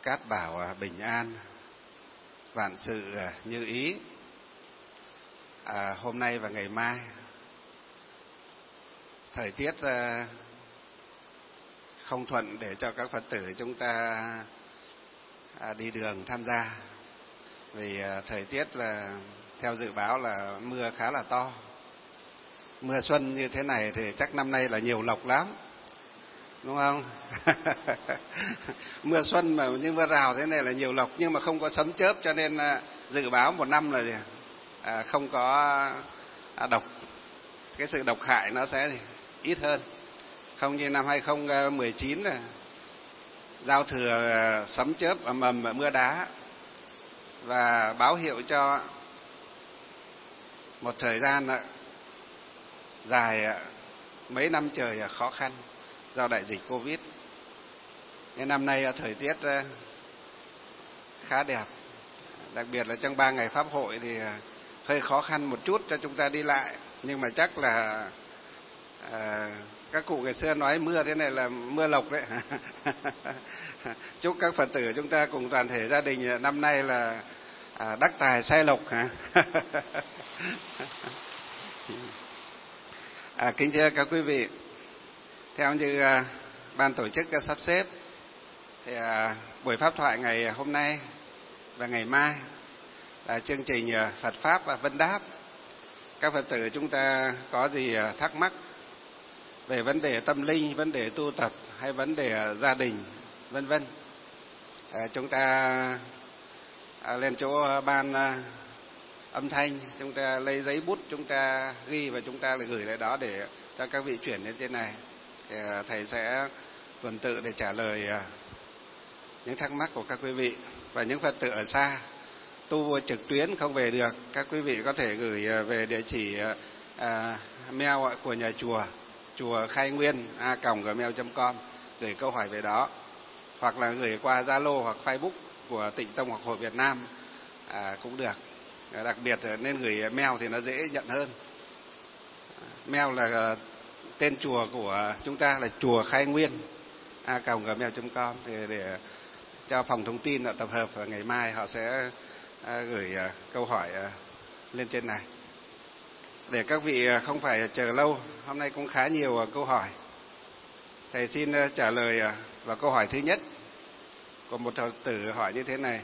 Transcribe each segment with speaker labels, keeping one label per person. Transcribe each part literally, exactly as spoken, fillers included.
Speaker 1: cát bảo bình an, vạn sự như ý. À, hôm nay và ngày mai thời tiết không thuận để cho các Phật tử chúng ta đi đường tham gia, vì thời tiết là theo dự báo là mưa khá là to. Mưa xuân như thế này thì chắc năm nay là nhiều lộc lắm, đúng không? Mưa xuân mà như mưa rào thế này là nhiều lộc, nhưng mà không có sấm chớp, cho nên dự báo một năm là à, không có độc, cái sự độc hại nó sẽ ít hơn. Không như năm hai không một chín là giao thừa sấm chớp ầm ầm mưa đá, và báo hiệu cho một thời gian dài mấy năm trời khó khăn do đại dịch Covid. Nên năm nay thời tiết khá đẹp, đặc biệt là trong ba ngày pháp hội thì hơi khó khăn một chút cho chúng ta đi lại, nhưng mà chắc là à, các cụ ngày xưa nói mưa thế này là mưa lộc đấy. Chúc các Phật tử chúng ta cùng toàn thể gia đình năm nay là à, đắc tài sai lộc hả? À, kính thưa các quý vị, theo như à, ban tổ chức đã sắp xếp thì à, buổi pháp thoại ngày hôm nay và ngày mai là chương trình à, Phật pháp và vấn đáp. Các Phật tử chúng ta có gì à, thắc mắc về vấn đề tâm linh, vấn đề tu tập hay vấn đề à, gia đình, vân vân, à, chúng ta à, lên chỗ ban à, âm thanh, chúng ta lấy giấy bút, chúng ta ghi và chúng ta lại gửi lại đó để cho các vị chuyển lên trên này. Thì thầy sẽ tuần tự để trả lời những thắc mắc của các quý vị. Và những Phật tử ở xa tu trực tuyến không về được, các quý vị có thể gửi về địa chỉ à, mail của nhà chùa, chùa Khai Nguyên a còng gmail chấm com, gửi câu hỏi về đó, hoặc là gửi qua Zalo hoặc Facebook của Tịnh Tông Học Hội Việt Nam à, cũng được. Đặc biệt nên gửi mail thì nó dễ nhận hơn. Mail là tên chùa của chúng ta là chùa Khai Nguyên a còng gmail chấm com, thì để cho phòng thông tin tập hợp và ngày mai họ sẽ gửi câu hỏi lên trên này để các vị không phải chờ lâu. Hôm nay cũng khá nhiều câu hỏi, thầy xin trả lời vào câu hỏi thứ nhất của một Phật tử hỏi như thế này: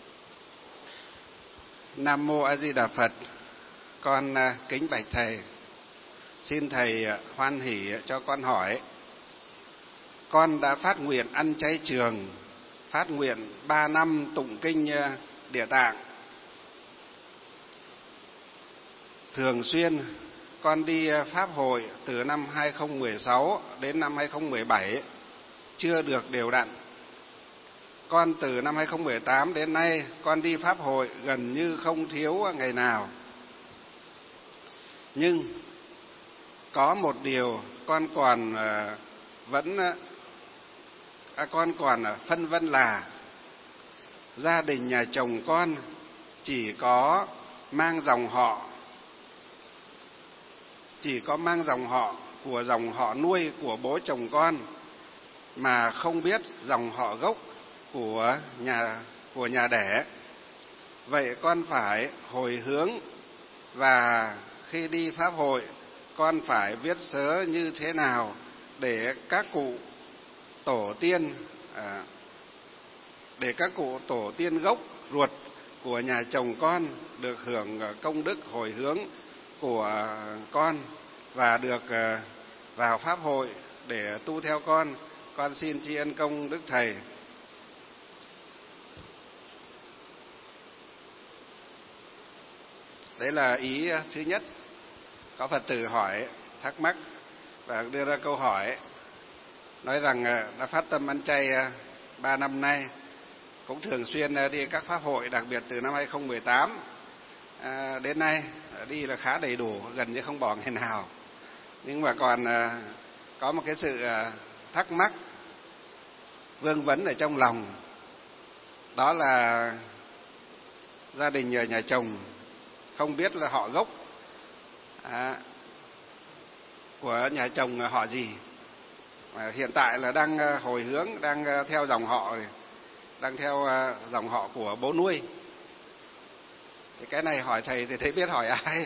Speaker 1: Nam mô A Di Đà Phật, con kính bạch thầy, xin thầy hoan hỷ cho con hỏi. Con đã phát nguyện ăn chay trường, phát nguyện ba năm tụng kinh Địa Tạng. Thường xuyên con đi pháp hội từ năm hai không một sáu đến năm hai không một bảy, chưa được đều đặn. Con từ năm hai không một tám đến nay con đi pháp hội gần như không thiếu ngày nào. Nhưng có một điều con còn uh, vẫn à, con còn phân vân là gia đình nhà chồng con chỉ có mang dòng họ chỉ có mang dòng họ của dòng họ nuôi của bố chồng con, mà không biết dòng họ gốc của nhà của nhà đẻ. Vậy con phải hồi hướng, và khi đi pháp hội con phải viết sớ như thế nào để các cụ tổ tiên à, để các cụ tổ tiên gốc ruột của nhà chồng con được hưởng công đức hồi hướng của con và được vào pháp hội để tu theo con. Con xin tri ân công đức thầy. Đấy là ý thứ nhất. Có Phật tử hỏi thắc mắc và đưa ra câu hỏi, nói rằng đã phát tâm ăn chay ba năm nay, cũng thường xuyên đi các pháp hội, đặc biệt từ năm hai không một tám à, đến nay đi là khá đầy đủ, gần như không bỏ ngày nào. Nhưng mà còn à, có một cái sự à, thắc mắc vương vấn ở trong lòng, đó là gia đình nhà, nhà chồng không biết là họ gốc à, của nhà chồng họ gì. À, hiện tại là đang hồi hướng, đang theo dòng họ, đang theo dòng họ của bố nuôi. Thì cái này hỏi thầy thì thầy biết hỏi ai.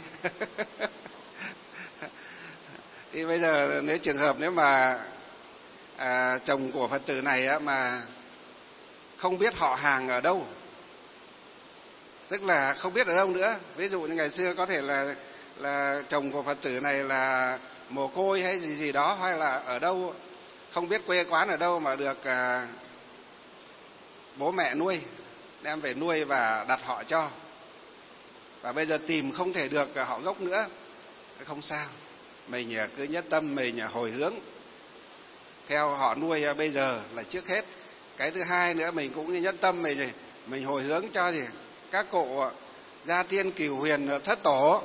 Speaker 1: Thì bây giờ nếu trường hợp nếu mà à, chồng của Phật tử này á, mà không biết họ hàng ở đâu, tức là không biết ở đâu nữa, ví dụ như ngày xưa có thể là là chồng của Phật tử này là mồ côi hay gì gì đó, hay là ở đâu không biết quê quán ở đâu mà được à, bố mẹ nuôi đem về nuôi và đặt họ cho, và bây giờ tìm không thể được họ gốc nữa, không sao, mình cứ nhất tâm mình hồi hướng theo họ nuôi bây giờ là trước hết. Cái thứ hai nữa, mình cũng như nhất tâm mình mình hồi hướng cho gì các cụ gia tiên cửu huyền thất tổ.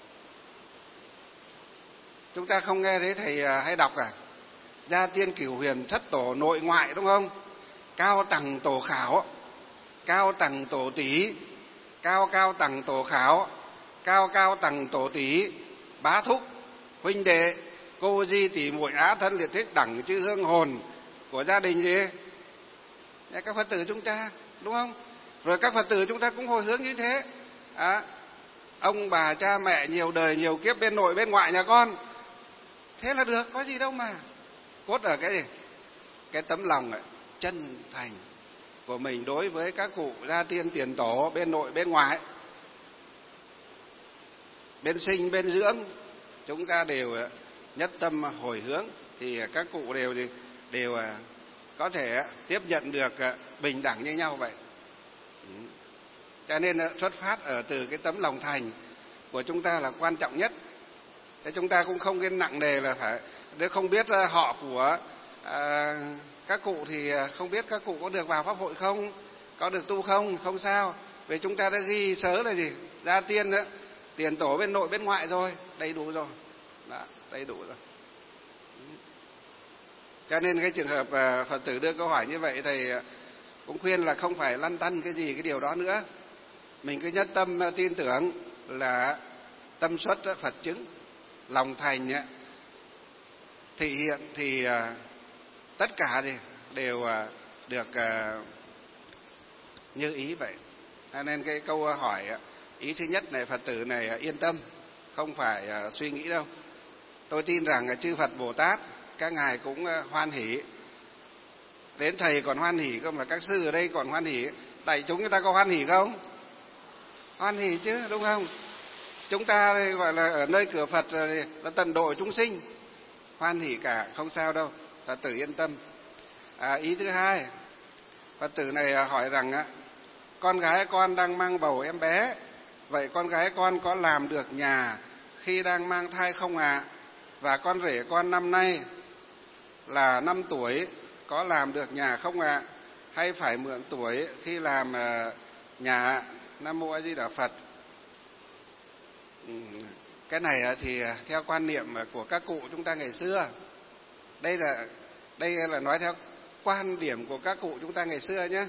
Speaker 1: Chúng ta không nghe thấy thầy hay đọc à? Gia tiên cửu huyền thất tổ nội ngoại, đúng không? Cao tầng tổ khảo, cao tầng tổ tỷ, cao cao tầng tổ khảo, cao cao tầng tổ tỷ, bá thúc, huynh đệ, cô di tỷ muội á thân liệt thích đẳng chư hương hồn của gia đình gì? Các Phật tử chúng ta, đúng không? Rồi các Phật tử chúng ta cũng hồi hướng như thế. À, ông bà cha mẹ nhiều đời nhiều kiếp bên nội bên ngoại nhà con, thế là được, có gì đâu mà. Cốt ở cái gì? Cái tấm lòng ấy, chân thành của mình đối với các cụ gia tiên tiền tổ bên nội bên ngoại, bên sinh bên dưỡng, chúng ta đều nhất tâm hồi hướng thì các cụ đều đều có thể tiếp nhận được bình đẳng như nhau vậy. Cho nên xuất phát ở từ cái tấm lòng thành của chúng ta là quan trọng nhất. Thế chúng ta cũng không cái nặng nề là phải, nếu không biết họ của à, các cụ thì không biết các cụ có được vào pháp hội không, có được tu không, không sao. Vì chúng ta đã ghi sớ là gì? Gia tiên đó, tiền tổ bên nội bên ngoại rồi, đầy đủ rồi. Đó, đầy đủ rồi. Cho nên cái trường hợp Phật tử đưa câu hỏi như vậy, thầy cũng khuyên là không phải lăn tăn cái gì cái điều đó nữa. Mình cứ nhất tâm tin tưởng là tâm xuất Phật chứng, lòng thành thị hiện thì tất cả thì đều được như ý vậy. Cho nên cái câu hỏi ý thứ nhất này, Phật tử này yên tâm, không phải suy nghĩ đâu. Tôi tin rằng chư Phật Bồ Tát các ngài cũng hoan hỷ. Đến thầy còn hoan hỷ không, mà các sư ở đây còn hoan hỷ. Đại chúng người ta có hoan hỷ không? Hoan hỷ chứ, đúng không? Chúng ta gọi là ở nơi cửa Phật là tận độ chúng sinh, hoan hỷ cả, không sao đâu, Phật tử yên tâm. À, ý thứ hai, Phật tử này hỏi rằng con gái con đang mang bầu em bé, vậy con gái con có làm được nhà khi đang mang thai không ạ? À? Và con rể con năm nay là năm tuổi, có làm được nhà không ạ? À? Hay phải mượn tuổi khi làm nhà? Nam Mô A Di Đà Phật. Cái này thì theo quan niệm của các cụ chúng ta ngày xưa, đây là đây là nói theo quan điểm của các cụ chúng ta ngày xưa nhé.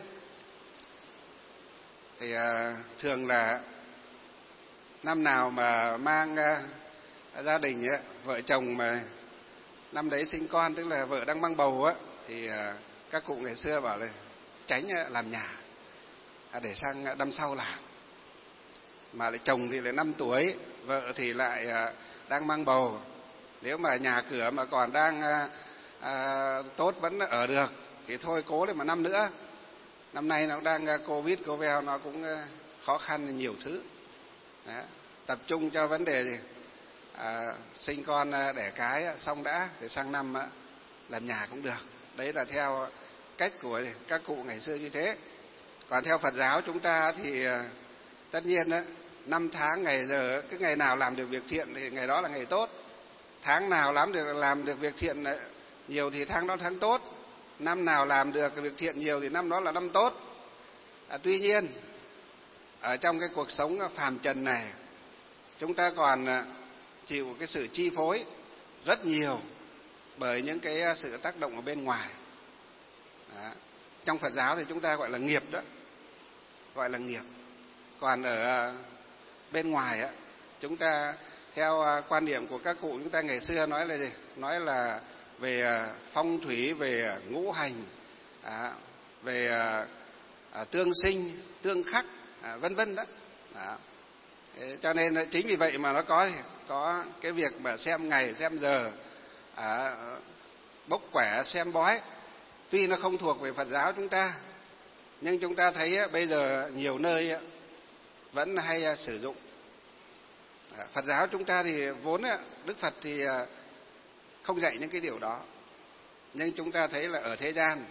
Speaker 1: Thì thường là năm nào mà mang gia đình vợ chồng mà năm đấy sinh con, tức là vợ đang mang bầu á, thì các cụ ngày xưa bảo là tránh làm nhà để sang năm sau làm. Mà lại chồng thì lại năm tuổi, vợ thì lại đang mang bầu. Nếu mà nhà cửa mà còn đang à, tốt vẫn ở được thì thôi cố lên một năm nữa. Năm nay nó đang Covid, Covid nó cũng khó khăn nhiều thứ. Đó. Tập trung cho vấn đề gì? À, sinh con đẻ cái xong đã, để sang năm làm nhà cũng được. Đấy là theo cách của các cụ ngày xưa như thế. Còn theo Phật giáo chúng ta thì tất nhiên đó, năm tháng ngày giờ, cái ngày nào làm được việc thiện thì ngày đó là ngày tốt. Tháng nào làm được làm được việc thiện nhiều thì tháng đó tháng tốt. Năm nào làm được việc thiện nhiều thì năm đó là năm tốt. À, tuy nhiên ở trong cái cuộc sống phàm trần này, chúng ta còn chịu cái sự chi phối rất nhiều bởi những cái sự tác động ở bên ngoài. Đó. Trong Phật giáo thì chúng ta gọi là nghiệp đó, gọi là nghiệp. Còn ở bên ngoài á, chúng ta theo quan điểm của các cụ chúng ta ngày xưa nói là gì? Nói là về phong thủy, về ngũ hành, à, về à, tương sinh, tương khắc, à, vân vân đó. đó. Cho nên chính vì vậy mà nó có có cái việc mà xem ngày, xem giờ, à, bốc quẻ, xem bói. Tuy nó không thuộc về Phật giáo chúng ta, nhưng chúng ta thấy bây giờ nhiều nơi vẫn hay sử dụng. Phật giáo chúng ta thì vốn Đức Phật thì không dạy những cái điều đó, nhưng chúng ta thấy là ở thế gian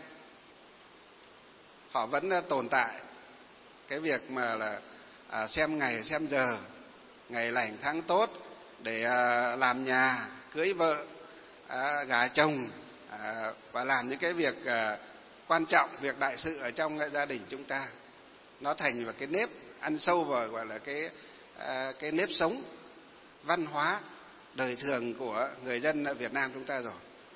Speaker 1: họ vẫn tồn tại cái việc mà là à, xem ngày, xem giờ, ngày lành tháng tốt để à, làm nhà, cưới vợ, à, gả chồng, à, và làm những cái việc à, quan trọng, việc đại sự ở trong gia đình chúng ta. Nó thành vào cái nếp ăn sâu vào gọi là cái à, cái nếp sống văn hóa đời thường của người dân Việt Nam chúng ta rồi.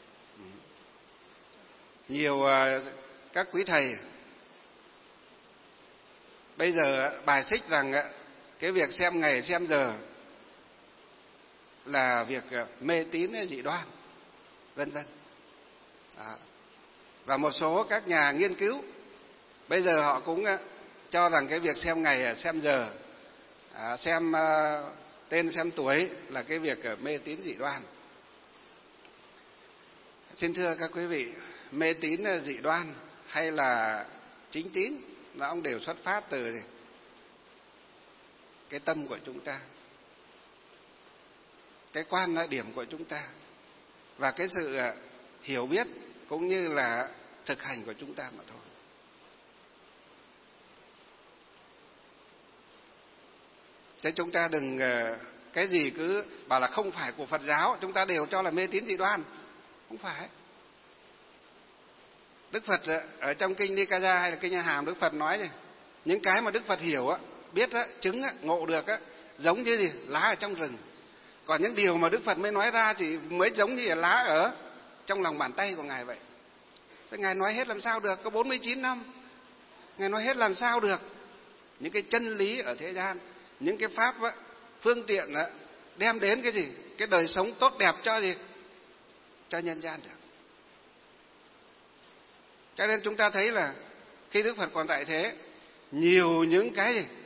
Speaker 1: Nhiều à, các quý thầy bây giờ bài xích rằng cái việc xem ngày, xem giờ là việc mê tín dị đoan, vân vân. Và một số các nhà nghiên cứu bây giờ họ cũng cho rằng cái việc xem ngày, xem giờ, xem tên, xem tuổi là cái việc mê tín dị đoan. Xin thưa các quý vị, mê tín dị đoan hay là chính tín, nó cũng đều xuất phát từ cái tâm của chúng ta, cái quan điểm của chúng ta và cái sự hiểu biết cũng như là thực hành của chúng ta mà thôi. Thế chúng ta đừng cái gì cứ bảo là không phải của Phật giáo chúng ta đều cho là mê tín dị đoan. Không phải. Đức Phật ở trong kinh Nikaya hay là kinh A Hàm, Đức Phật nói này, những cái mà Đức Phật hiểu á, biết á, chứng á, ngộ được á, giống như gì? Lá ở trong rừng. Còn những điều mà Đức Phật mới nói ra thì mới giống như là lá ở trong lòng bàn tay của Ngài vậy. Thế Ngài nói hết làm sao được, có bốn mươi chín năm. Ngài nói hết làm sao được. Những cái chân lý ở thế gian, những cái pháp á, phương tiện á, đem đến cái gì? Cái đời sống tốt đẹp cho gì? Cho nhân gian được. Cho nên chúng ta thấy là khi Đức Phật còn tại thế, nhiều những cái gì?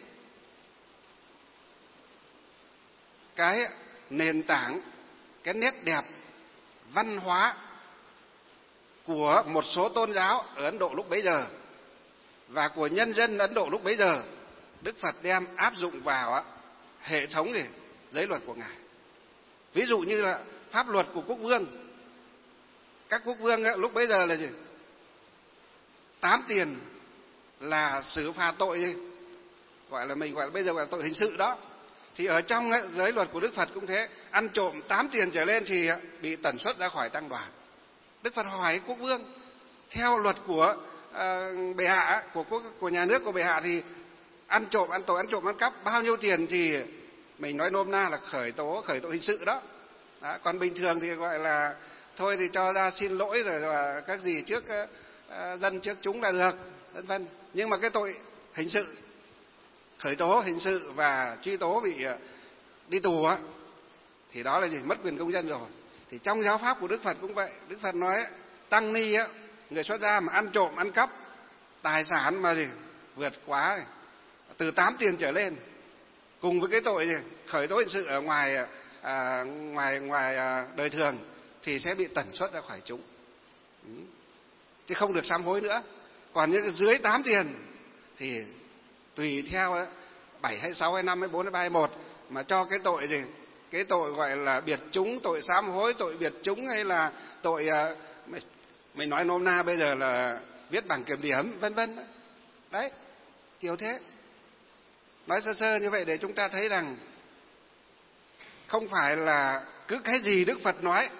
Speaker 1: Cái nền tảng, cái nét đẹp văn hóa của một số tôn giáo ở Ấn Độ lúc bấy giờ và của nhân dân Ấn Độ lúc bấy giờ, Đức Phật đem áp dụng vào hệ thống gì? Giới luật của Ngài. Ví dụ như là pháp luật của quốc vương. Các quốc vương lúc bấy giờ là gì? Tám tiền là xử phạt tội gì? Gọi là mình gọi là bây giờ gọi là tội hình sự đó. Thì ở trong giới luật của Đức Phật cũng thế, ăn trộm tám tiền trở lên thì bị tẩn xuất ra khỏi tăng đoàn. Đức Phật hỏi quốc vương, theo luật của uh, bệ hạ, của quốc của nhà nước của bệ hạ thì ăn trộm, ăn tội, ăn trộm, ăn cắp bao nhiêu tiền thì mình nói nôm na là khởi tố, khởi tội hình sự đó. đó. Còn bình thường thì gọi là thôi thì cho ra xin lỗi rồi và các gì trước uh, dân trước chúng là được, vân vân. Nhưng mà cái tội hình sự, khởi tố hình sự và truy tố bị uh, đi tù á, thì đó là gì? Mất quyền công dân rồi. Thì trong giáo pháp của Đức Phật cũng vậy. Đức Phật nói tăng ni á, người xuất gia mà ăn trộm, ăn cắp tài sản mà gì vượt quá này, từ tám tiền trở lên, cùng với cái tội gì khởi tố hình sự ở ngoài à, ngoài ngoài à, đời thường thì sẽ bị tẩn xuất ra khỏi chúng, ừ. Chứ không được sám hối nữa. Còn những dưới tám tiền thì tùy theo bảy hay sáu hay năm hay bốn hay ba hay một mà cho cái tội gì, cái tội gọi là biệt chúng, tội sám hối, tội biệt chúng, hay là tội à, mình nói nôm na bây giờ là viết bằng kiểm điểm, vân vân. Đấy, kiểu thế. Nói sơ sơ như vậy để chúng ta thấy rằng không phải là cứ cái gì Đức Phật nói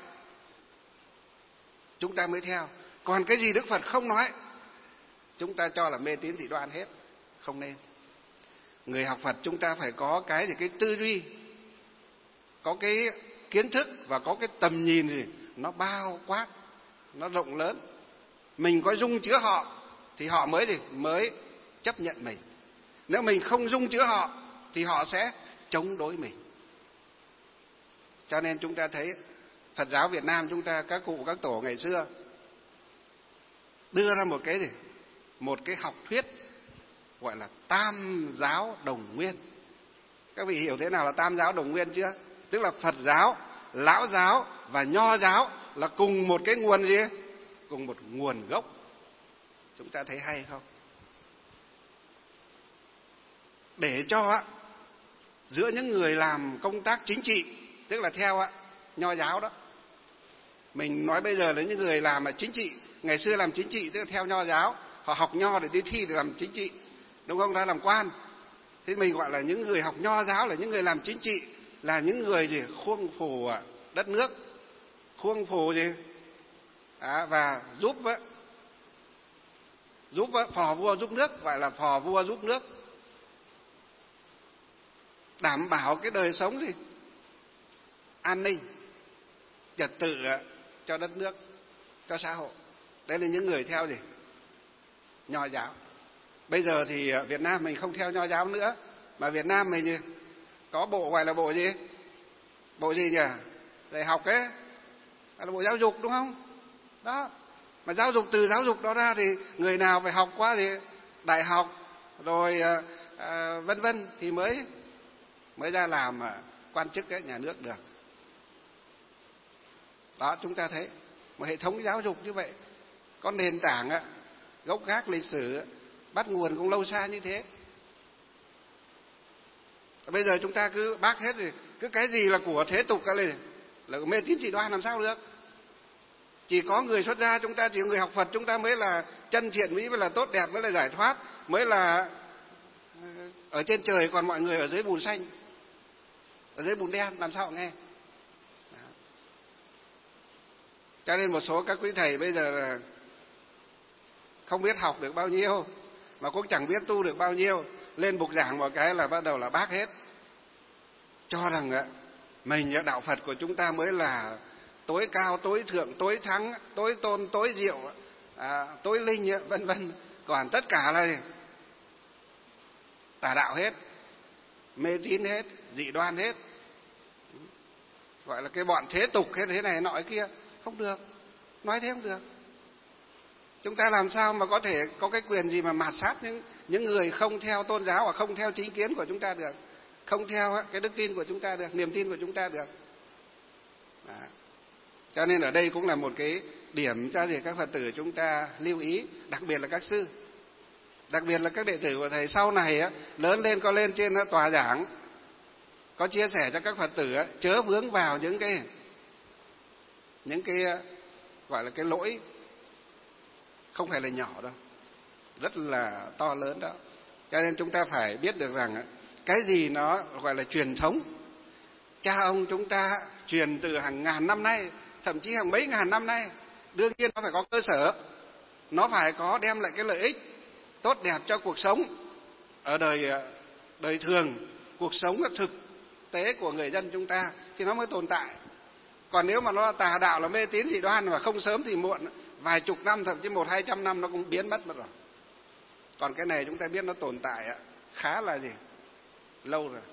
Speaker 1: chúng ta mới theo, còn cái gì Đức Phật không nói chúng ta cho là mê tín dị đoan hết. Không nên. Người học Phật chúng ta phải có cái gì, cái tư duy, có cái kiến thức và có cái tầm nhìn gì nó bao quát, nó rộng lớn. Mình có dung chứa họ thì họ mới gì mới chấp nhận mình. Nếu mình không dung chứa họ thì họ sẽ chống đối mình. Cho nên chúng ta thấy Phật giáo Việt Nam chúng ta, các cụ các tổ ngày xưa đưa ra một cái gì, một cái học thuyết gọi là tam giáo đồng nguyên. Các vị hiểu thế nào là tam giáo đồng nguyên chưa? Tức là Phật giáo, Lão giáo và Nho giáo là cùng một cái nguồn gì? Cùng một nguồn gốc. Chúng ta thấy hay không? Để cho giữa những người làm công tác chính trị, tức là theo Nho giáo đó, mình nói bây giờ là những người làm mà chính trị, ngày xưa làm chính trị tức là theo Nho giáo, họ học Nho để đi thi để làm chính trị, đúng không? Ra làm quan. Thế mình gọi là những người học Nho giáo là những người làm chính trị, là những người gì? Khuông phù đất nước, khuông phù gì? À, và giúp giúp phò vua giúp nước, gọi là phò vua giúp nước, đảm bảo cái đời sống gì? An ninh, trật tự cho đất nước, cho xã hội. Đấy là những người theo gì? Nho giáo. Bây giờ thì Việt Nam mình không theo Nho giáo nữa, mà Việt Nam mình gì? Có bộ gọi là bộ gì? Bộ gì nhỉ? Dạy học ấy, là bộ giáo dục, đúng không? Đó. Mà giáo dục, từ giáo dục đó ra thì người nào phải học qua thì đại học rồi à, à, vân vân thì mới mới ra làm à, quan chức ấy, nhà nước được. Đó, chúng ta thấy một hệ thống giáo dục như vậy, có nền tảng á, gốc gác lịch sử, bắt nguồn cũng lâu xa như thế. Bây giờ chúng ta cứ bác hết rồi, cứ cái gì là của thế tục cả lên là mê tín dị đoan làm sao được? Chỉ có người xuất gia chúng ta, chỉ có người học Phật chúng ta mới là chân thiện mỹ, mới là tốt đẹp, mới là giải thoát, mới là ở trên trời, còn mọi người ở dưới bùn xanh, ở dưới bùn đen, làm sao họ nghe? Đó. Cho nên một số các quý thầy bây giờ là không biết học được bao nhiêu, mà cũng chẳng biết tu được bao nhiêu, lên bục giảng một cái là bắt đầu là bác hết, cho rằng mình đạo Phật của chúng ta mới là tối cao, tối thượng, tối thắng, tối tôn, tối diệu, à, tối linh, vân vân. Còn tất cả là tà đạo hết, mê tín hết, dị đoan hết, gọi là cái bọn thế tục hết, thế này nọ kia. Không được, nói thế không được. Chúng ta làm sao mà có thể có cái quyền gì mà mạt sát những những người không theo tôn giáo hoặc không theo chính kiến của chúng ta được, không theo cái đức tin của chúng ta được, niềm tin của chúng ta được. Đó. Cho nên ở đây cũng là một cái điểm cho gì các Phật tử chúng ta lưu ý, đặc biệt là các sư, đặc biệt là các đệ tử của thầy sau này á, lớn lên có lên trên tòa giảng, có chia sẻ cho các Phật tử á, chớ vướng vào những cái những cái gọi là cái lỗi không phải là nhỏ đâu, rất là to lớn đó. Cho nên chúng ta phải biết được rằng cái gì nó gọi là truyền thống, cha ông chúng ta truyền từ hàng ngàn năm nay, thậm chí hàng mấy ngàn năm nay, đương nhiên nó phải có cơ sở, nó phải có đem lại cái lợi ích tốt đẹp cho cuộc sống ở đời đời thường, cuộc sống thực tế của người dân chúng ta thì nó mới tồn tại. Còn nếu mà nó là tà đạo, là mê tín dị đoan, mà không sớm thì muộn, vài chục năm thậm chí một hai trăm năm nó cũng biến mất mất rồi. Còn cái này chúng ta biết nó tồn tại khá là gì lâu rồi.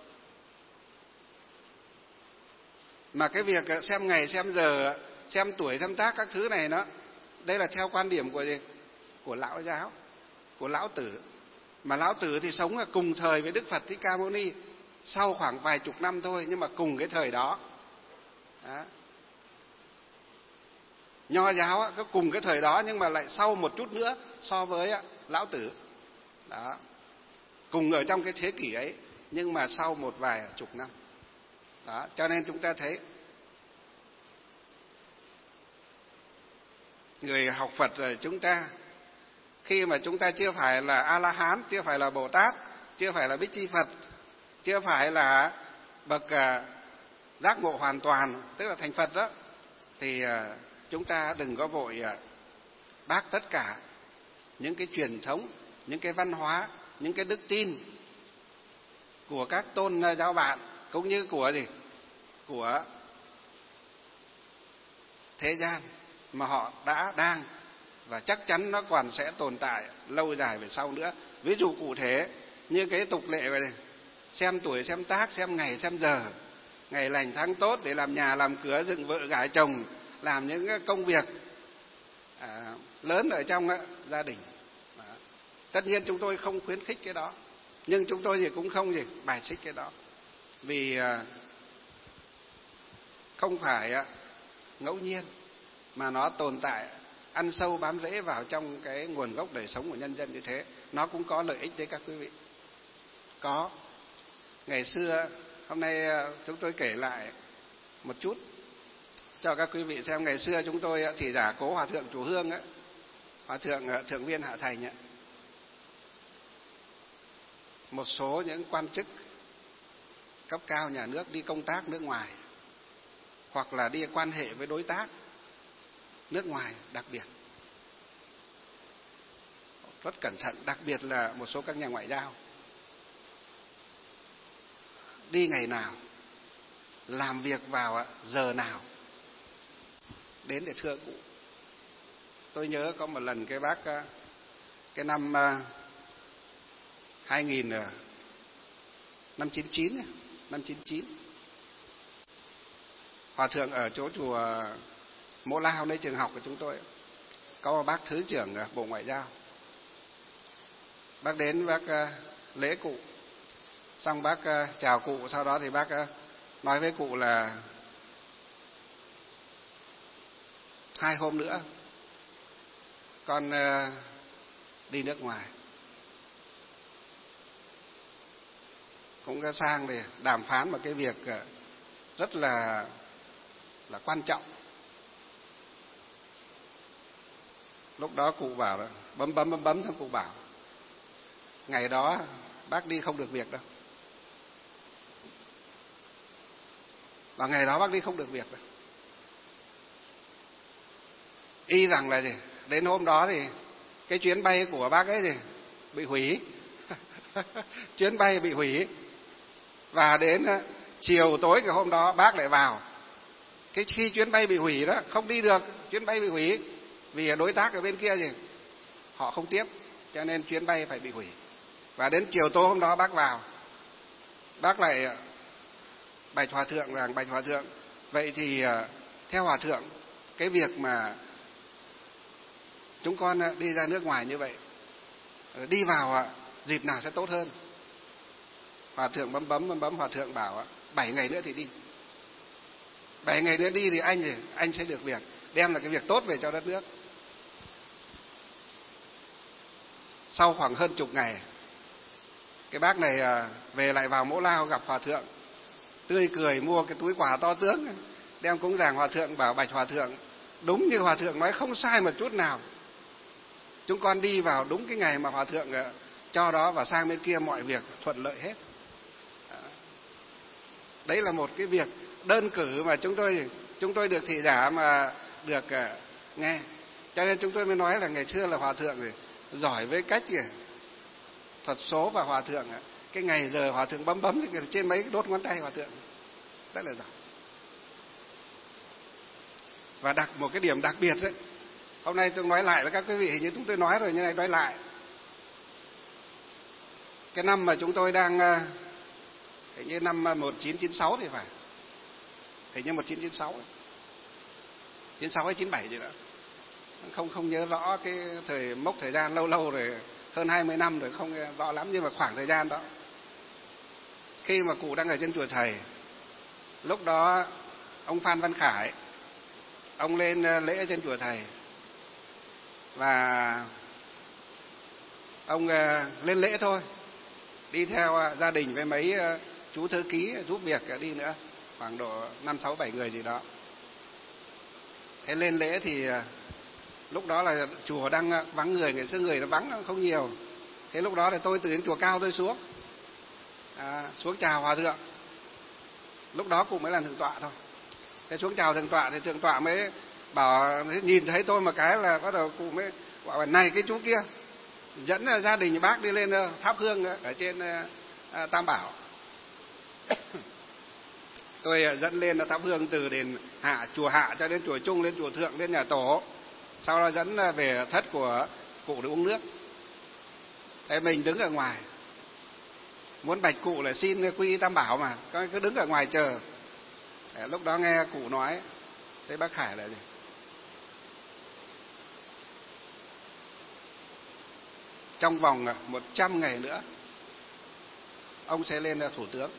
Speaker 1: Mà cái việc xem ngày xem giờ, xem tuổi xem tác các thứ này, nó đây là theo quan điểm của gì? Của Lão giáo, của Lão Tử. Mà Lão Tử thì sống cùng thời với Đức Phật Thích Ca Mâu Ni, sau khoảng vài chục năm thôi, nhưng mà cùng cái thời đó. Đó. Nho giáo có cùng cái thời đó nhưng mà lại sau một chút nữa so với Lão Tử. Đó. Cùng ở trong cái thế kỷ ấy nhưng mà sau một vài chục năm. Đó. Cho nên chúng ta thấy người học Phật rồi chúng ta, khi mà chúng ta chưa phải là A-la-hán, chưa phải là Bồ Tát, chưa phải là Bích Chi Phật, chưa phải là bậc giác ngộ hoàn toàn, tức là thành Phật đó, thì chúng ta đừng có vội bác tất cả những cái truyền thống, những cái văn hóa, những cái đức tin của các tôn giáo bạn, cũng như của gì? Của thế gian mà họ đã, đang và chắc chắn nó còn sẽ tồn tại lâu dài về sau nữa. Ví dụ cụ thể như cái tục lệ này, xem tuổi xem tác, xem ngày xem giờ, ngày lành tháng tốt để làm nhà làm cửa, dựng vợ gả chồng, làm những công việc à, lớn ở trong á, gia đình. Đó. Tất nhiên chúng tôi không khuyến khích cái đó, nhưng chúng tôi thì cũng không gì bài xích cái đó, vì không phải ngẫu nhiên mà nó tồn tại ăn sâu bám rễ vào trong cái nguồn gốc đời sống của nhân dân như thế. Nó cũng có lợi ích đấy các quý vị. Có. Ngày xưa, hôm nay chúng tôi kể lại một chút cho các quý vị xem. Ngày xưa chúng tôi thì giả cố Hòa thượng Chùa Hương ấy, Hòa thượng Thượng Viên Hạ Thành ấy, một số những quan chức cấp cao nhà nước đi công tác nước ngoài hoặc là đi quan hệ với đối tác nước ngoài đặc biệt rất cẩn thận, đặc biệt là một số các nhà ngoại giao. Đi ngày nào, làm việc vào giờ nào, đến để thưa cụ. Tôi nhớ có một lần cái bác, cái năm hai nghìn, năm chín chín, năm chín chín, Hòa thượng ở chỗ chùa Mộ Lao, nơi trường học của chúng tôi, có một bác Thứ trưởng Bộ Ngoại giao. Bác đến bác lễ cụ, xong bác chào cụ, sau đó thì bác nói với cụ là hai hôm nữa con đi nước ngoài, cũng có sang để đàm phán một cái việc rất là là quan trọng. Lúc đó cụ bảo là bấm bấm bấm bấm xong cụ bảo ngày đó bác đi không được việc đâu, và ngày đó bác đi không được việc đâu. Y rằng là gì? Đến hôm đó thì cái chuyến bay của bác ấy gì bị hủy. Chuyến bay bị hủy, và đến chiều tối cái hôm đó bác lại vào. Cái khi chuyến bay bị hủy đó, không đi được, chuyến bay bị hủy vì đối tác ở bên kia gì họ không tiếp, cho nên chuyến bay phải bị hủy. Và đến chiều tối hôm đó bác vào, bác lại bạch Hòa thượng rằng bạch Hòa thượng, vậy thì theo Hòa thượng, cái việc mà chúng con đi ra nước ngoài như vậy, đi vào dịp nào sẽ tốt hơn? Hòa thượng bấm bấm bấm bấm Hòa thượng bảo bảy ngày nữa thì đi. Bảy ngày nữa đi thì anh thì anh sẽ được việc, đem là cái việc tốt về cho đất nước. Sau khoảng hơn chục ngày, cái bác này về lại vào Mỗ Lao gặp Hòa thượng, tươi cười mua cái túi quà to tướng, đem cúng dường Hòa thượng, bảo bạch Hòa thượng, đúng như Hòa thượng nói không sai một chút nào. Chúng con đi vào đúng cái ngày mà Hòa thượng cho đó, và sang bên kia mọi việc thuận lợi hết. Đấy là một cái việc đơn cử mà chúng tôi chúng tôi được thị giả mà được nghe. Cho nên chúng tôi mới nói là ngày xưa là Hòa thượng thì giỏi với cách kìa, thuật số, và Hòa thượng cái ngày giờ Hòa thượng bấm bấm thì trên mấy đốt ngón tay Hòa thượng rất là giỏi. Và đặc một cái điểm đặc biệt đấy, hôm nay tôi nói lại với các quý vị, hình như chúng tôi nói rồi nhưng này nói lại. Cái năm mà chúng tôi đang, hình như năm một nghìn chín trăm chín mươi sáu thì phải, hình như một nghìn chín trăm chín mươi sáu, chín mươi sáu hay chín mươi bảy gì đó, không không nhớ rõ cái thời mốc thời gian, lâu lâu rồi, hơn hai mươi năm rồi, không rõ lắm, nhưng mà khoảng thời gian đó, khi mà cụ đang ở trên chùa Thầy, lúc đó ông Phan Văn Khải, ông lên lễ trên chùa Thầy, và ông lên lễ thôi, đi theo gia đình với mấy chú thư ký giúp việc đi nữa, khoảng độ năm sáu bảy người gì đó. Thế lên lễ thì lúc đó là chùa đang vắng người, ngày xưa người nó vắng không nhiều. Thế lúc đó thì tôi từ đến chùa cao tôi xuống, à, xuống chào Hòa thượng. Lúc đó cũng mới là thượng tọa thôi. Thế xuống chào thượng tọa thì thượng tọa mới bảo, nhìn thấy tôi một cái là bắt đầu cụ mới bảo này cái chú kia, dẫn gia đình bác đi lên thắp hương ở trên Tam Bảo. Tôi dẫn lên thắp hương từ đền Hạ, chùa Hạ cho đến chùa Trung, lên chùa Thượng, lên nhà Tổ, sau đó dẫn về thất của cụ để uống nước. Thế mình đứng ở ngoài, muốn bạch cụ là xin quy y Tam Bảo mà, cứ đứng ở ngoài chờ. Thế lúc đó nghe cụ nói, thế bác Khải là gì? trong vòng một trăm ngày nữa ông sẽ lên là thủ tướng.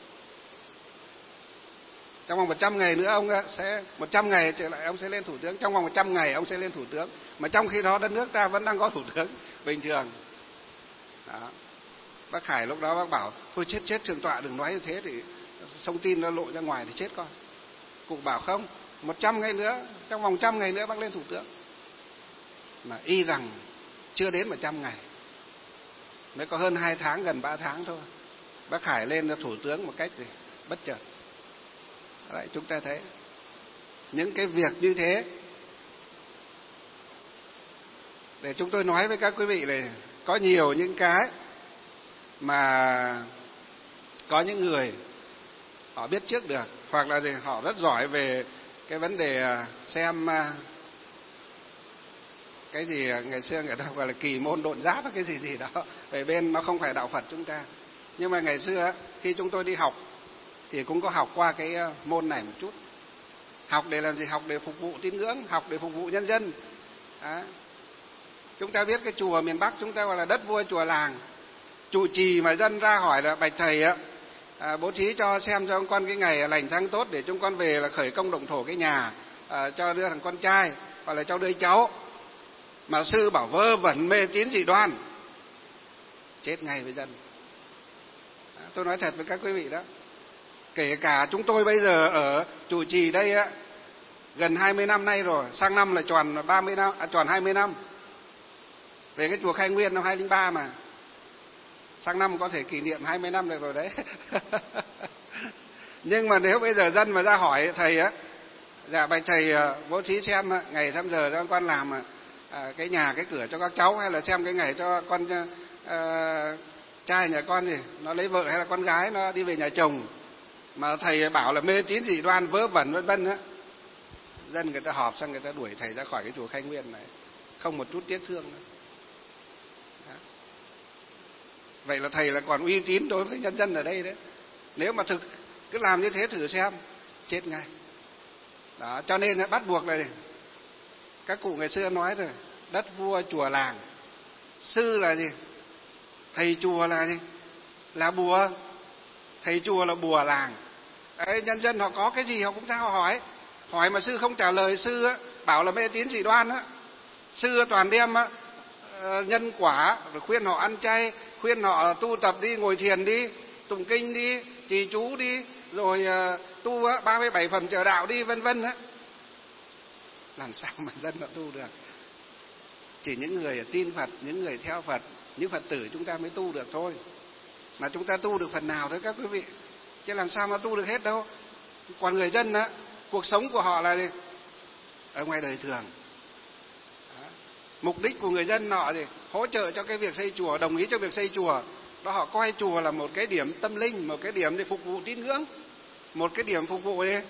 Speaker 1: Trong vòng một trăm ngày nữa ông sẽ một trăm ngày trở lại ông sẽ lên thủ tướng. Trong vòng một trăm ngày ông sẽ lên thủ tướng. Mà trong khi đó đất nước ta vẫn đang có thủ tướng bình thường. Đó. Bác Khải lúc đó bác bảo thôi chết chết thượng tọa đừng nói như thế thì thông tin nó lộ ra ngoài thì chết con. Cụ bảo không, một trăm ngày nữa, trong vòng trăm ngày nữa bác lên thủ tướng. Mà y rằng chưa đến một trăm ngày, mới có hơn hai tháng, gần ba tháng thôi, bác Khải lên là thủ tướng một cách gì bất chợt. Đấy, chúng ta thấy những cái việc như thế. Để chúng tôi nói với các quý vị này, có nhiều những cái mà có những người họ biết trước được, hoặc là họ rất giỏi về cái vấn đề xem cái gì ngày xưa người ta gọi là kỳ môn độn giáp hay cái gì gì đó, về bên nó không phải đạo Phật chúng ta. Nhưng mà ngày xưa khi chúng tôi đi học thì cũng có học qua cái môn này một chút. Học để làm gì? Học để phục vụ tín ngưỡng, học để phục vụ nhân dân. Đó. Chúng ta biết cái chùa miền Bắc chúng ta gọi là đất vua chùa làng. Trụ trì mà dân ra hỏi là bạch thầy á, à, bố trí cho xem cho con cái ngày lành tháng tốt để chúng con về là khởi công động thổ cái nhà, à, cho đưa thằng con trai hoặc là cho đứa cháu. Mà sư bảo vơ vẩn mê tín dị đoan, chết ngay với dân. À, tôi nói thật với các quý vị đó. Kể cả chúng tôi bây giờ ở trụ trì đây á, gần hai mươi năm nay rồi, sang năm là tròn ba mươi năm, à, tròn hai mươi năm. Về cái chùa Khai Nguyên năm hai không không ba mà. Sang năm có thể kỷ niệm hai mươi năm được rồi đấy. Nhưng mà nếu bây giờ dân mà ra hỏi thầy á, dạ bạch thầy bố trí xem ngày xem giờ cho con làm à, cái nhà cái cửa cho các cháu, hay là xem cái ngày cho con à, trai nhà con gì nó lấy vợ hay là con gái nó đi về nhà chồng, mà thầy bảo là mê tín dị đoan vớ vẩn vân vân á, dân người ta họp xong người ta đuổi thầy ra khỏi cái chùa Khai Nguyên này, không một chút tiếc thương nữa. Đó. Vậy là thầy là còn uy tín đối với nhân dân ở đây đấy. Nếu mà thực cứ làm như thế thử xem, chết ngay. Đó, cho nên bắt buộc là các cụ ngày xưa nói rồi, đất vua chùa làng. Sư là gì? Thầy chùa là gì? Là bùa. Thầy chùa là bùa làng. Đấy, nhân dân họ có cái gì họ cũng ra họ hỏi. Hỏi mà sư không trả lời, sư á, bảo là mê tín dị đoan á. Sư toàn đem á, nhân quả, rồi khuyên họ ăn chay, khuyên họ tu tập đi, ngồi thiền đi, tụng kinh đi, trì chú đi, rồi uh, tu á, ba mươi bảy phẩm trợ đạo đi, vân vân á. Làm sao mà dân họ tu được? Chỉ những người tin Phật, những người theo Phật, những Phật tử chúng ta mới tu được thôi. Mà chúng ta tu được phần nào thôi các quý vị, chứ làm sao mà tu được hết đâu. Còn người dân á, cuộc sống của họ là gì? Ở ngoài đời thường. Đó. Mục đích của người dân họ gì? Hỗ trợ cho cái việc xây chùa, đồng ý cho việc xây chùa. Đó, họ coi chùa là một cái điểm tâm linh, một cái điểm để phục vụ tín ngưỡng, một cái điểm phục vụ gì?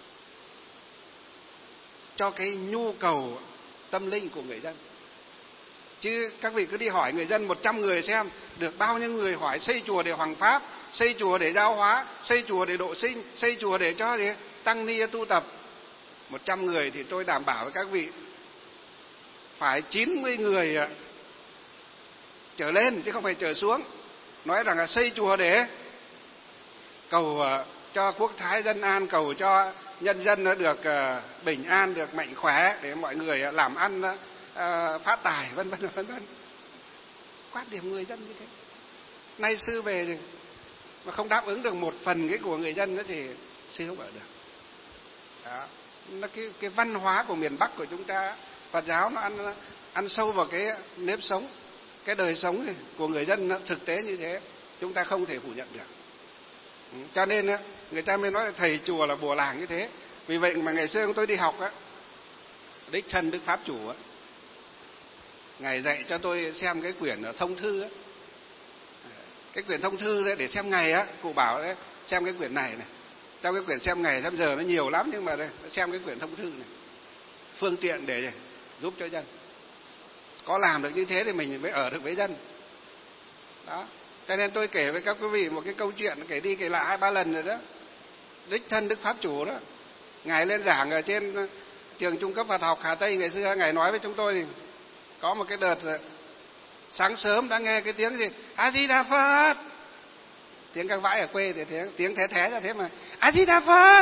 Speaker 1: Cho cái nhu cầu tâm linh của người dân. Chứ các vị cứ đi hỏi người dân một trăm người xem, được bao nhiêu người hỏi xây chùa để hoằng pháp, xây chùa để giáo hóa, xây chùa để độ sinh, xây chùa để cho gì? Tăng ni tu tập. một trăm người thì tôi đảm bảo với các vị phải chín mươi người trở lên chứ không phải trở xuống. Nói rằng là xây chùa để cầu cho quốc thái dân an, cầu cho nhân dân nó được bình an, được mạnh khỏe, để mọi người làm ăn phát tài, vân vân vân vân. Quan điểm người dân như thế. Nay sư về thì mà không đáp ứng được một phần cái của người dân nữa thì sư không ở được. Đó. Nó cái cái văn hóa của miền Bắc của chúng ta, Phật giáo nó ăn ăn sâu vào cái nếp sống, cái đời sống của người dân nó thực tế như thế, chúng ta không thể phủ nhận được. Cho nên người ta mới nói là thầy chùa là bùa làng như thế. Vì vậy mà ngày xưa chúng tôi đi học á, đích thân Đức Pháp Chủ á, ngài dạy cho tôi xem cái quyển thông thư á, cái quyển thông thư đấy để xem ngày á, cụ bảo đấy xem cái quyển này này. Trong cái quyển xem ngày xem giờ nó nhiều lắm, nhưng mà đây xem cái quyển thông thư này, phương tiện để giúp cho dân. Có làm được như thế thì mình mới ở được với dân. Đó. Cho nên tôi kể với các quý vị một cái câu chuyện kể đi kể lại hai ba lần rồi đó. Đích thân Đức Pháp Chủ đó, ngài lên giảng ở trên trường trung cấp Phật học Hà Tây ngày xưa, ngài nói với chúng tôi thì có một cái đợt Sáng sớm đã nghe cái tiếng gì? A Di Đà Phật. Tiếng các vãi ở quê thì tiếng tiếng thế thế ra thế mà A Di Đà Phật.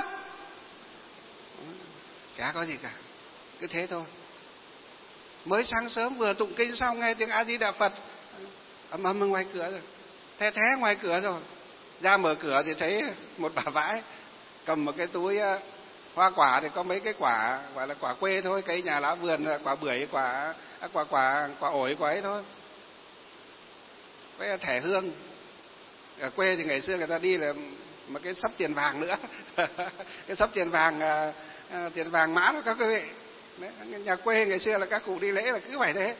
Speaker 1: Chả có gì cả, cứ thế thôi. Mới sáng sớm vừa tụng kinh xong nghe tiếng A Di Đà Phật ầm ầm ở ngoài cửa rồi, thế thế ngoài cửa rồi. Ra mở cửa thì thấy một bà vãi cầm một cái túi hoa quả, thì có mấy cái quả gọi là quả quê thôi, cây nhà lá vườn, quả bưởi, quả quả quả quả ổi, quả ấy thôi. Với thẻ hương. Ở quê thì ngày xưa người ta đi là một cái sắp tiền vàng nữa. Cái sắp tiền vàng à, tiền vàng mã đó các quý vị. Đấy, nhà quê ngày xưa là các cụ đi lễ là cứ phải thế.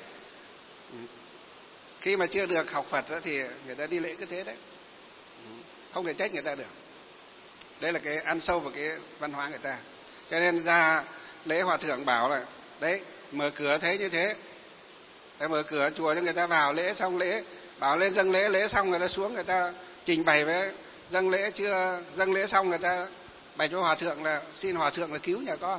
Speaker 1: Khi mà chưa được học Phật đó, thì người ta đi lễ cứ thế đấy, không thể trách người ta được. Đấy là cái ăn sâu vào cái văn hóa người ta. Cho nên ra lễ hòa thượng bảo là đấy, mở cửa thấy như thế, ta mở cửa chùa cho người ta vào lễ, xong lễ bảo lên dâng lễ, lễ xong người ta xuống, người ta trình bày với dâng lễ, chưa dâng lễ xong người ta bày cho hòa thượng là xin hòa thượng là cứu nhà con.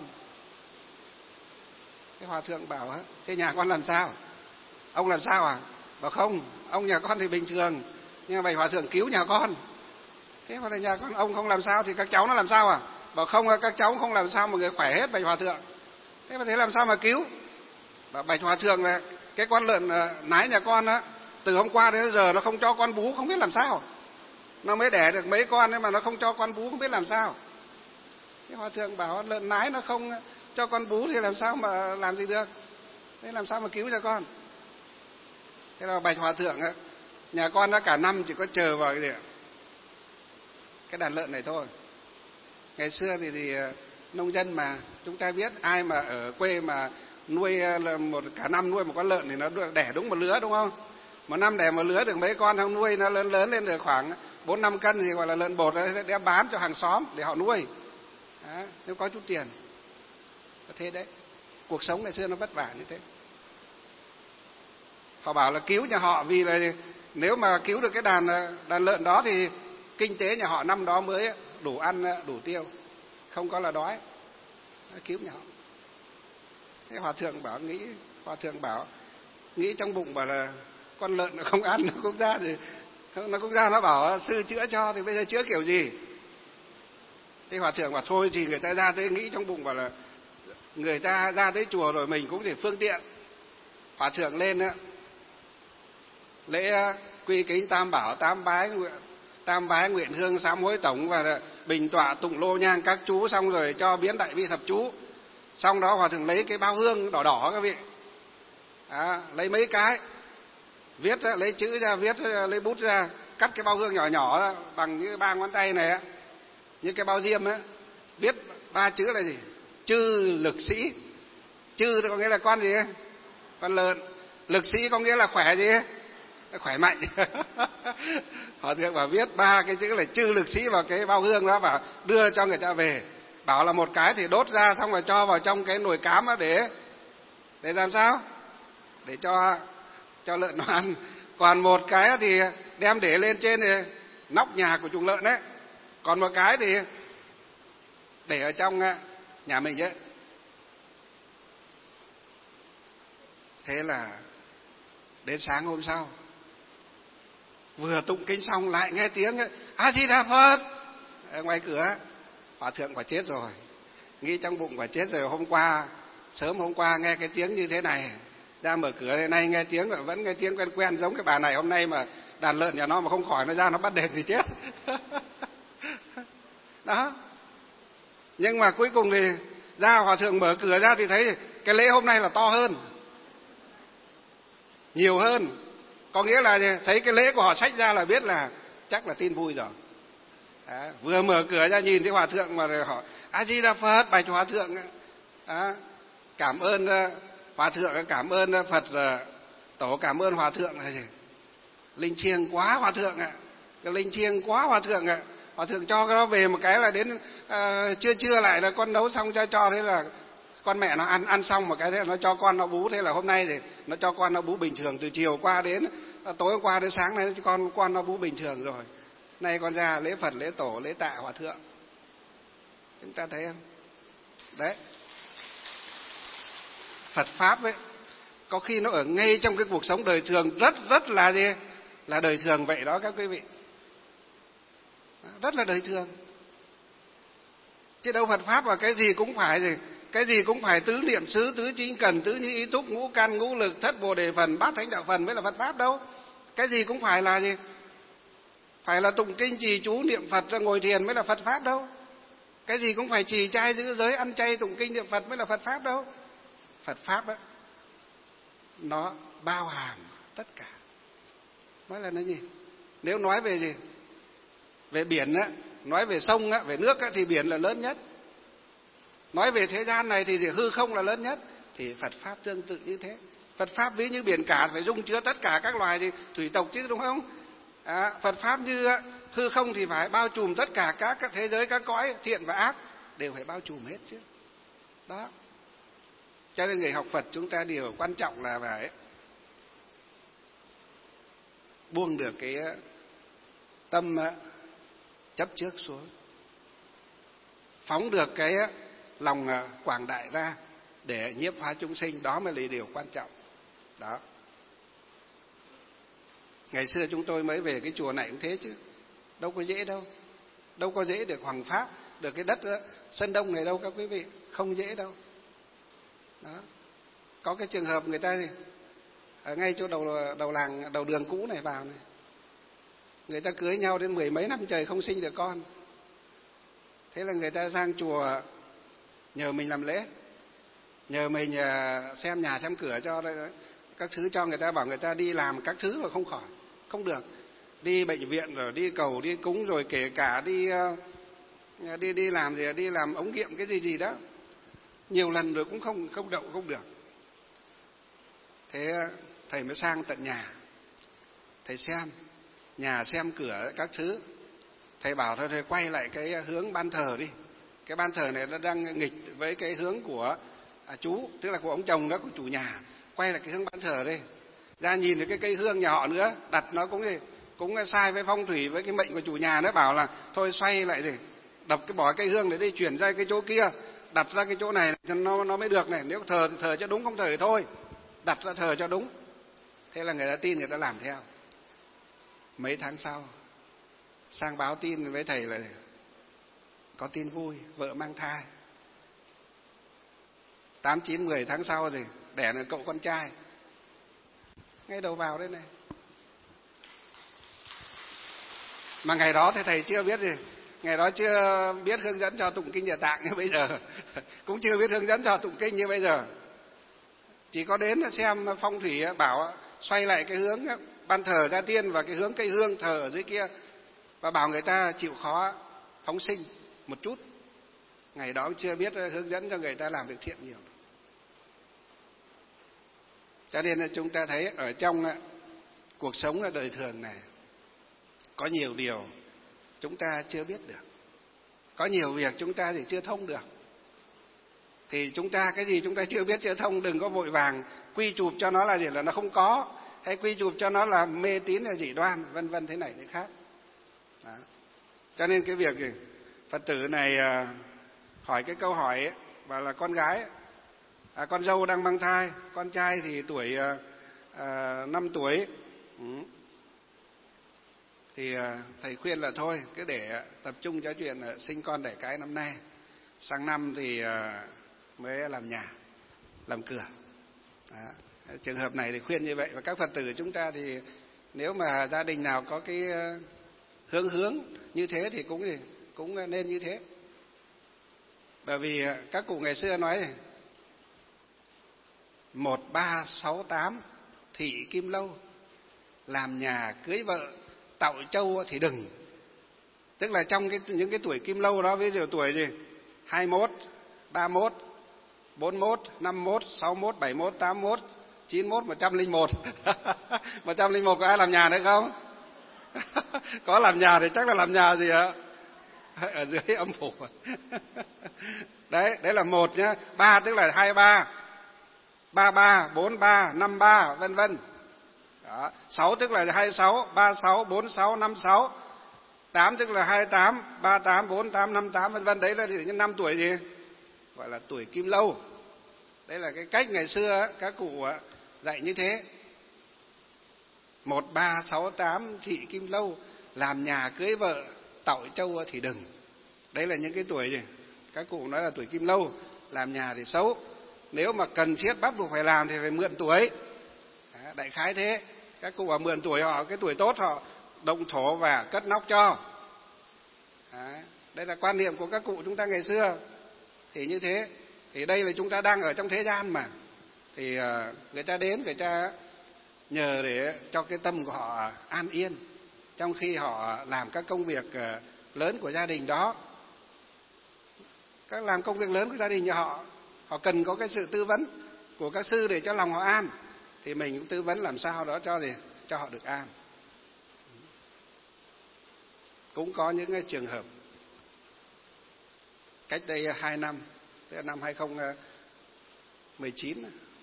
Speaker 1: Cái hòa thượng bảo thế nhà con làm sao? Ông làm sao à? Bảo không, ông nhà con thì bình thường, nhưng mà bày hòa thượng cứu nhà con. Thế mà là nhà con ông không làm sao thì các cháu nó làm sao à? Bảo không, các cháu không làm sao mà người khỏe hết bày hòa thượng. Thế mà thế làm sao mà cứu? Bảo bày hòa thượng là cái con lợn nái nhà con á, từ hôm qua đến giờ nó không cho con bú, không biết làm sao. Nó mới đẻ được mấy con ấy mà nó không cho con bú, không biết làm sao. Cái hòa thượng bảo lợn nái nó không cho con bú thì làm sao mà làm gì được? Thế làm sao mà cứu cho con? Thế là bạch hòa thượng á, nhà con đã cả năm chỉ có chờ vào cái gì? Cái đàn lợn này thôi. Ngày xưa thì, thì nông dân mà, chúng ta biết ai mà ở quê mà nuôi một cả năm nuôi một con lợn thì nó đẻ đúng một lứa, đúng không? Một năm đẻ một lứa được mấy con, không nuôi nó lớn lớn lên được khoảng bốn năm cân thì gọi là lợn bột, nó đem bán cho hàng xóm để họ nuôi. Đó, nếu có chút tiền. Thế đấy, cuộc sống ngày xưa nó vất vả như thế. Họ bảo là cứu nhà họ vì là nếu mà cứu được cái đàn đàn lợn đó thì kinh tế nhà họ năm đó mới đủ ăn đủ tiêu, không có là đói. Nó cứu nhà họ. Thế hòa thượng bảo nghĩ, hòa thượng bảo nghĩ trong bụng bảo là con lợn nó không ăn, nó không ra thì nó cũng ra, nó bảo sư chữa cho, thì bây giờ chữa kiểu gì? Thế hòa thượng bảo thôi thì người ta ra tới nghĩ trong bụng bảo là người ta ra tới chùa rồi mình cũng để phương tiện. Hòa thượng lên á, lễ quy kính tam bảo, tam bái tam bái nguyện hương sám hối tổng và bình tọa tụng lô nhang các chú, xong rồi cho biến đại bi thập chú. Xong đó hòa thượng lấy cái bao hương đỏ đỏ các vị, à, lấy mấy cái viết ra, lấy chữ ra, viết lấy bút ra, cắt cái bao hương nhỏ nhỏ ra, bằng như ba ngón tay này á, như cái bao diêm á, viết ba chữ là gì? Chư lực sĩ. Chư có nghĩa là con gì? Con lợn. Lực sĩ có nghĩa là khỏe gì? Khỏe mạnh. Họ thượng bảo viết ba cái chữ là chư lực sĩ vào cái bao hương đó, và đưa cho người ta về. Bảo là một cái thì đốt ra, xong rồi cho vào trong cái nồi cám đó để để làm sao? Để cho cho lợn nó ăn. Còn một cái thì đem để lên trên thì nóc nhà của chuồng lợn đấy. Còn một cái thì để ở trong nhà mình ấy. Thế là đến sáng hôm sau, vừa tụng kinh xong lại nghe tiếng A Di Đà Phật ở ngoài cửa. Hòa thượng quả chết rồi, nghĩ trong bụng quả chết rồi. Hôm qua sớm hôm qua nghe cái tiếng như thế này, ra mở cửa đây nay nghe tiếng mà vẫn nghe tiếng quen quen giống cái bà này. Hôm nay mà đàn lợn nhà nó mà không khỏi nó ra nó bắt đền thì chết. Đó. Nhưng mà cuối cùng thì ra hòa thượng mở cửa ra thì thấy cái lễ hôm nay là to hơn, nhiều hơn. Có nghĩa là thấy cái lễ của họ xách ra là biết là chắc là tin vui rồi. Đó. Vừa mở cửa ra nhìn thấy hòa thượng mà rồi họ A Di Đà Phật bạch hòa thượng. Đó. Cảm ơn hòa thượng, cảm ơn Phật, tổ cảm ơn hòa thượng là gì? Linh thiêng quá hòa thượng ạ. Cái linh thiêng quá hòa thượng ạ. Hòa thượng cho cái đó về một cái là đến uh, trưa trưa lại là con nấu xong cho cho thế là con mẹ nó ăn ăn xong một cái thế là nó cho con nó bú. Thế là hôm nay thì nó cho con nó bú bình thường, từ chiều qua đến uh, tối hôm qua đến sáng nay con con nó bú bình thường rồi. Nay con ra lễ Phật, lễ tổ, lễ tạ hòa thượng. Chúng ta thấy không? Đấy. Phật pháp ấy Có khi nó ở ngay trong cái cuộc sống đời thường rất rất là gì? Là đời thường vậy đó các quý vị. Rất là đời thường. Chứ đâu Phật Pháp là cái gì cũng phải gì? Cái gì cũng phải tứ niệm xứ, tứ chính cần, tứ như ý túc, ngũ căn, ngũ lực, thất bồ đề phần, bát thánh đạo phần mới là Phật Pháp đâu. Cái gì cũng phải là gì? Phải là tụng kinh trì chú niệm Phật rồi ngồi thiền mới là Phật Pháp đâu. Cái gì cũng phải trì trai giữ giới, ăn chay tụng kinh niệm Phật mới là Phật Pháp đâu. Phật Pháp đó, nó bao hàm tất cả. Nói là nó gì? Nếu nói về gì? Về biển á, nói về sông á, về nước á, thì biển là lớn nhất. Nói về thế gian này thì gì? Hư không là lớn nhất. Thì Phật Pháp tương tự như thế. Phật Pháp ví như biển cả phải dung chứa tất cả các loài thì thủy tộc chứ, đúng không? À, Phật Pháp như hư không thì phải bao trùm tất cả các, các thế giới, các cõi thiện và ác đều phải bao trùm hết chứ. Đó. Cho nên người học Phật chúng ta điều quan trọng là phải buông được cái tâm chấp trước xuống, phóng được cái lòng quảng đại ra để nhiếp hóa chúng sinh. Đó mới là điều quan trọng. Đó. Ngày xưa chúng tôi mới về cái chùa này cũng thế chứ, đâu có dễ đâu, đâu có dễ được hoằng pháp, được cái đất đó, Sơn Đông này đâu các quý vị, không dễ đâu. Đó. Có cái trường hợp người ta thì ở ngay chỗ đầu đầu làng, đầu đường cũ này vào này, người ta cưới nhau đến mười mấy năm trời không sinh được con. Thế là người ta sang chùa nhờ mình làm lễ, nhờ mình xem nhà xem cửa cho các thứ, cho người ta, bảo người ta đi làm các thứ mà không khỏi, không được. Đi bệnh viện rồi đi cầu đi cúng, rồi kể cả đi đi đi làm gì, đi làm ống nghiệm cái gì gì đó, nhiều lần rồi cũng không không đậu không được. Thế thầy mới sang tận nhà, thầy xem nhà xem cửa các thứ. Thầy bảo thôi thầy quay lại cái hướng ban thờ đi, cái ban thờ này nó đang nghịch với cái hướng của à, chú, tức là của ông chồng đó, của chủ nhà. Quay lại cái hướng ban thờ đây, ra nhìn thấy cái cây hương nhà họ nữa, đặt nó cũng gì cũng sai với phong thủy, với cái mệnh của chủ nhà. Nó bảo là thôi xoay lại gì, đập cái bỏ cây hương để đi, chuyển ra cái chỗ kia, đặt ra cái chỗ này cho nó nó mới được này. Nếu thờ thì thờ cho đúng, không thờ thì thôi, đặt ra thờ cho đúng. Thế là người ta tin, người ta làm theo. Mấy tháng sau sang báo tin với thầy là có tin vui, vợ mang thai. Tám chín mười tháng sau thì đẻ được cậu con trai, ngay đầu vào đây này. Mà ngày đó thì thầy chưa biết gì, ngày đó chưa biết hướng dẫn cho tụng kinh Địa Tạng như bây giờ, cũng chưa biết hướng dẫn cho tụng kinh như bây giờ. Chỉ có đến xem phong thủy bảo xoay lại cái hướng ban thờ gia tiên và cái hướng cây hương thờ ở dưới kia, và bảo người ta chịu khó phóng sinh một chút. Ngày đó chưa biết hướng dẫn cho người ta làm việc thiện nhiều. Cho nên chúng ta thấy ở trong cuộc sống đời thường này có nhiều điều chúng ta chưa biết được, có nhiều việc chúng ta thì chưa thông được. Thì chúng ta cái gì chúng ta chưa biết chưa thông, đừng có vội vàng quy chụp cho nó là gì là nó không có, hay quy chụp cho nó là mê tín hay dị đoan, vân vân thế này thế khác. Đó. Cho nên cái việc gì Phật tử này hỏi cái câu hỏi ấy, bảo là con gái à, con dâu đang mang thai, con trai thì tuổi à, năm tuổi. Ừ. Thì à, thầy khuyên là thôi cứ để tập trung cho chuyện sinh con đẻ cái năm nay, sang năm thì à, mới làm nhà làm cửa. Đó. Trường hợp này thì khuyên như vậy. Và các Phật tử chúng ta thì nếu mà gia đình nào có cái hướng hướng như thế thì cũng thì cũng nên như thế. Bởi vì các cụ ngày xưa nói một ba sáu tám thị kim lâu, làm nhà cưới vợ tạo trâu thì đừng. Tức là trong cái những cái tuổi kim lâu đó, ví dụ tuổi gì hai mốt, ba mốt, bốn mốt, năm mốt, sáu mốt, bảy mốt, tám mốt, chín mốt, một trăm linh một. Một trăm linh một có ai làm nhà nữa không? Có làm nhà thì chắc là làm nhà gì ạ? Ở dưới âm phủ. Đấy, đấy là một nhá. Ba tức là hai ba, ba ba, bốn ba, năm ba, vân vân. Đó. Sáu tức là hai sáu, ba sáu, bốn sáu, năm sáu. Tám tức là hai tám, ba tám, bốn tám, năm tám, vân vân. Đấy là những năm tuổi gì? Gọi là tuổi kim lâu. Đấy là cái cách ngày xưa các cụ dạy như thế. Một ba sáu tám thị kim lâu, làm nhà cưới vợ tỏi trâu thì đừng. Đấy là những cái tuổi gì các cụ nói là tuổi kim lâu, làm nhà thì xấu. Nếu mà cần thiết bắt buộc phải làm thì phải mượn tuổi. Đại khái thế. Các cụ ở mượn tuổi họ, cái tuổi tốt họ động thổ và cất nóc cho. Đây là quan niệm của các cụ chúng ta ngày xưa. Thì như thế, thì đây là chúng ta đang ở trong thế gian mà. Thì người ta đến, người ta nhờ để cho cái tâm của họ an yên trong khi họ làm các công việc lớn của gia đình đó. Các làm công việc lớn của gia đình nhà họ, họ cần có cái sự tư vấn của các sư để cho lòng họ an, thì mình cũng tư vấn làm sao đó cho gì cho họ được an. Cũng có những cái trường hợp cách đây hai năm, tức là năm hai không một chín,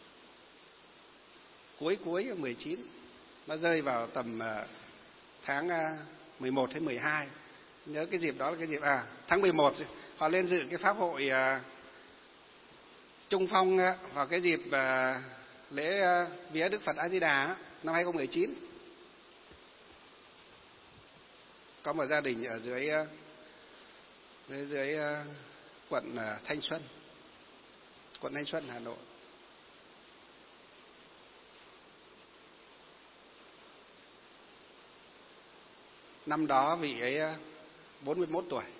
Speaker 1: cuối cuối mười chín, nó rơi vào tầm tháng mười một hay mười hai. Nhớ cái dịp đó là cái dịp à tháng mười một, họ lên dự cái pháp hội uh, Trung Phong uh, vào cái dịp uh, lễ uh, vía Đức Phật A Di Đà năm hai không một chín. Có một gia đình ở dưới uh, dưới, dưới uh, quận uh, Thanh Xuân, quận Thanh Xuân Hà Nội. Năm đó vị ấy uh, bốn mươi mốt tuổi.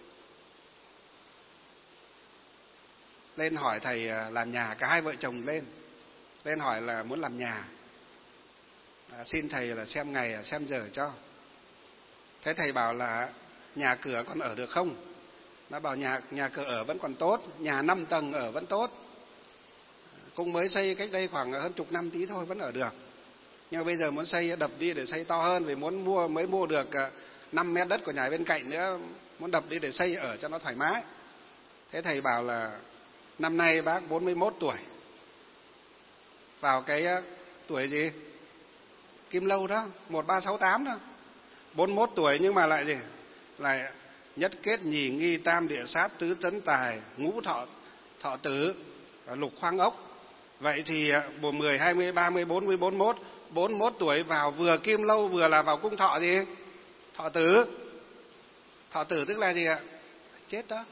Speaker 1: Lên hỏi thầy làm nhà, cả hai vợ chồng lên. Lên hỏi là muốn làm nhà. À, xin thầy là xem ngày, xem giờ cho. Thế thầy bảo là nhà cửa còn ở được không? Nó bảo nhà, nhà cửa ở vẫn còn tốt, nhà năm tầng ở vẫn tốt. Cũng mới xây cách đây khoảng hơn chục năm tí thôi, vẫn ở được. Nhưng mà bây giờ muốn xây đập đi để xây to hơn, vì muốn mua mới mua được năm mét đất của nhà bên cạnh nữa, muốn đập đi để xây ở cho nó thoải mái. Thế thầy bảo là năm nay bác bốn mươi mốt tuổi, vào cái tuổi gì kim lâu đó, một ba sáu tám đó, bốn mươi mốt tuổi nhưng mà lại gì lại nhất kết nhì nghi tam địa sát tứ tấn tài ngũ thọ thọ tử lục khoáng ốc. Vậy thì mười, hai mươi, ba mươi, bốn mươi, bốn mươi mốt, bốn mươi mốt tuổi vào vừa kim lâu vừa là vào cung thọ gì thọ tử. Thọ tử tức là gì ạ? Chết đó.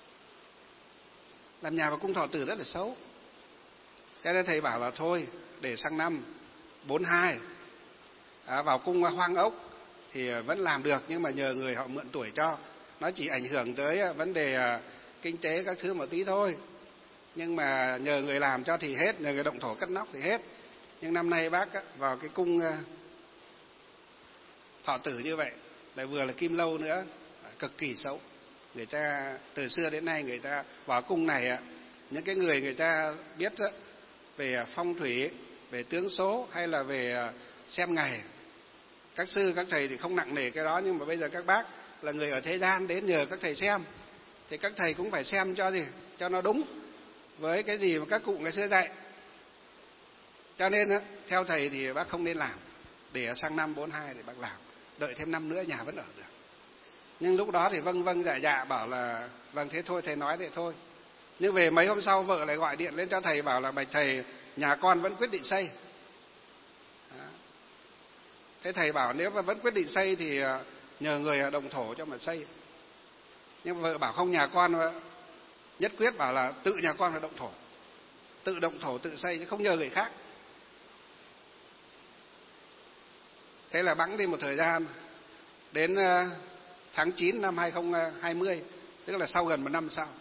Speaker 1: Làm nhà vào cung thọ tử rất là xấu. Cho nên thầy bảo là thôi để sang năm bốn mươi hai à, vào cung hoang ốc thì vẫn làm được, nhưng mà nhờ người họ mượn tuổi cho. Nó chỉ ảnh hưởng tới vấn đề kinh tế các thứ một tí thôi, nhưng mà nhờ người làm cho thì hết, nhờ người động thổ cất nóc thì hết. Nhưng năm nay bác vào cái cung thọ tử như vậy, lại vừa là kim lâu nữa, cực kỳ xấu. Người ta từ xưa đến nay người ta vào cung này, những cái người người ta biết về phong thủy, về tướng số hay là về xem ngày, các sư các thầy thì không nặng nề cái đó. Nhưng mà bây giờ các bác là người ở thế gian đến nhờ các thầy xem, thì các thầy cũng phải xem cho gì cho nó đúng với cái gì mà các cụ ngày xưa dạy. Cho nên theo thầy thì bác không nên làm, để sang năm bốn mươi hai thì bác làm, đợi thêm năm nữa nhà vẫn ở được. Nhưng lúc đó thì vâng vâng dạ dạ bảo là vâng thế thôi, thầy nói thế thôi. Nhưng về mấy hôm sau vợ lại gọi điện lên cho thầy bảo là bạch thầy, nhà con vẫn quyết định xây. Đó. Thế thầy bảo nếu mà vẫn quyết định xây thì nhờ người động thổ cho mà xây. Nhưng vợ bảo không, nhà con nhất quyết bảo là tự nhà con phải động thổ, tự động thổ tự xây chứ không nhờ người khác. Thế là bẵng đi một thời gian, đến tháng chín năm hai không hai không, tức là sau gần một năm sau,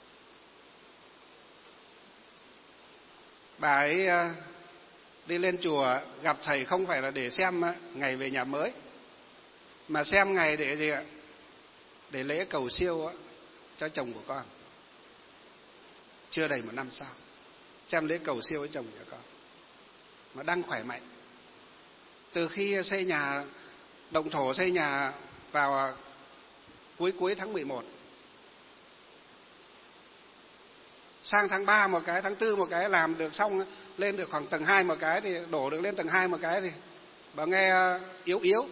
Speaker 1: bà ấy đi lên chùa gặp thầy không phải là để xem ngày về nhà mới, mà xem ngày để gì ạ? Để lễ cầu siêu cho chồng của con. Chưa đầy một năm sau, xem lễ cầu siêu với chồng của con, mà đang khỏe mạnh. Từ khi xây nhà, động thổ xây nhà vào cuối cuối tháng mười một, sang tháng ba một cái, tháng tư một cái làm được xong, lên được khoảng tầng hai một cái thì đổ được lên tầng hai một cái thì bà nghe yếu yếu.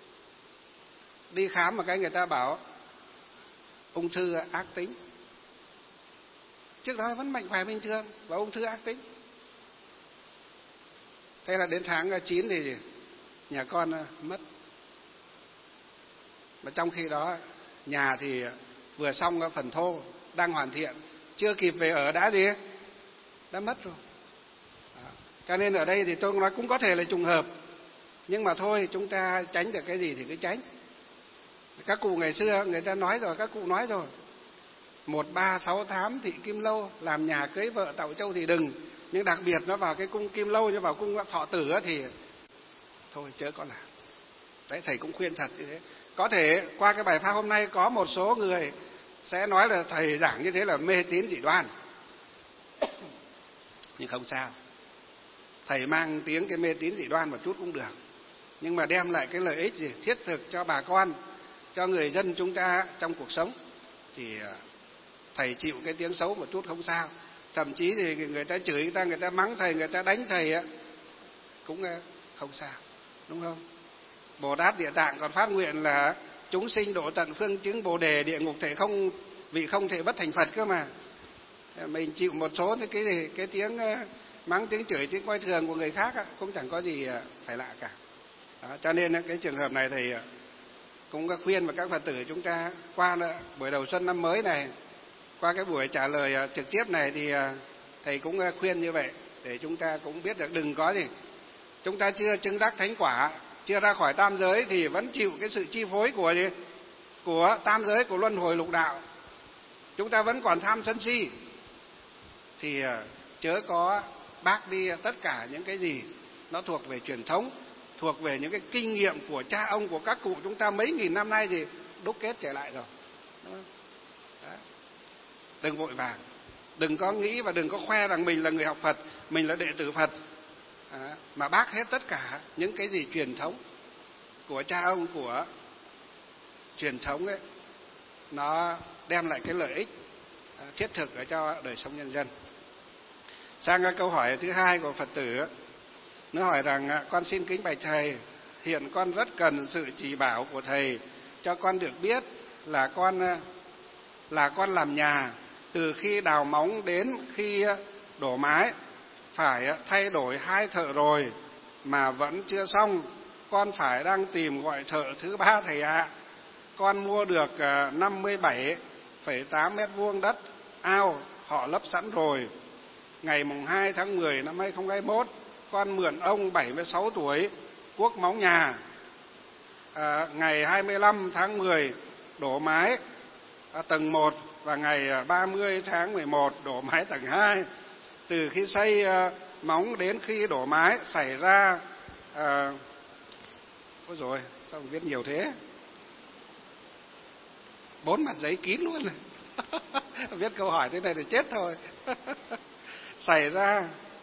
Speaker 1: Đi khám một cái người ta bảo ung thư ác tính. Trước đó vẫn mạnh khỏe bình thường và ung thư ác tính. Thế là đến tháng chín thì nhà con mất. Mà trong khi đó nhà thì vừa xong phần thô, đang hoàn thiện, chưa kịp về ở đã gì? Đã mất rồi. Đó. Cho nên ở đây thì tôi nói cũng có thể là trùng hợp. Nhưng mà thôi, chúng ta tránh được cái gì thì cứ tránh. Các cụ ngày xưa người ta nói rồi, các cụ nói rồi. Một ba sáu thám thị kim lâu, làm nhà cưới vợ tậu châu thì đừng. Nhưng đặc biệt nó vào cái cung kim lâu, như vào cung thọ tử thì thôi chớ có làm. Đấy, thầy cũng khuyên thật như thế. Có thể qua cái bài pháp hôm nay có một số người sẽ nói là thầy giảng như thế là mê tín dị đoan. Nhưng không sao. Thầy mang tiếng cái mê tín dị đoan một chút cũng được. Nhưng mà đem lại cái lợi ích gì thiết thực cho bà con, cho người dân chúng ta trong cuộc sống thì thầy chịu cái tiếng xấu một chút không sao. Thậm chí thì người ta chửi người ta, người ta mắng thầy, người ta đánh thầy cũng không sao, đúng không? Bồ Tát Địa Tạng còn phát nguyện là chúng sinh độ tận phương chứng Bồ đề, địa ngục thể không vị không thể bất thành Phật cơ mà. Mình chịu một số cái cái, cái tiếng mắng, tiếng chửi, tiếng coi thường của người khác cũng chẳng có gì phải lạ cả. Đó, cho nên cái trường hợp này thầy cũng có khuyên và các Phật tử chúng ta qua buổi đầu xuân năm mới này, qua cái buổi trả lời trực tiếp này thì thầy cũng khuyên như vậy để chúng ta cũng biết được đừng có gì. Chúng ta chưa chứng đắc thánh quả, chưa ra khỏi tam giới thì vẫn chịu cái sự chi phối của gì? Của tam giới, của luân hồi lục đạo. Chúng ta vẫn còn tham sân si thì chớ có bác đi tất cả những cái gì nó thuộc về truyền thống, thuộc về những cái kinh nghiệm của cha ông, của các cụ chúng ta mấy nghìn năm nay thì đúc kết trở lại rồi. Đó. Đừng vội vàng, đừng có nghĩ và đừng có khoe rằng mình là người học Phật, mình là đệ tử Phật, à, mà bác hết tất cả những cái gì truyền thống của cha ông, của truyền thống ấy, nó đem lại cái lợi ích à, thiết thực ở cho đời sống nhân dân. Sang cái câu hỏi thứ hai của Phật tử, nó hỏi rằng: con xin kính bạch thầy, hiện con rất cần sự chỉ bảo của thầy cho con được biết là con là con làm nhà, từ khi đào móng đến khi đổ mái phải thay đổi hai thợ rồi mà vẫn chưa xong. Con phải đang tìm gọi thợ thứ ba thầy ạ. À. Con mua được năm mươi bảy phẩy tám mét vuông đất ao họ lấp sẵn rồi. Ngày mùng hai tháng mười năm hai không hai mốt, con mượn ông bảy mươi sáu tuổi cuốc móng nhà. À, ngày hai mươi lăm tháng mười đổ mái à, tầng một và ngày ba mươi tháng mười một đổ mái tầng hai. Từ khi xây à, móng đến khi đổ mái xảy ra à, ôi rồi sao viết nhiều thế, bốn mặt giấy kín luôn này. Viết câu hỏi thế này thì chết thôi. Xảy ra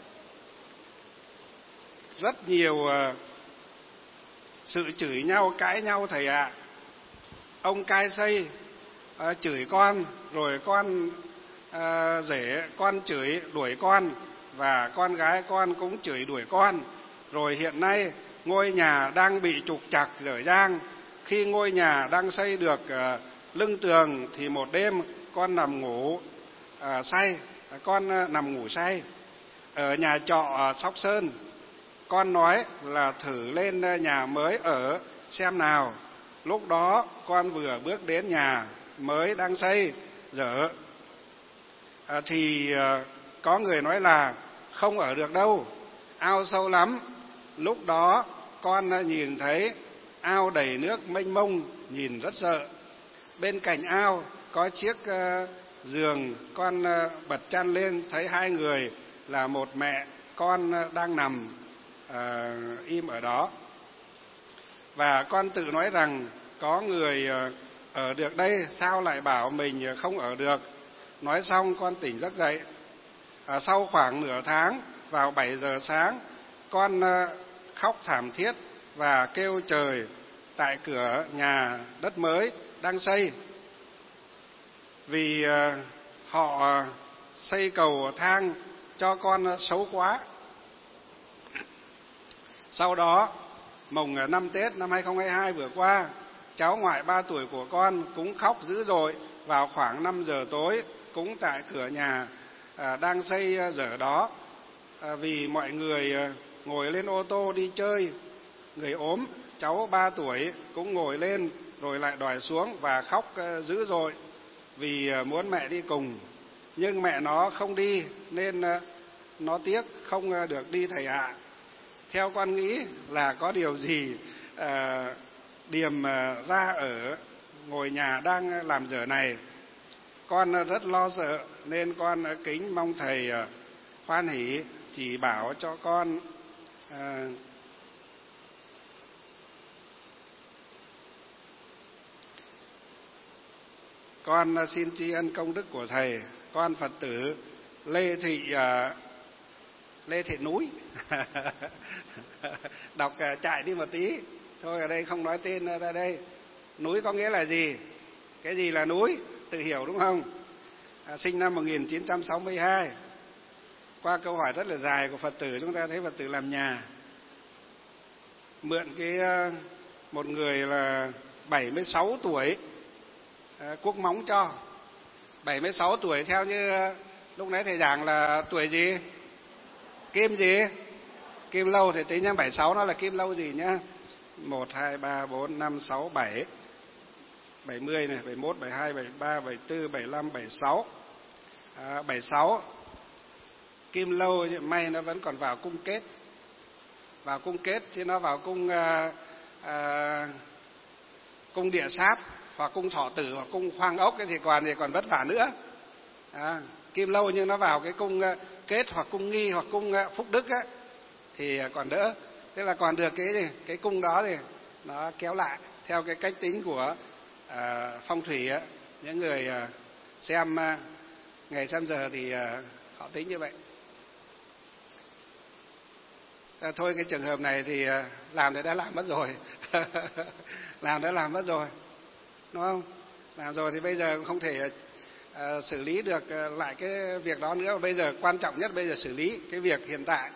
Speaker 1: rất nhiều uh, sự chửi nhau, cãi nhau thầy ạ. À. Ông cai xây uh, chửi con, rồi con uh, rể con chửi đuổi con, và con gái con cũng chửi đuổi con. Rồi hiện nay ngôi nhà đang bị trục trặc dở dang. Khi ngôi nhà đang xây được uh, lưng tường thì một đêm con nằm ngủ uh, say, con uh, nằm ngủ say ở nhà trọ ở Sóc Sơn. Con nói là thử lên nhà mới ở xem nào. Lúc đó con vừa bước đến nhà mới đang xây dở à, thì à, có người nói là không ở được đâu, ao sâu lắm. Lúc đó con nhìn thấy ao đầy nước mênh mông, nhìn rất sợ. Bên cạnh ao có chiếc uh, giường, con uh, bật chăn lên thấy hai người là một mẹ con đang nằm uh, im ở đó. Và con tự nói rằng có người uh, ở được đây, sao lại bảo mình không ở được. Nói xong con tỉnh giấc dậy. uh, Sau khoảng nửa tháng, vào bảy giờ sáng, con uh, khóc thảm thiết và kêu trời tại cửa nhà đất mới đang xây. Vì uh, họ uh, xây cầu thang cho con xấu quá. Sau đó mùng năm Tết năm hai không hai hai vừa qua, cháu ngoại ba tuổi của con cũng khóc dữ dội vào khoảng năm giờ tối, cũng tại cửa nhà à, đang xây dở đó. À, vì mọi người ngồi lên ô tô đi chơi, người ốm, cháu ba tuổi cũng ngồi lên rồi lại đòi xuống và khóc dữ dội vì muốn mẹ đi cùng. Nhưng mẹ nó không đi nên nó tiếc không được đi thầy ạ. Theo con nghĩ là có điều gì à, điềm ra ở ngồi nhà đang làm dở này. Con rất lo sợ nên con kính mong thầy hoan hỷ chỉ bảo cho con à, con xin tri ân công đức của thầy. Con Phật tử Lê Thị à, Lê Thị Núi đọc chạy đi một tí thôi, ở đây không nói tên ra đây. Núi có nghĩa là gì? Cái gì là núi? Tự hiểu đúng không? À, sinh năm một nghìn chín trăm sáu mươi hai. Qua câu hỏi rất là dài của Phật tử, chúng ta thấy Phật tử làm nhà mượn cái một người là bảy mươi sáu tuổi à, cuốc móng cho. bảy mươi sáu tuổi theo như lúc nãy thầy giảng là tuổi gì? Kim gì? Kim lâu. Thì tính nhá, bảy mươi sáu nó là kim lâu gì nhá? một, hai, ba, bốn, năm, sáu, bảy. bảy mươi này, bảy mươi mốt, bảy mươi hai, bảy mươi ba, bảy mươi tư, bảy mươi lăm, bảy mươi sáu. À, bảy mươi sáu. Kim lâu may nó vẫn còn vào cung kết. Vào cung kết thì nó vào cung à, à, cung địa sát hoặc cung thọ tử hoặc cung hoang ốc thì còn thì còn vất vả nữa. À, kim lâu nhưng nó vào cái cung kết hoặc cung nghi hoặc cung phúc đức á, thì còn đỡ. Tức là còn được cái gì? Cái cung đó thì nó kéo lại theo cái cách tính của à, phong thủy á. Những người à, xem à, ngày xem giờ thì à, họ tính như vậy. À, thôi cái trường hợp này thì à, làm thì đã làm mất rồi. Làm đã làm mất rồi, đúng không? Làm rồi thì bây giờ không thể à, xử lý được à, lại cái việc đó nữa. Bây giờ quan trọng nhất bây giờ xử lý cái việc hiện tại.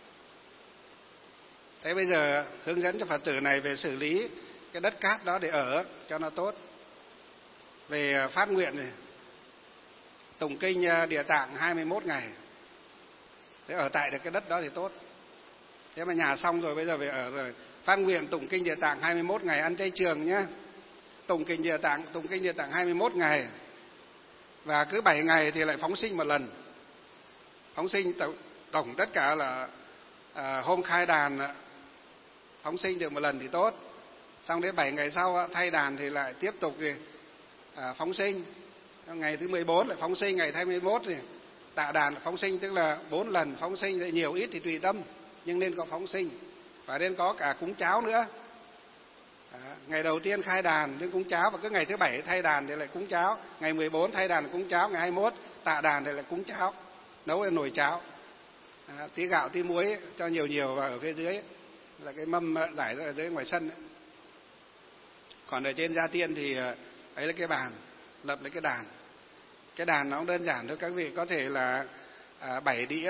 Speaker 1: Thế bây giờ hướng dẫn cho Phật tử này về xử lý cái đất cát đó để ở cho nó tốt. Về phát nguyện này, tụng kinh Địa Tạng hai mươi mốt ngày để ở tại được cái đất đó thì tốt. Thế mà nhà xong rồi bây giờ về ở rồi, phát nguyện tụng kinh Địa Tạng hai mươi mốt ngày, ăn chay trường nhá. Tụng kinh Địa Tạng, tụng kinh Địa Tạng hai mươi mốt ngày. Và cứ bảy ngày thì lại phóng sinh một lần. Phóng sinh tổng, tổng tất cả là à, hôm khai đàn phóng sinh được một lần thì tốt. Xong đến bảy ngày sau thay đàn thì lại tiếp tục thì à, phóng sinh. Ngày thứ mười bốn lại phóng sinh, ngày hai mươi mốt thì tạ đàn phóng sinh, tức là bốn lần phóng sinh, nhiều ít thì tùy tâm, nhưng nên có phóng sinh và nên có cả cúng cháo nữa. À, ngày đầu tiên khai đàn nên cúng cháo, và cứ ngày thứ bảy thay đàn thì lại cúng cháo, ngày mười bốn thay đàn cúng cháo, ngày hai mươi mốt tạ đàn thì lại cúng cháo, nấu lên nồi cháo. À, tí gạo tí muối cho nhiều nhiều vào ở phía dưới là cái mâm rải ra ở dưới ngoài sân ấy. Còn ở trên gia tiên thì ấy là cái bàn, lập lấy cái đàn. Cái đàn nó cũng đơn giản thôi, các vị có thể là à, bảy đĩa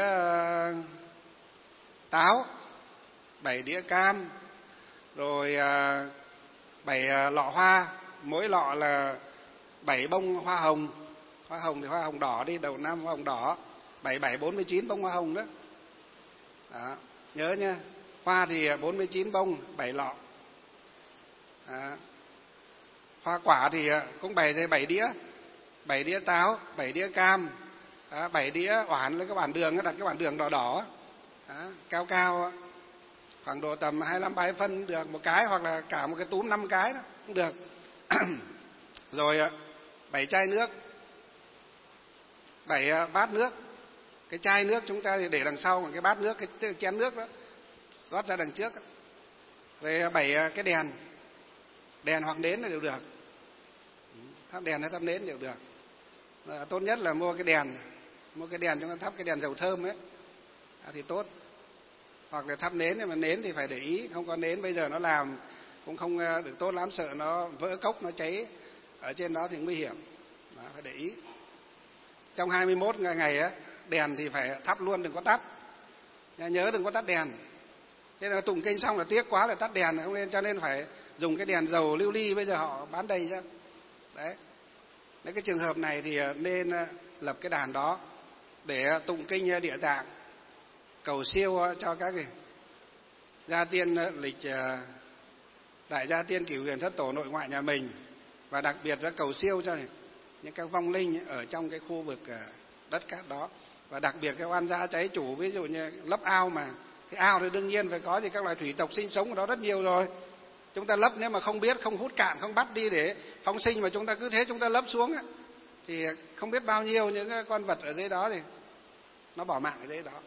Speaker 1: táo, bảy đĩa cam, rồi à, bảy à, lọ hoa, mỗi lọ là bảy bông hoa hồng. Hoa hồng thì hoa hồng đỏ đi, đầu năm hoa hồng đỏ, bảy bảy bốn mươi chín bông hoa hồng đó. Đó, nhớ nha. Hoa thì bốn mươi chín bông, bảy lọ. Đó. Hoa quả thì cũng bày ra bảy đĩa, bảy đĩa táo, bảy đĩa cam, đó, bảy đĩa oản lấy cái bản đường, đặt cái bản đường đỏ đỏ, đó, cao cao, khoảng độ tầm hai mươi lăm ba mươi phân được một cái, hoặc là cả một cái túm năm cái đó cũng được. Rồi bảy chai nước, bảy bát nước. Cái chai nước chúng ta thì để đằng sau, còn cái bát nước, cái chén nước đó rót ra đằng trước. Rồi bảy cái đèn, đèn hoặc nến là đều được, thắp đèn hay thắp nến đều được. À, tốt nhất là mua cái đèn, mua cái đèn chúng ta thắp cái đèn dầu thơm ấy à, thì tốt. Hoặc là thắp nến, nhưng mà nến thì phải để ý, không có nến bây giờ nó làm cũng không được tốt lắm, sợ nó vỡ cốc, nó cháy ở trên đó thì nguy hiểm. Đó, phải để ý. Trong hai mươi mốt ngày á, đèn thì phải thắp luôn, đừng có tắt. Nhớ đừng có tắt đèn. Thế là tụng kinh xong là tiếc quá là tắt đèn, không nên, cho nên phải dùng cái đèn dầu lưu ly, bây giờ họ bán đầy ra. Đấy. Đấy, cái trường hợp này thì nên lập cái đàn đó để tụng kinh Địa Tạng, cầu siêu cho các gia tiên lịch đại gia tiên Cửu Huyền Thất Tổ nội ngoại nhà mình, và đặc biệt là cầu siêu cho những các vong linh ở trong cái khu vực đất cát đó, và đặc biệt cái oan gia cháy chủ, ví dụ như lấp ao mà cái ao thì đương nhiên phải có gì các loài thủy tộc sinh sống ở đó rất nhiều rồi. Chúng ta lấp nếu mà không biết, không hút cạn, không bắt đi để phóng sinh, mà chúng ta cứ thế chúng ta lấp xuống thì không biết bao nhiêu những con vật ở dưới đó thì nó bỏ mạng ở dưới đó.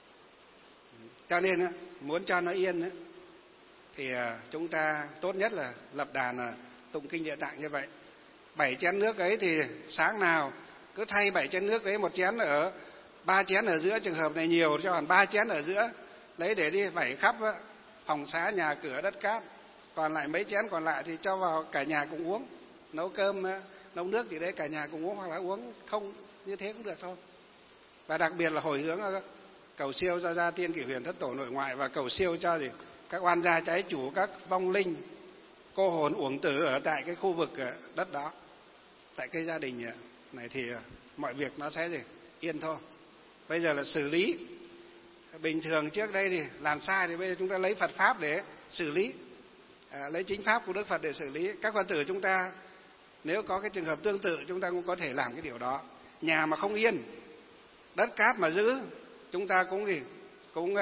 Speaker 1: Cho nên muốn cho nó yên thì chúng ta tốt nhất là lập đàn tụng kinh Địa Tạng như vậy. Bảy chén nước ấy thì sáng nào cứ thay bảy chén nước đấy, một chén ở ba chén ở giữa, trường hợp này nhiều cho hẳn ba chén ở giữa, lấy để đi vẩy khắp phòng xá nhà cửa đất cát, còn lại mấy chén còn lại thì cho vào cả nhà cùng uống, nấu cơm nấu nước thì đấy cả nhà cùng uống, hoặc là uống không như thế cũng được thôi. Và đặc biệt là hồi hướng cầu siêu cho gia tiên Cửu Huyền Thất Tổ nội ngoại, và cầu siêu cho gì các oan gia trái chủ, các vong linh cô hồn uổng tử ở tại cái khu vực đất đó, tại cái gia đình này, thì mọi việc nó sẽ gì yên thôi. Bây giờ là xử lý. Bình thường trước đây thì làm sai thì bây giờ chúng ta lấy Phật pháp để xử lý, à, lấy chính pháp của Đức Phật để xử lý. Các Phật tử chúng ta nếu có cái trường hợp tương tự, chúng ta cũng có thể làm cái điều đó. Nhà mà không yên, đất cát mà giữ, chúng ta cũng gì cũng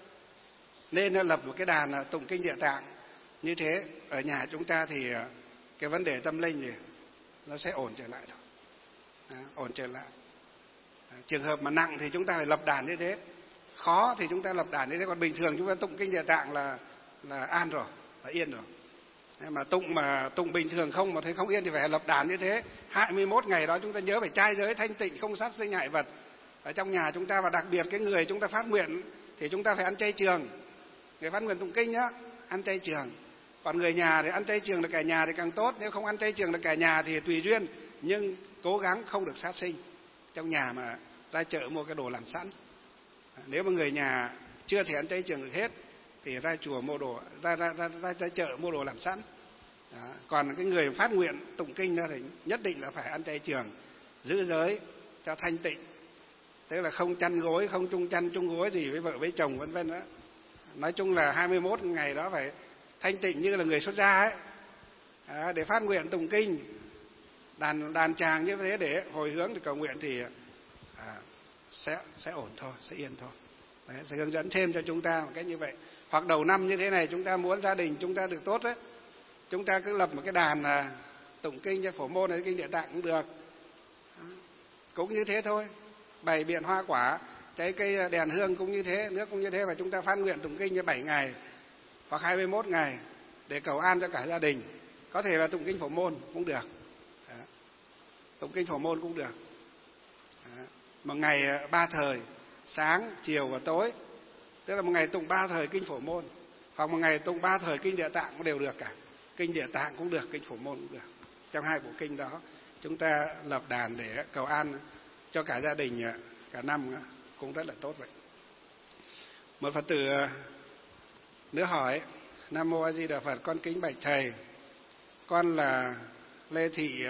Speaker 1: nên lập một cái đàn tụng kinh Địa Tạng như thế ở nhà chúng ta, thì cái vấn đề tâm linh thì nó sẽ ổn trở lại thôi. À, ổn trở lại. À, trường hợp mà nặng thì chúng ta phải lập đàn như thế, khó thì chúng ta lập đàn như thế, còn bình thường chúng ta tụng kinh Địa Tạng là là an rồi, là yên rồi. Mà tụng mà tụng bình thường không mà thấy không yên thì phải lập đàn như thế. hai mươi mốt ngày đó chúng ta nhớ phải trai giới thanh tịnh, không sát sinh hại vật ở trong nhà chúng ta, và đặc biệt cái người chúng ta phát nguyện thì chúng ta phải ăn chay trường. Người phát nguyện tụng kinh nhá, ăn chay trường. Còn người nhà thì ăn chay trường được cả nhà thì càng tốt, nếu không ăn chay trường được cả nhà thì tùy duyên, nhưng cố gắng không được sát sinh trong nhà mà ra chợ mua cái đồ làm sẵn. Nếu mà người nhà chưa thể ăn chay trường được hết thì ra chùa mua đồ, ra ra ra ra, ra chợ mua đồ làm sẵn. Đó. Còn cái người phát nguyện tụng kinh đó thì nhất định là phải ăn chay trường, giữ giới cho thanh tịnh, tức là không chăn gối, không chung chăn chung gối gì với vợ với chồng vân vân đó. Nói chung là hai mươi mốt ngày đó phải thanh tịnh như là người xuất gia ấy, à, để phát nguyện tụng kinh, đàn đàn tràng như thế để hồi hướng để cầu nguyện thì à, sẽ sẽ ổn thôi, sẽ yên thôi. Đấy, sẽ hướng dẫn thêm cho chúng ta một cách như vậy. Hoặc đầu năm như thế này chúng ta muốn gia đình chúng ta được tốt đấy, chúng ta cứ lập một cái đàn là tụng kinh cho Phổ Môn hay kinh Địa Tạng cũng được. Đó. Cũng như thế thôi. Bày biện hoa quả, trái cây đèn hương cũng như thế, nước cũng như thế, và chúng ta phát nguyện tụng kinh như bảy ngày hoặc hai mươi mốt ngày để cầu an cho cả gia đình. Có thể là tụng kinh Phổ Môn cũng được. Đó. Tụng kinh Phổ Môn cũng được. Đó. Một ngày ba thời, sáng, chiều và tối, tức là một ngày tụng ba thời kinh Phổ Môn, hoặc một ngày tụng ba thời kinh Địa Tạng cũng đều được cả. Kinh Địa Tạng cũng được, kinh Phổ Môn cũng được. Trong hai bộ kinh đó chúng ta lập đàn để cầu an cho cả gia đình cả năm cũng rất là tốt vậy. Một Phật tử nữa hỏi: Nam Mô A Di Đà Phật, con kính bạch thầy, con là Lê Thị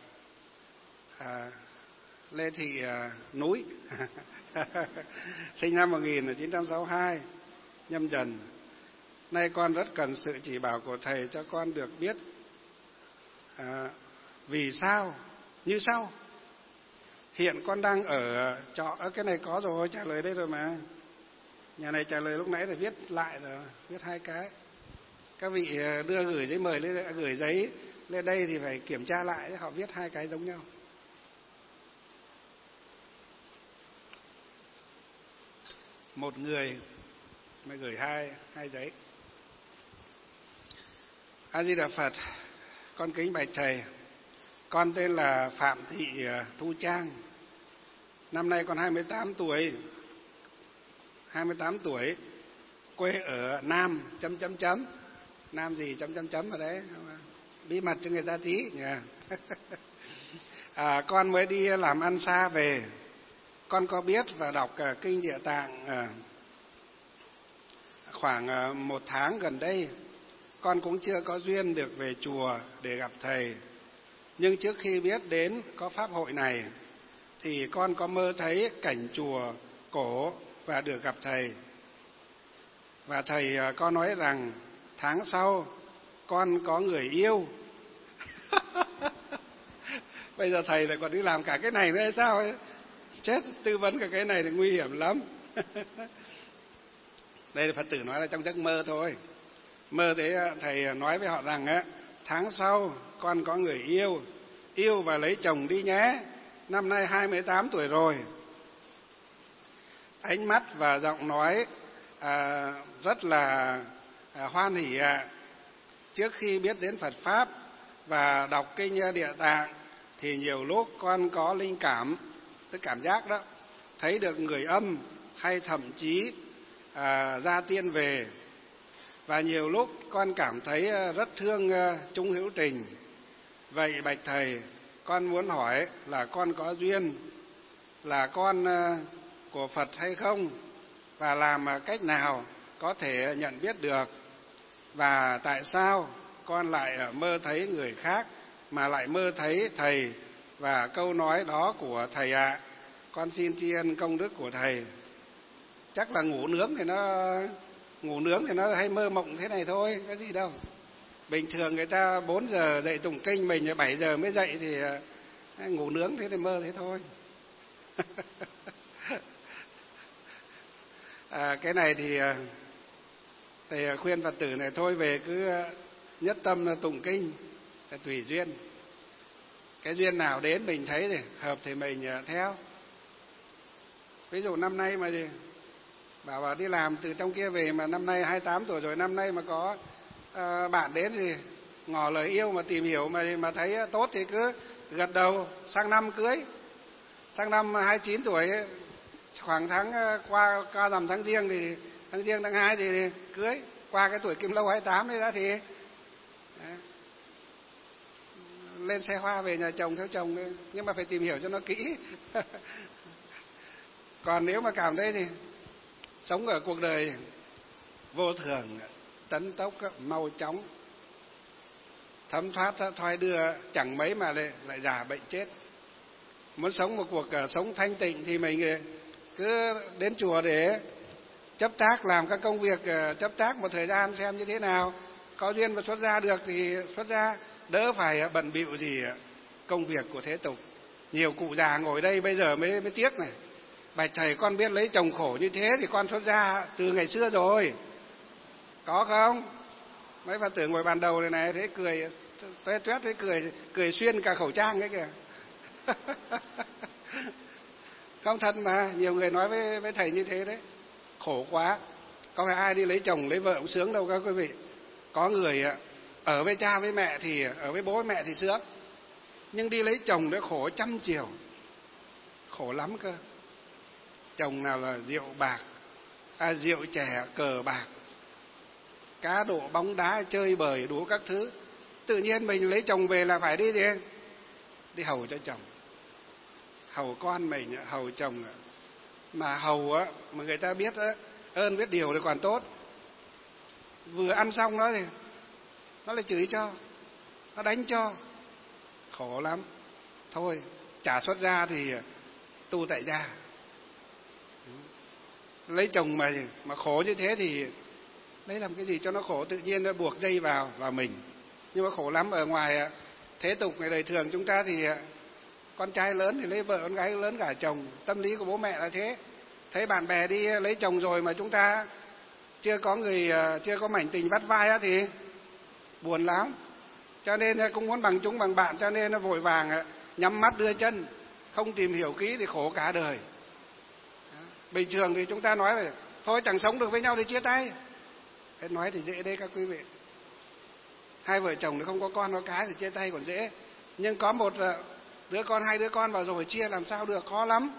Speaker 1: à, Lê Thị à, Núi sinh năm một nghìn chín trăm sáu mươi hai Nhâm Dần. Nay con rất cần sự chỉ bảo của thầy cho con được biết à, vì sao như sau. Hiện con đang ở trọ, cái này có rồi, trả lời đây rồi mà. Nhà này trả lời lúc nãy thì viết lại rồi, viết hai cái. Các vị đưa gửi giấy mời lên, gửi giấy lên đây thì phải kiểm tra lại, họ viết hai cái giống nhau. Một người mà gửi hai hai giấy. A Di Đà Phật, con kính bạch thầy, con tên là Phạm Thị Thu Trang. Năm nay con hai mươi tám tuổi. hai mươi tám tuổi, quê ở Nam chấm chấm chấm. Nam gì chấm chấm chấm ở đấy, bí mật cho người ta tí nhỉ. À, con mới đi làm ăn xa về. Con có biết và đọc kinh Địa Tạng khoảng một tháng gần đây. Con cũng chưa có duyên được về chùa để gặp thầy. Nhưng trước khi biết đến có pháp hội này thì con có mơ thấy cảnh chùa cổ và được gặp thầy. Và thầy có nói rằng tháng sau con có người yêu. Bây giờ thầy lại còn đi làm cả cái này nữa hay sao ấy? Chết, tư vấn cả cái này thì nguy hiểm lắm. Đây là Phật tử nói là trong giấc mơ thôi. Mơ thế thầy nói với họ rằng á, tháng sau con có người yêu, yêu và lấy chồng đi nhé. Năm nay hai mươi tám tuổi rồi. Ánh mắt và giọng nói à, rất là à, hoan hỉ ạ. À. Trước khi biết đến Phật Pháp và đọc kinh Địa Tạng thì nhiều lúc con có linh cảm, tức cảm giác đó, thấy được người âm hay thậm chí à, gia tiên về. Và nhiều lúc con cảm thấy rất thương Trung Hữu Tình. Vậy bạch thầy, con muốn hỏi là con có duyên, là con của Phật hay không? Và làm cách nào có thể nhận biết được? Và tại sao con lại mơ thấy người khác mà lại mơ thấy thầy và câu nói đó của thầy ạ? À? Con xin tri ân công đức của thầy. Chắc là ngủ nướng thì nó ngủ nướng thì nó hay mơ mộng thế này thôi, có gì đâu. Bình thường người ta bốn giờ dậy tụng kinh, mình bảy giờ mới dậy thì ngủ nướng thế thì mơ thế thôi. À, cái này thì thầy khuyên Phật tử này thôi về cứ nhất tâm tụng kinh, tùy duyên. Cái duyên nào đến mình thấy thì hợp thì mình theo. Ví dụ năm nay mà gì bảo bảo đi làm từ trong kia về mà năm nay hai mươi tám tuổi rồi, năm nay mà có uh, bạn đến thì ngỏ lời yêu mà tìm hiểu mà mà thấy tốt thì cứ gật đầu, sang năm cưới. Sang năm hai mươi chín tuổi, khoảng tháng qua qua rằm tháng Giêng thì tháng Giêng tháng hai thì cưới, qua cái tuổi Kim Lâu hai mươi tám đấy đã thì đấy. Lên xe hoa về nhà chồng theo chồng đấy. Nhưng mà phải tìm hiểu cho nó kỹ. Còn nếu mà cảm thấy thì sống ở cuộc đời vô thường, tấn tốc, mau chóng, thấm thoát thoái đưa, chẳng mấy mà lại, lại già bệnh chết. Muốn sống một cuộc sống thanh tịnh thì mình cứ đến chùa để chấp tác, làm các công việc chấp tác một thời gian xem như thế nào. Có duyên mà xuất gia được thì xuất gia, đỡ phải bận bịu gì công việc của thế tục. Nhiều cụ già ngồi đây bây giờ mới mới tiếc này. Bạch thầy, con biết lấy chồng khổ như thế thì con xuất gia từ ngày xưa rồi. Có không? Mấy Phật tử ngồi bàn đầu này này thế cười tuét tuét thế cười cười xuyên cả khẩu trang ấy kìa. Không thật mà, nhiều người nói với với thầy như thế đấy. Khổ quá. Có phải ai đi lấy chồng lấy vợ cũng sướng đâu các quý vị. Có người ở với cha với mẹ thì ở với bố với mẹ thì sướng. Nhưng đi lấy chồng để khổ trăm chiều. Khổ lắm cơ. Chồng nào là rượu bạc, à, rượu chè, cờ bạc, cá độ, bóng đá, chơi bời, đủ các thứ. Tự nhiên mình lấy chồng về là phải đi gì? Đi hầu cho chồng, hầu con mình, hầu chồng. Mà hầu á, mà người ta biết á, ơn biết điều thì còn tốt. Vừa ăn xong đó thì nó lại chửi cho, nó đánh cho. Khổ lắm. Thôi, chả xuất gia thì tu tại gia. Lấy chồng mà mà khổ như thế thì lấy làm cái gì cho nó khổ, tự nhiên nó buộc dây vào vào mình. Nhưng mà khổ lắm. Ở ngoài thế tục ngày đời thường chúng ta thì con trai lớn thì lấy vợ, con gái lớn cả chồng. Tâm lý của bố mẹ là thế. Thấy bạn bè đi lấy chồng rồi mà chúng ta chưa có người, chưa có mảnh tình vắt vai á thì buồn lắm. Cho nên cũng muốn bằng chúng bằng bạn, cho nên nó vội vàng nhắm mắt đưa chân, không tìm hiểu kỹ thì khổ cả đời. Bình thường thì chúng ta nói là thôi chẳng sống được với nhau thì chia tay. Thế nói thì dễ đấy các quý vị. Hai vợ chồng thì không có con có cái thì chia tay còn dễ. Nhưng có một đứa con, hai đứa con vào rồi chia làm sao được, khó lắm.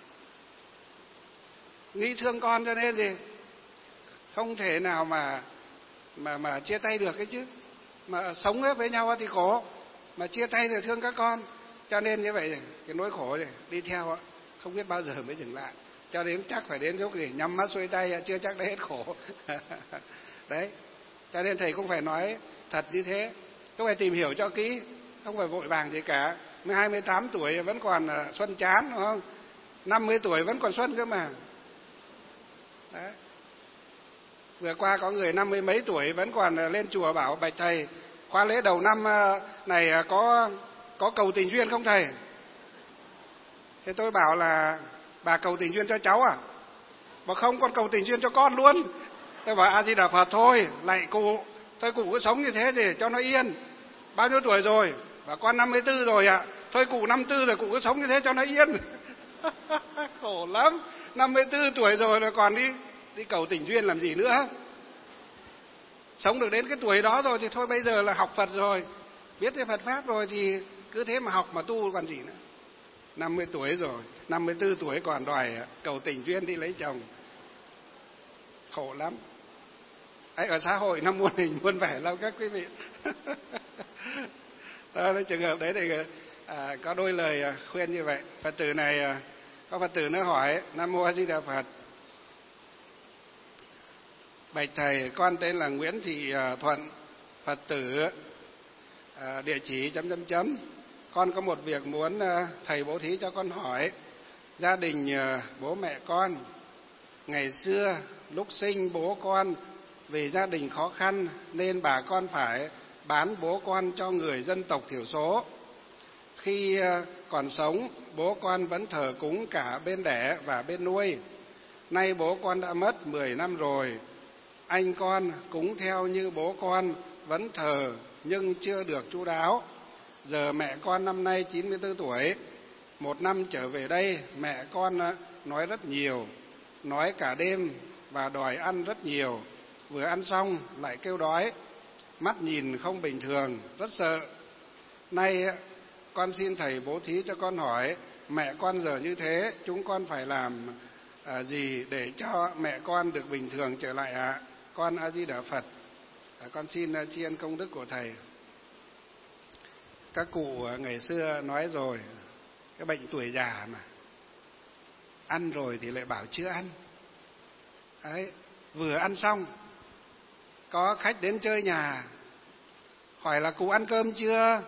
Speaker 1: Nghĩ thương con cho nên gì không thể nào mà mà mà chia tay được cái chứ. Mà sống với nhau thì khổ, mà chia tay thì thương các con. Cho nên như vậy cái nỗi khổ này đi theo không biết bao giờ mới dừng lại. Cho đến chắc phải đến lúc gì nhắm mắt xuôi tay chưa chắc đã hết khổ. Đấy. Cho nên thầy cũng phải nói thật như thế. Cũng phải tìm hiểu cho kỹ, không phải vội vàng gì cả. Mới hai mươi tám tuổi vẫn còn xuân chán, đúng không? năm mươi tuổi vẫn còn xuân cơ mà. Đấy. Vừa qua có người năm mươi mấy tuổi vẫn còn lên chùa bảo: bạch thầy, khóa lễ đầu năm này có có cầu tình duyên không thầy? Thế tôi bảo là: bà cầu tình duyên cho cháu à? Mà không, con cầu tình duyên cho con luôn. Tôi bảo: A Di Đà Phật, thôi lạy cụ, thôi cụ cứ sống như thế để cho nó yên. Bao nhiêu tuổi rồi? Và con năm mươi tư rồi ạ. À. Thôi cụ năm mươi tư rồi, cụ cứ sống như thế cho nó yên. Khổ lắm, năm mươi tư tuổi rồi rồi còn đi đi cầu tình duyên làm gì nữa. Sống được đến cái tuổi đó rồi thì thôi, bây giờ là học Phật rồi, biết cái Phật Pháp rồi thì cứ thế mà học mà tu còn gì nữa. năm mươi tuổi rồi, năm mươi tư tuổi còn đòi cầu tình duyên đi lấy chồng. Khổ lắm. Ấy, ở xã hội nó muôn hình muôn vẻ lắm các quý vị. Đó, cái trường hợp đấy thì à, có đôi lời khuyên như vậy. Phật tử này, có Phật tử nó hỏi: Nam Mô A Di Đà Phật, bạch thầy, con tên là Nguyễn Thị Thuận, Phật tử, à, địa chỉ chấm chấm chấm. Con có một việc muốn thầy bố thí cho con hỏi. Gia đình bố mẹ con ngày xưa lúc sinh bố con vì gia đình khó khăn nên bà con phải bán bố con cho người dân tộc thiểu số. Khi còn sống, bố con vẫn thờ cúng cả bên đẻ và bên nuôi. Nay bố con đã mất mười năm rồi. Anh con cúng theo như bố con vẫn thờ nhưng chưa được chu đáo. Giờ mẹ con năm nay chín mươi tư tuổi. Một năm trở về đây, mẹ con nói rất nhiều, nói cả đêm và đòi ăn rất nhiều. Vừa ăn xong lại kêu đói, mắt nhìn không bình thường, rất sợ. Nay con xin thầy bố thí cho con hỏi, mẹ con giờ như thế, chúng con phải làm à, gì để cho mẹ con được bình thường trở lại ạ? À? Con A Di Đà Phật. À, con xin uh, tri ân công đức của thầy. Các cụ ngày xưa nói rồi, cái bệnh tuổi già mà, ăn rồi thì lại bảo chưa ăn. Đấy, vừa ăn xong, có khách đến chơi nhà, hỏi là cụ ăn cơm chưa?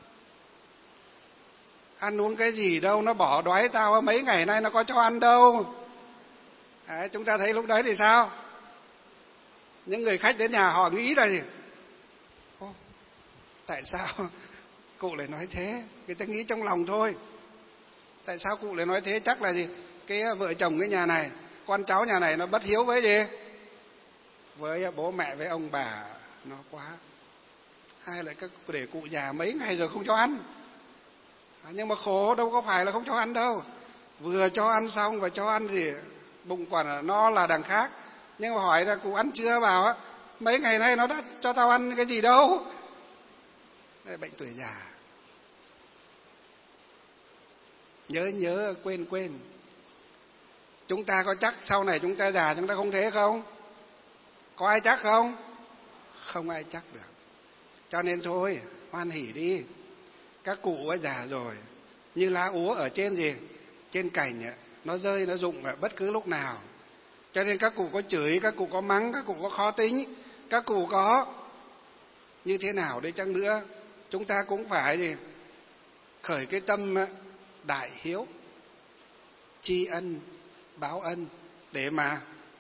Speaker 1: Ăn uống cái gì đâu, nó bỏ đói tao mấy ngày nay nó có cho ăn đâu. Đấy, chúng ta thấy lúc đấy thì sao? Những người khách đến nhà họ nghĩ là gì? Ô, tại sao cụ lại nói thế? Người ta nghĩ trong lòng thôi. Tại sao cụ lại nói thế? Chắc là gì? Cái vợ chồng cái nhà này, con cháu nhà này nó bất hiếu với gì? Với bố mẹ, với ông bà nó quá. Hay là các để cụ già mấy ngày rồi không cho ăn. À, nhưng mà khổ, đâu có phải là không cho ăn đâu. Vừa cho ăn xong và cho ăn thì bụng còn no là đằng khác. Nhưng mà hỏi là cụ ăn chưa, bảo á, mấy ngày nay nó đã cho tao ăn cái gì đâu. Đây, bệnh tuổi già. Nhớ nhớ quên quên. Chúng ta có chắc sau này chúng ta già chúng ta không thế không? Có ai chắc không? Không ai chắc được. Cho nên thôi, hoan hỉ đi. Các cụ ấy già rồi, như lá úa ở trên gì? Trên cành ấy, nó rơi nó rụng ở bất cứ lúc nào. Cho nên các cụ có chửi, các cụ có mắng, các cụ có khó tính, các cụ có như thế nào đi chăng nữa, chúng ta cũng phải gì? Khởi cái tâm đại hiếu, tri ân, báo ân để mà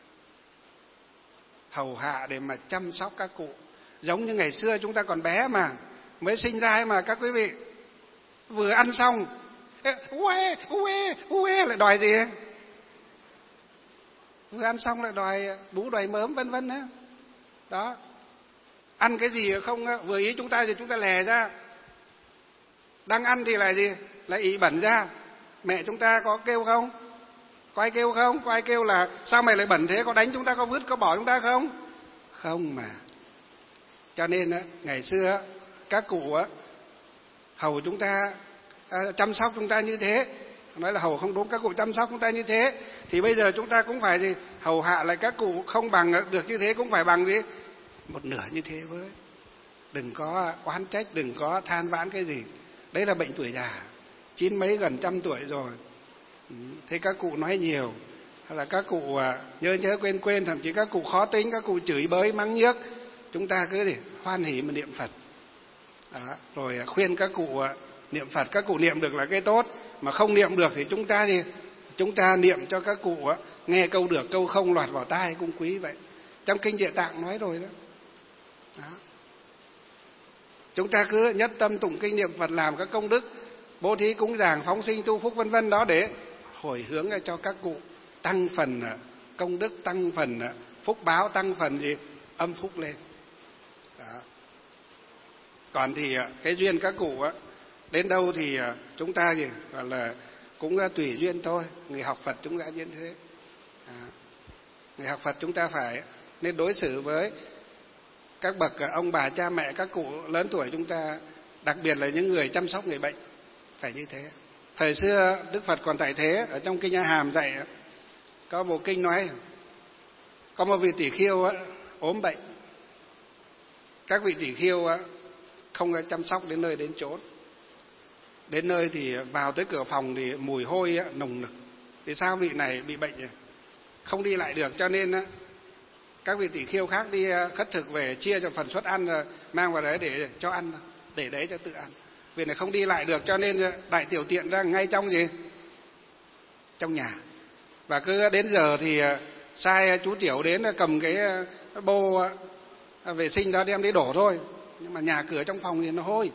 Speaker 1: hầu hạ, để mà chăm sóc các cụ. Giống như ngày xưa chúng ta còn bé mà, mới sinh ra ấy mà các quý vị, vừa ăn xong uê uê uê lại đòi gì? Vừa ăn xong lại đòi bú đòi mớm vân vân đó. Đó. Ăn cái gì không vừa ý chúng ta thì chúng ta lè ra. Đang ăn thì lại gì? Lại ị bẩn ra. Mẹ chúng ta có kêu không? Có ai kêu không? Có ai kêu là sao mày lại bẩn thế? Có đánh chúng ta, có vứt, có bỏ chúng ta không? Không mà. Cho nên ngày xưa các cụ hầu chúng ta, chăm sóc chúng ta như thế. Nói là hầu không đúng, các cụ chăm sóc chúng ta như thế. Thì bây giờ chúng ta cũng phải gì? Hầu hạ lại các cụ không bằng được như thế, cũng phải bằng gì? Một nửa như thế với. Đừng có oán trách, đừng có than vãn cái gì. Đấy là bệnh tuổi già, chín mấy gần trăm tuổi rồi. Thế các cụ nói nhiều, hay là các cụ nhớ nhớ quên quên, thậm chí các cụ khó tính, các cụ chửi bới mắng nhiếc, chúng ta cứ gì? Hoan hỉ mà niệm Phật. Đó. Rồi khuyên các cụ niệm Phật, các cụ niệm được là cái tốt, mà không niệm được thì chúng ta gì? Chúng ta niệm cho các cụ nghe câu được câu không loạt vào tai cũng quý vậy. Trong kinh Địa Tạng nói rồi đó. Đó. Chúng ta cứ nhất tâm tụng kinh niệm Phật, làm các công đức, bố thí cúng dường, phóng sinh tu phúc vân vân đó, để hồi hướng cho các cụ, tăng phần công đức, tăng phần phúc báo, tăng phần gì âm phúc lên. Đó. Còn thì cái duyên các cụ á, đến đâu thì chúng ta gì gọi là cũng tùy duyên thôi. Người học Phật chúng ta như thế. Đó. Người học Phật chúng ta phải nên đối xử với các bậc ông bà cha mẹ, các cụ lớn tuổi chúng ta, đặc biệt là những người chăm sóc người bệnh, phải như thế. Thời xưa Đức Phật còn tại thế, ở trong kinh A Hàm dạy, có bộ kinh nói có một vị tỷ khưu ốm bệnh. Các vị tỷ khưu không chăm sóc đến nơi đến chốn. Đến nơi thì vào tới cửa phòng thì mùi hôi nồng nực. Thì sao vị này bị bệnh rồi, không đi lại được, cho nên các vị tỷ khưu khác đi khất thực về chia cho phần suất ăn, mang vào đấy để cho ăn, để đấy cho tự ăn. Vì này không đi lại được, cho nên đại tiểu tiện ra ngay trong gì? Trong nhà. Và cứ đến giờ thì sai chú tiểu đến cầm cái bô vệ sinh đó đem đi đổ thôi. Nhưng mà nhà cửa trong phòng thì nó hôi.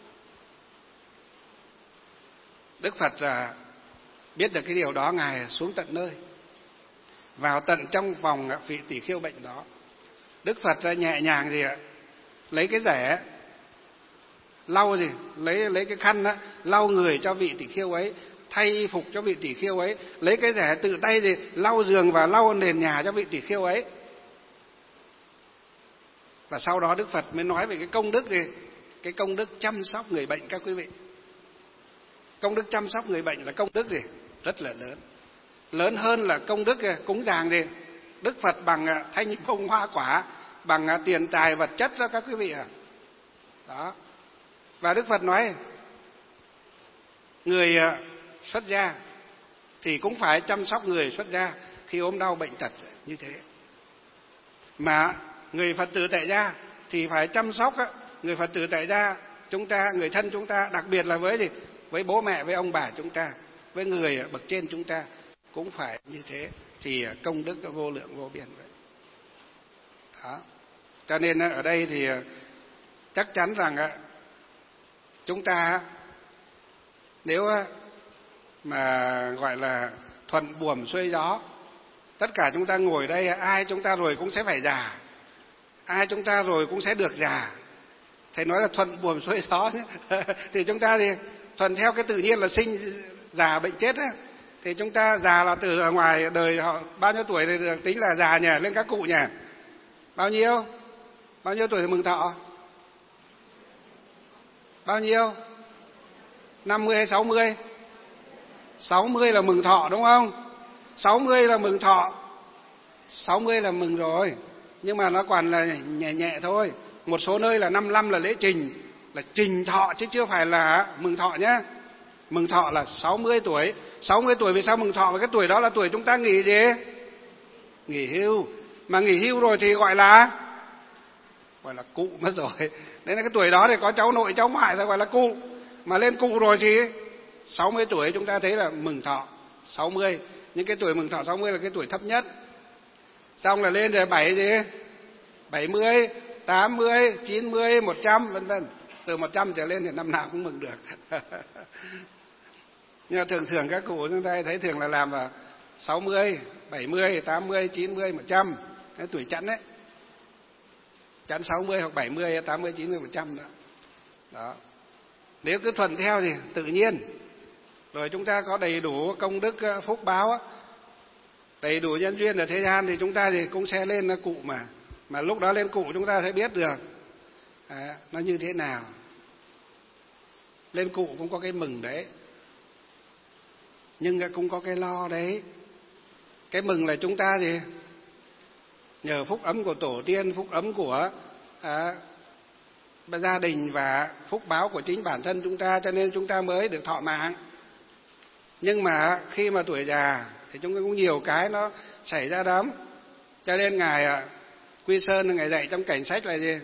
Speaker 1: Đức Phật biết được cái điều đó, Ngài xuống tận nơi, vào tận trong phòng vị tỷ khưu bệnh đó. Đức Phật nhẹ nhàng gì ạ, lấy cái rẻ lau gì, lấy lấy cái khăn đó, lau người cho vị tỷ khưu ấy, thay phục cho vị tỷ khưu ấy, lấy cái rẻ tự tay gì lau giường và lau nền nhà cho vị tỷ khưu ấy. Và sau đó Đức Phật mới nói về cái công đức gì, cái công đức chăm sóc người bệnh các quý vị. Công đức chăm sóc người bệnh là công đức gì rất là lớn, lớn hơn là công đức cúng dường gì. Đức Phật bằng thanh phong hoa quả, bằng tiền tài vật chất đó các quý vị ạ. Đó. Và Đức Phật nói người xuất gia thì cũng phải chăm sóc người xuất gia khi ốm đau bệnh tật như thế. Mà người Phật tử tại gia thì phải chăm sóc người Phật tử tại gia chúng ta, người thân chúng ta, đặc biệt là với gì? Với bố mẹ, với ông bà chúng ta, với người bậc trên chúng ta cũng phải như thế, thì công đức vô lượng vô biên vậy. Đó. Cho nên ở đây thì chắc chắn rằng chúng ta nếu mà gọi là thuận buồm xuôi gió, tất cả chúng ta ngồi đây, ai chúng ta rồi cũng sẽ phải già, ai chúng ta rồi cũng sẽ được già. Thầy nói là thuận buồm xuôi gió thì chúng ta thì thuận theo cái tự nhiên là sinh già bệnh chết á. Thì chúng ta già là từ ở ngoài đời họ bao nhiêu tuổi thì được tính là già nhỉ? Lên các cụ nhỉ? Bao nhiêu? Bao nhiêu tuổi thì mừng thọ? Bao nhiêu? năm mươi hay sáu mươi? sáu mươi là mừng thọ đúng không? sáu mươi là mừng thọ. sáu mươi là mừng rồi. Nhưng mà nó còn là nhẹ nhẹ thôi. Một số nơi là năm mươi lăm là lễ trình, là trình thọ chứ chưa phải là mừng thọ nhé. Mừng thọ là sáu mươi tuổi. sáu mươi tuổi vì sao mừng thọ? Và cái tuổi đó là tuổi chúng ta nghỉ gì? Nghỉ hưu. Mà nghỉ hưu rồi thì gọi là gọi là cụ mất rồi. Nên là cái tuổi đó thì có cháu nội cháu ngoại rồi gọi là cụ. Mà lên cụ rồi thì sáu mươi tuổi chúng ta thấy là mừng thọ sáu mươi. Nhưng cái tuổi mừng thọ sáu mươi là cái tuổi thấp nhất. Xong là lên rồi bảy gì? bảy mươi, tám mươi, chín mươi, một trăm vân vân. Từ một trăm trở lên thì năm nào cũng mừng được. Nhưng mà thường thường các cụ chúng ta thấy thường là làm vào sáu mươi, bảy mươi, tám mươi, chín mươi, một trăm. Cái tuổi chẵn đấy. Chẵn sáu mươi hoặc bảy mươi, tám mươi, chín mươi, một trăm nữa. Đó. Nếu cứ thuận theo thì tự nhiên. Rồi chúng ta có đầy đủ công đức phúc báo, đầy đủ nhân duyên ở thế gian thì chúng ta thì cũng sẽ lên cụ mà. Mà lúc đó lên cụ chúng ta sẽ biết được à, nó như thế nào. Lên cụ cũng có cái mừng đấy, nhưng cũng có cái lo đấy. Cái mừng là chúng ta thì nhờ phúc ấm của tổ tiên, phúc ấm của à, gia đình và phúc báo của chính bản thân chúng ta, cho nên chúng ta mới được thọ mạng. Nhưng mà khi mà tuổi già thì chúng ta cũng nhiều cái nó xảy ra lắm. Cho nên Ngài Quy Sơn Ngài dạy trong cảnh sách là gì?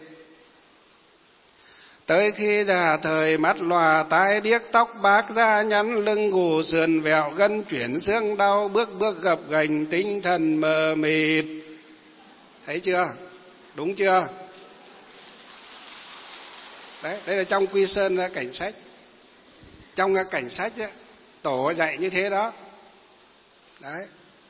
Speaker 1: Tới khi già thời mắt lòa tai điếc tóc bạc da nhắn lưng gù sườn vẹo gân chuyển xương đau bước bước gập ghềnh tinh thần mờ mịt. Thấy chưa? Đúng chưa? Đấy, đây là trong Quy Sơn Cảnh Sách. Trong Cảnh Sách ấy, Tổ dạy như thế đó. Đấy.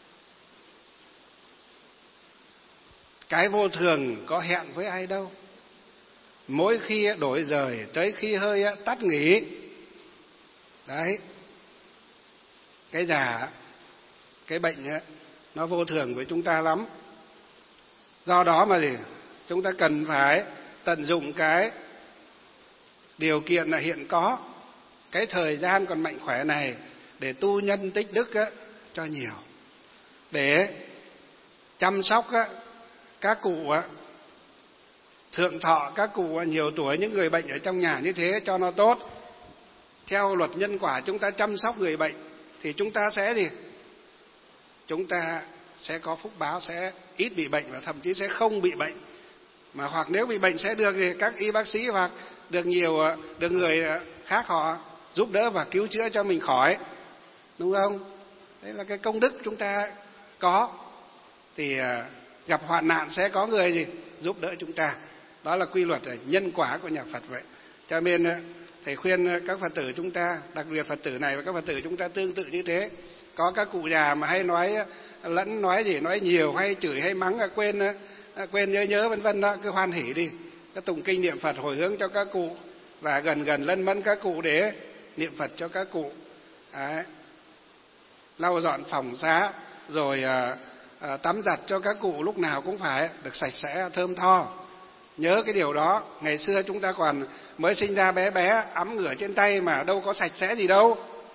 Speaker 1: Cái vô thường có hẹn với ai đâu. Mỗi khi đổi rời, tới khi hơi tắt nghỉ. Đấy. Cái già, cái bệnh ấy, nó vô thường với chúng ta lắm. Do đó mà gì? Chúng ta cần phải tận dụng cái điều kiện là hiện có, cái thời gian còn mạnh khỏe này để tu nhân tích đức á, cho nhiều, để chăm sóc á, các cụ á, thượng thọ các cụ á, nhiều tuổi, những người bệnh ở trong nhà như thế cho nó tốt. Theo luật nhân quả, chúng ta chăm sóc người bệnh thì chúng ta sẽ gì? Chúng ta sẽ có phúc báo, sẽ ít bị bệnh và thậm chí sẽ không bị bệnh. Mà hoặc nếu bị bệnh sẽ được thì các y bác sĩ hoặc được nhiều được người khác họ giúp đỡ và cứu chữa cho mình khỏi. Đúng không? Đấy là cái công đức chúng ta có. Thì gặp hoạn nạn sẽ có người gì? Giúp đỡ chúng ta. Đó là quy luật nhân quả của nhà Phật vậy. Cho nên thầy khuyên các Phật tử chúng ta, đặc biệt Phật tử này và các Phật tử chúng ta tương tự như thế. Có các cụ già mà hay nói lẫn nói gì, nói nhiều hay chửi hay mắng, quên quên nhớ nhớ vân vân đó, cứ hoan hỉ đi, cứ tụng kinh niệm Phật hồi hướng cho các cụ và gần gần lân mẫn các cụ để niệm Phật cho các cụ. Đấy. Lau dọn phòng xá rồi à, à, tắm giặt cho các cụ lúc nào cũng phải được sạch sẽ thơm tho. Nhớ cái điều đó. Ngày xưa chúng ta còn mới sinh ra bé bé ấm ngửa trên tay mà đâu có sạch sẽ gì đâu.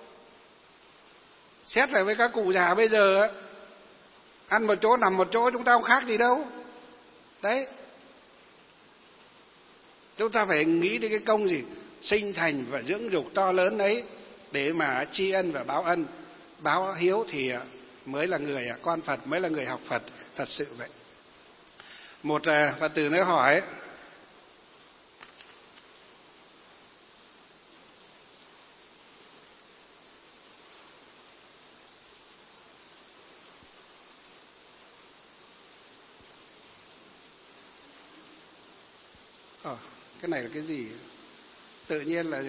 Speaker 1: Xét lại với các cụ già bây giờ, ăn một chỗ nằm một chỗ chúng ta không khác gì đâu. Đấy. Chúng ta phải nghĩ đến cái công gì sinh thành và dưỡng dục to lớn đấy để mà tri ân và báo ân, báo hiếu thì mới là người con Phật, mới là người học Phật thật sự vậy. Một Phật tử nữa hỏi: Ờ, cái này là cái gì? Tự nhiên là gì?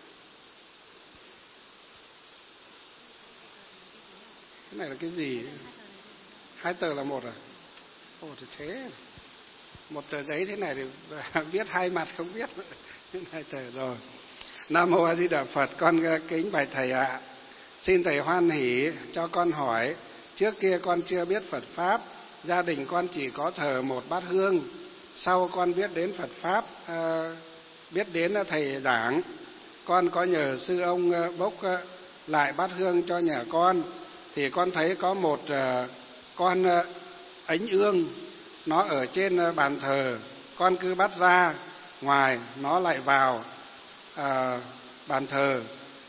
Speaker 1: Cái này là cái gì? Hai tờ là một à? Ồ thì thế. Một tờ giấy thế này thì viết hai mặt không biết. Hai tờ rồi. Nam Mô A Di Đà Phật. Con kính bạch thầy ạ. À. Xin thầy hoan hỷ cho con hỏi. Trước kia con chưa biết Phật Pháp. Gia đình con chỉ có thờ một bát hương. Sau con biết đến Phật Pháp, à, biết đến thầy giảng, con có nhờ sư ông bốc lại bát hương cho nhà con, thì con thấy có một à, con ánh ương, nó ở trên bàn thờ, con cứ bắt ra ngoài, nó lại vào à, bàn thờ.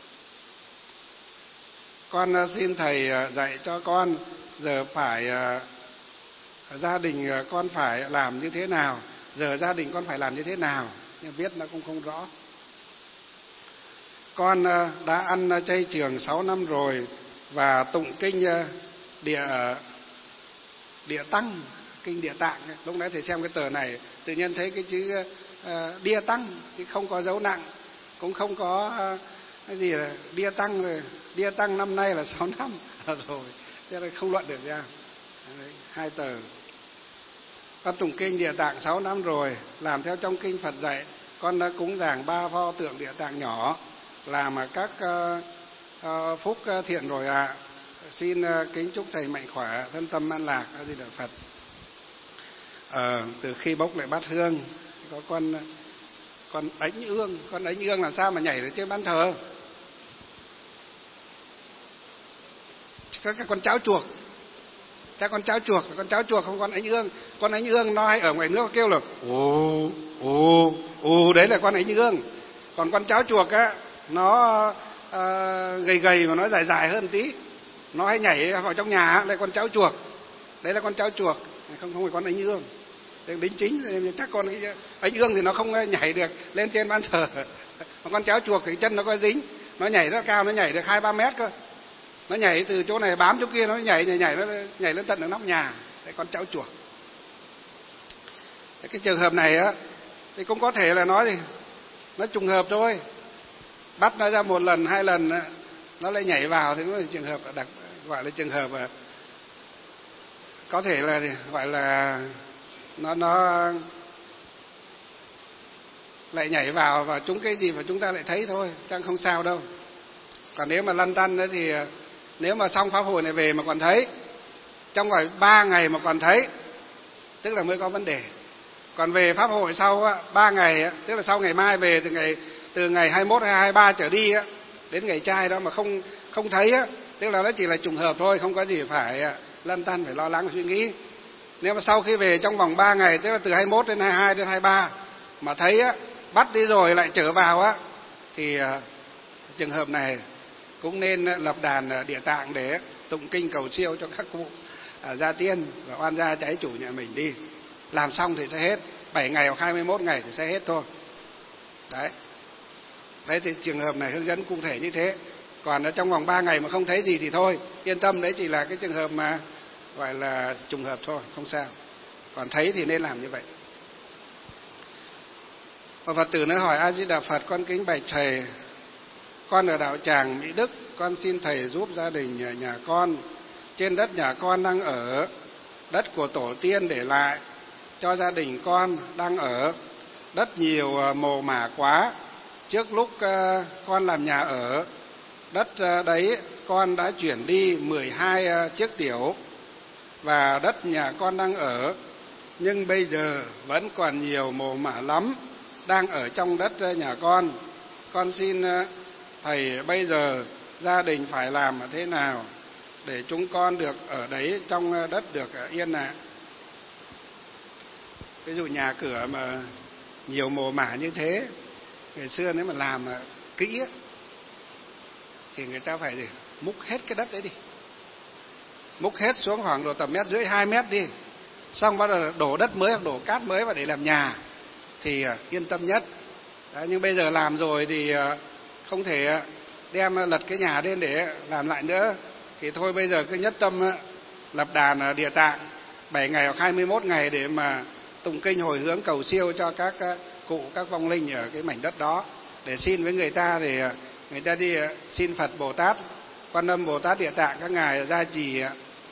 Speaker 1: Con xin thầy dạy cho con, giờ phải à, gia đình con phải làm như thế nào, giờ gia đình con phải làm như thế nào, nhưng viết nó cũng không rõ. Con đã ăn chay trường sáu năm rồi và tụng kinh địa địa tăng, kinh Địa Tạng. Lúc nãy thầy xem cái tờ này tự nhiên thấy cái chữ uh, địa tăng thì không có dấu nặng, cũng không có uh, cái gì là địa tăng rồi. Địa tăng năm nay là sáu năm rồi, thế là không luận được ra. Đấy, hai tờ. Con tụng kinh Địa Tạng sáu năm rồi, làm theo trong kinh Phật dạy. Con đã cúng dường ba pho tượng Địa Tạng nhỏ, làm các uh, uh, phúc thiện rồi ạ. À. Xin uh, kính chúc thầy mạnh khỏe, thân tâm an lạc. A Di Đà Phật. Uh, từ khi bốc lại bát hương, có con con ánh ương, con ánh ương làm sao mà nhảy được trên bàn thờ? Các con cháu chuộc. Chắc con cháu chuộc, con cháu chuộc không con ánh ương. Con ánh ương nó hay ở ngoài nước kêu là ồ, ồ, ồ, đấy là con ánh ương. Còn con cháu chuộc á, nó uh, gầy gầy mà nó dài dài hơn tí. Nó hay nhảy vào trong nhà, đây con cháu chuộc. Đấy là con cháu chuộc, không không phải con ánh ương. Đính chính, chắc con ánh ương thì nó không nhảy được lên trên bàn thờ. Còn con cháu chuộc thì chân nó có dính, nó nhảy rất cao, nó nhảy được hai ba mét cơ. Nó nhảy từ chỗ này bám chỗ kia, nó nhảy nhảy nhảy nó nhảy lên tận ở nóc nhà. Đấy con cháu chuộc. Cái trường hợp này á thì cũng có thể là nói gì, nó trùng hợp thôi, bắt nó ra một lần hai lần nó lại nhảy vào thì nó là trường hợp đặc, gọi là trường hợp có thể là gọi là nó nó lại nhảy vào và trúng cái gì mà chúng ta lại thấy thôi, chẳng không sao đâu. Còn nếu mà lăn tăn thì nếu mà xong pháp hội này về mà còn thấy, trong vòng ba ngày mà còn thấy, tức là mới có vấn đề. Còn về pháp hội sau ba ngày, tức là sau ngày mai về, từ ngày từ ngày hai mươi mốt hay hai mươi ba trở đi đến ngày trai đó mà không không thấy, tức là nó chỉ là trùng hợp thôi, không có gì phải lăn tăn phải lo lắng suy nghĩ. Nếu mà sau khi về trong vòng ba ngày, tức là từ hai mươi mốt đến hai mươi hai đến hai mươi ba mà thấy á, bắt đi rồi lại trở vào á, thì trường hợp này cũng nên lập đàn Địa Tạng để tụng kinh cầu siêu cho các cụ gia tiên và oan gia trái chủ nhà mình đi. Làm xong thì sẽ hết, bảy ngày hoặc hai mươi mốt ngày thì sẽ hết thôi. Đấy. Đấy thì trường hợp này hướng dẫn cụ thể như thế. Còn ở trong vòng ba ngày mà không thấy gì thì thôi, yên tâm, đấy chỉ là cái trường hợp mà gọi là trùng hợp thôi, không sao. Còn thấy thì nên làm như vậy. Và Phật tử nói: hỏi A Di Đà Phật, con kính bạch thầy, con ở đạo tràng Mỹ Đức, con xin thầy giúp gia đình nhà, nhà con. Trên đất nhà con đang ở, đất của tổ tiên để lại cho gia đình con đang ở, đất nhiều mồ mả quá. Trước lúc con làm nhà ở, đất đấy con đã chuyển đi mười hai chiếc tiểu và đất nhà con đang ở, nhưng bây giờ vẫn còn nhiều mồ mả lắm đang ở trong đất nhà con. Con xin thầy bây giờ gia đình phải làm thế nào để chúng con được ở đấy trong đất được yên ạ? Ví dụ nhà cửa mà nhiều mồ mả như thế, ngày xưa nếu mà làm kỹ thì người ta phải gì? Múc hết cái đất đấy đi, múc hết xuống khoảng độ tầm mét rưỡi hai mét đi, xong bắt đầu đổ đất mới hoặc đổ cát mới vào để làm nhà thì yên tâm nhất. Đấy, nhưng bây giờ làm rồi thì không thể đem lật cái nhà lên để làm lại nữa, thì thôi bây giờ cứ nhất tâm lập đàn Địa Tạng bảy ngày hoặc hai mươi mốt ngày để mà tụng kinh hồi hướng cầu siêu cho các cụ, các vong linh ở cái mảnh đất đó, để xin với người ta, để người ta đi xin Phật Bồ Tát, Quan Âm Bồ Tát Địa Tạng các ngài gia trì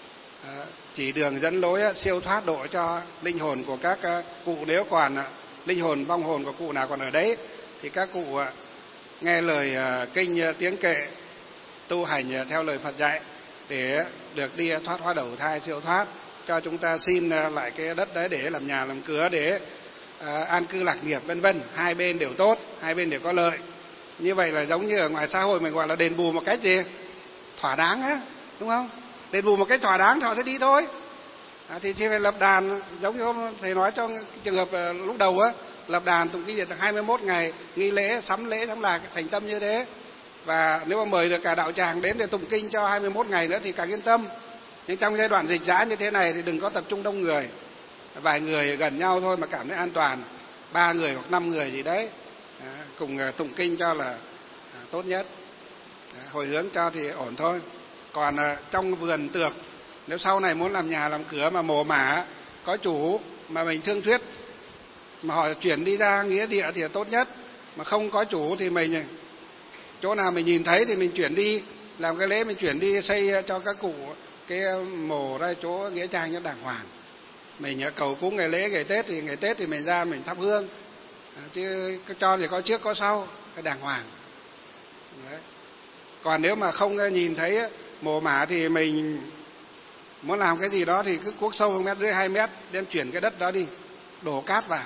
Speaker 1: chỉ đường dẫn lối siêu thoát độ cho linh hồn của các cụ. Nếu còn linh hồn vong hồn của cụ nào còn ở đấy thì các cụ nghe lời kinh tiếng kệ, tu hành theo lời Phật dạy để được đi thoát hóa đầu thai siêu thoát. Cho chúng ta xin lại cái đất đấy để làm nhà làm cửa, để an cư lạc nghiệp vân vân, hai bên đều tốt, hai bên đều có lợi. Như vậy là giống như ở ngoài xã hội mình gọi là đền bù một cách gì thỏa đáng á, đúng không? Đền bù một cách thỏa đáng thì họ sẽ đi thôi. À, thì chỉ phải lập đàn, giống như thầy nói trong trường hợp lúc đầu á, lập đàn tụng kinh Địa Tạng hai mươi mốt ngày, nghi lễ sắm lễ sắm lạc thành tâm như thế. Và nếu mà mời được cả đạo tràng đến để tụng kinh cho hai mươi mốt ngày nữa thì càng yên tâm. Nhưng trong giai đoạn dịch giã như thế này thì đừng có tập trung đông người, vài người gần nhau thôi mà cảm thấy an toàn, ba người hoặc năm người gì đấy à, cùng tụng kinh cho là à, tốt nhất. À, hồi hướng cho thì ổn thôi. Còn à, trong vườn tược, nếu sau này muốn làm nhà làm cửa mà mồ mả có chủ mà mình thương thuyết mà họ chuyển đi ra nghĩa địa thì là tốt nhất. Mà không có chủ thì mình chỗ nào mình nhìn thấy thì mình chuyển đi, làm cái lễ mình chuyển đi xây cho các cụ cái mồ ra chỗ nghĩa trang cho đàng hoàng. Mình cầu cúng ngày lễ ngày Tết thì ngày Tết thì mình ra mình thắp hương, à, chứ cho thì có trước có sau, cái đàng hoàng. Đấy. Còn nếu mà không nhìn thấy mồ mả thì mình muốn làm cái gì đó thì cứ cuốc sâu một mét rưỡi hai mét, đem chuyển cái đất đó đi, đổ cát vào,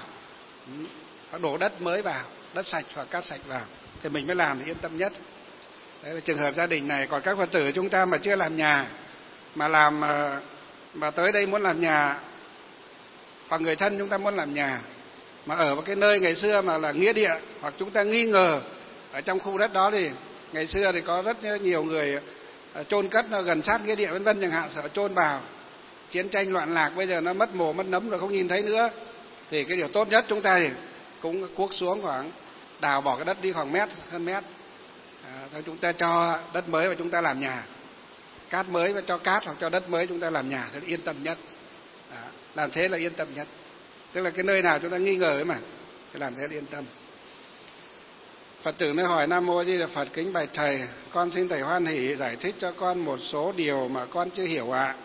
Speaker 1: đổ đất mới vào, đất sạch hoặc cát sạch vào thì mình mới làm thì yên tâm nhất. Đấy là trường hợp gia đình này. Còn các Phật tử chúng ta mà chưa làm nhà, mà làm mà tới đây muốn làm nhà, hoặc người thân chúng ta muốn làm nhà mà ở một cái nơi ngày xưa mà là nghĩa địa, hoặc chúng ta nghi ngờ ở trong khu đất đó, thì ngày xưa thì có rất nhiều người chôn cất nó gần sát nghĩa địa vân vân chẳng hạn, sợ chôn vào chiến tranh loạn lạc, bây giờ nó mất mồ mất nấm rồi không nhìn thấy nữa, thì cái điều tốt nhất chúng ta thì cũng cuốc xuống khoảng đào bỏ cái đất đi khoảng mét hơn mét, à, chúng ta cho đất mới và chúng ta làm nhà, cát mới và cho cát hoặc cho đất mới chúng ta làm nhà thì yên tâm nhất. À, làm thế là yên tâm nhất. Tức là cái nơi nào chúng ta nghi ngờ ấy mà, thì làm thế yên tâm. Phật tử nơi hỏi: Nam Mô A Di Đà Phật, kính bạch thầy, con xin thầy hoan hỷ giải thích cho con một số điều mà con chưa hiểu ạ.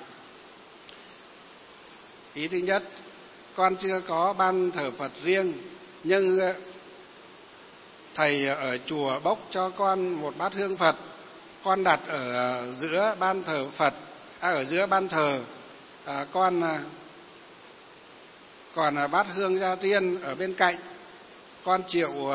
Speaker 1: Ý thứ nhất, con chưa có ban thờ Phật riêng, nhưng thầy ở chùa bốc cho con một bát hương Phật, con đặt ở giữa ban thờ Phật, à, ở giữa ban thờ, à, con còn bát hương gia tiên ở bên cạnh, con chịu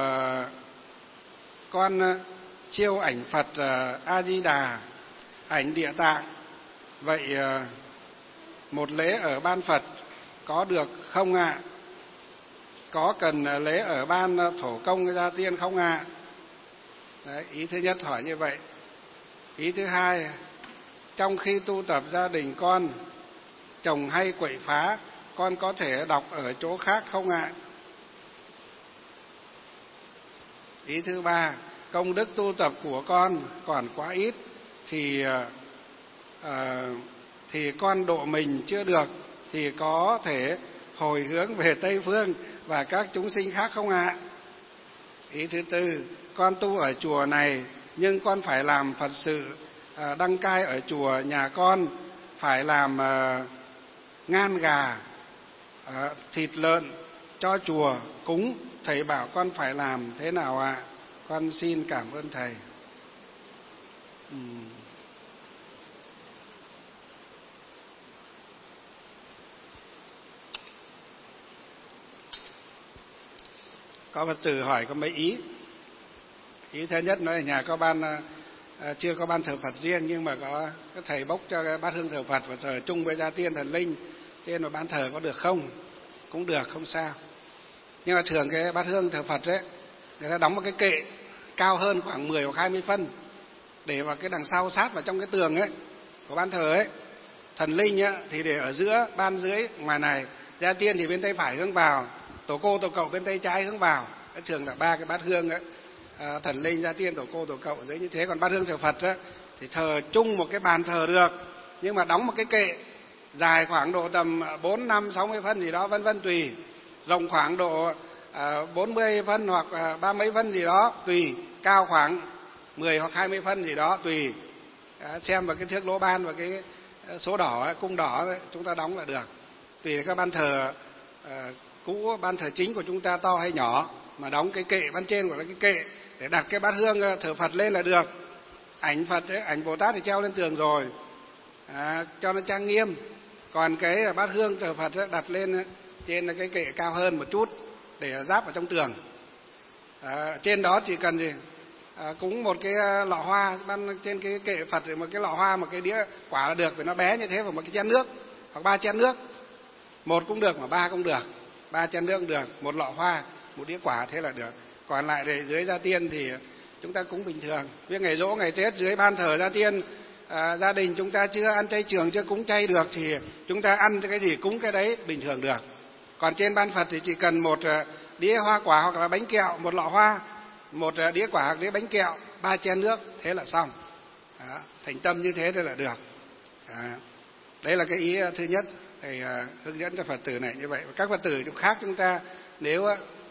Speaker 1: con chiêu ảnh Phật A Di Đà, ảnh Địa Tạng. Vậy một lễ ở ban Phật có được không ạ? À? Có cần lễ ở ban thổ công gia tiên không ạ? À? Đấy, ý thứ nhất hỏi như vậy. Ý thứ hai, trong khi tu tập gia đình con, chồng hay quậy phá, con có thể đọc ở chỗ khác không ạ? À? Ý thứ ba, công đức tu tập của con còn quá ít, thì à, thì con độ mình chưa được, thì có thể hồi hướng về Tây Phương và các chúng sinh khác không ạ? À? Ý thứ tư, con tu ở chùa này nhưng con phải làm Phật sự, à, đăng cai ở chùa nhà con, phải làm à, ngan gà, à, thịt lợn cho chùa cúng, thầy bảo con phải làm thế nào ạ? À? Con xin cảm ơn thầy. Uhm. Có Phật tử hỏi có mấy ý. Ý thứ nhất nói là nhà có ban, à, chưa có ban thờ Phật riêng, nhưng mà có cái thầy bốc cho cái bát hương thờ Phật và thờ chung với gia tiên thần linh, trên mà ban thờ có được không? Cũng được, không sao. Nhưng mà thường cái bát hương thờ Phật ấy, người ta đóng một cái kệ cao hơn khoảng mười hoặc hai mươi phân, để vào cái đằng sau sát vào trong cái tường ấy của ban thờ ấy. Thần linh ấy, thì để ở giữa, ban dưới ngoài này, gia tiên thì bên tay phải hướng vào, tổ cô tổ cậu bên tay trái hướng vào. Cái thường là ba cái bát hương ấy, à, thần linh, gia tiên, tổ cô tổ cậu ở dưới như thế. Còn bát hương thờ Phật ấy, thì thờ chung một cái bàn thờ được, nhưng mà đóng một cái kệ dài khoảng độ tầm bốn, năm, sáu mươi phân gì đó, vân vân tùy, rộng khoảng độ à, bốn mươi phân hoặc à, ba mấy phân gì đó tùy, cao khoảng mười hoặc hai mươi phân gì đó tùy, à, xem vào cái thước lỗ ban và cái số đỏ ấy, cung đỏ ấy, chúng ta đóng là được. Tùy các ban thờ à, cũ, ban thờ chính của chúng ta to hay nhỏ, mà đóng cái kệ ban trên gọi là cái kệ để đặt cái bát hương thờ Phật lên là được. Ảnh Phật ấy, ảnh Bồ Tát thì treo lên tường rồi, à, cho nó trang nghiêm. Còn cái bát hương thờ Phật ấy, đặt lên ấy, trên cái kệ cao hơn một chút để giáp vào trong tường. À, trên đó chỉ cần gì à, cúng một cái lọ hoa, ban trên cái kệ Phật một cái lọ hoa, một cái đĩa quả là được, vì nó bé như thế, và một cái chén nước hoặc ba chén nước, một cũng được mà ba cũng được, ba chén nước cũng được, một lọ hoa, một đĩa quả, thế là được. Còn lại để dưới gia tiên thì chúng ta cúng bình thường. Với ngày giỗ ngày Tết dưới ban thờ gia tiên, à, gia đình chúng ta chưa ăn chay trường, chưa cúng chay được, thì chúng ta ăn cái gì cúng cái đấy bình thường được. Còn trên ban Phật thì chỉ cần một đĩa hoa quả hoặc là bánh kẹo, một lọ hoa, một đĩa quả hoặc đĩa bánh kẹo, ba chén nước, thế là xong. Đó, thành tâm như thế thì là được. Đó. Đấy là cái ý thứ nhất, thầy hướng dẫn cho Phật tử này như vậy. Các Phật tử khác chúng ta nếu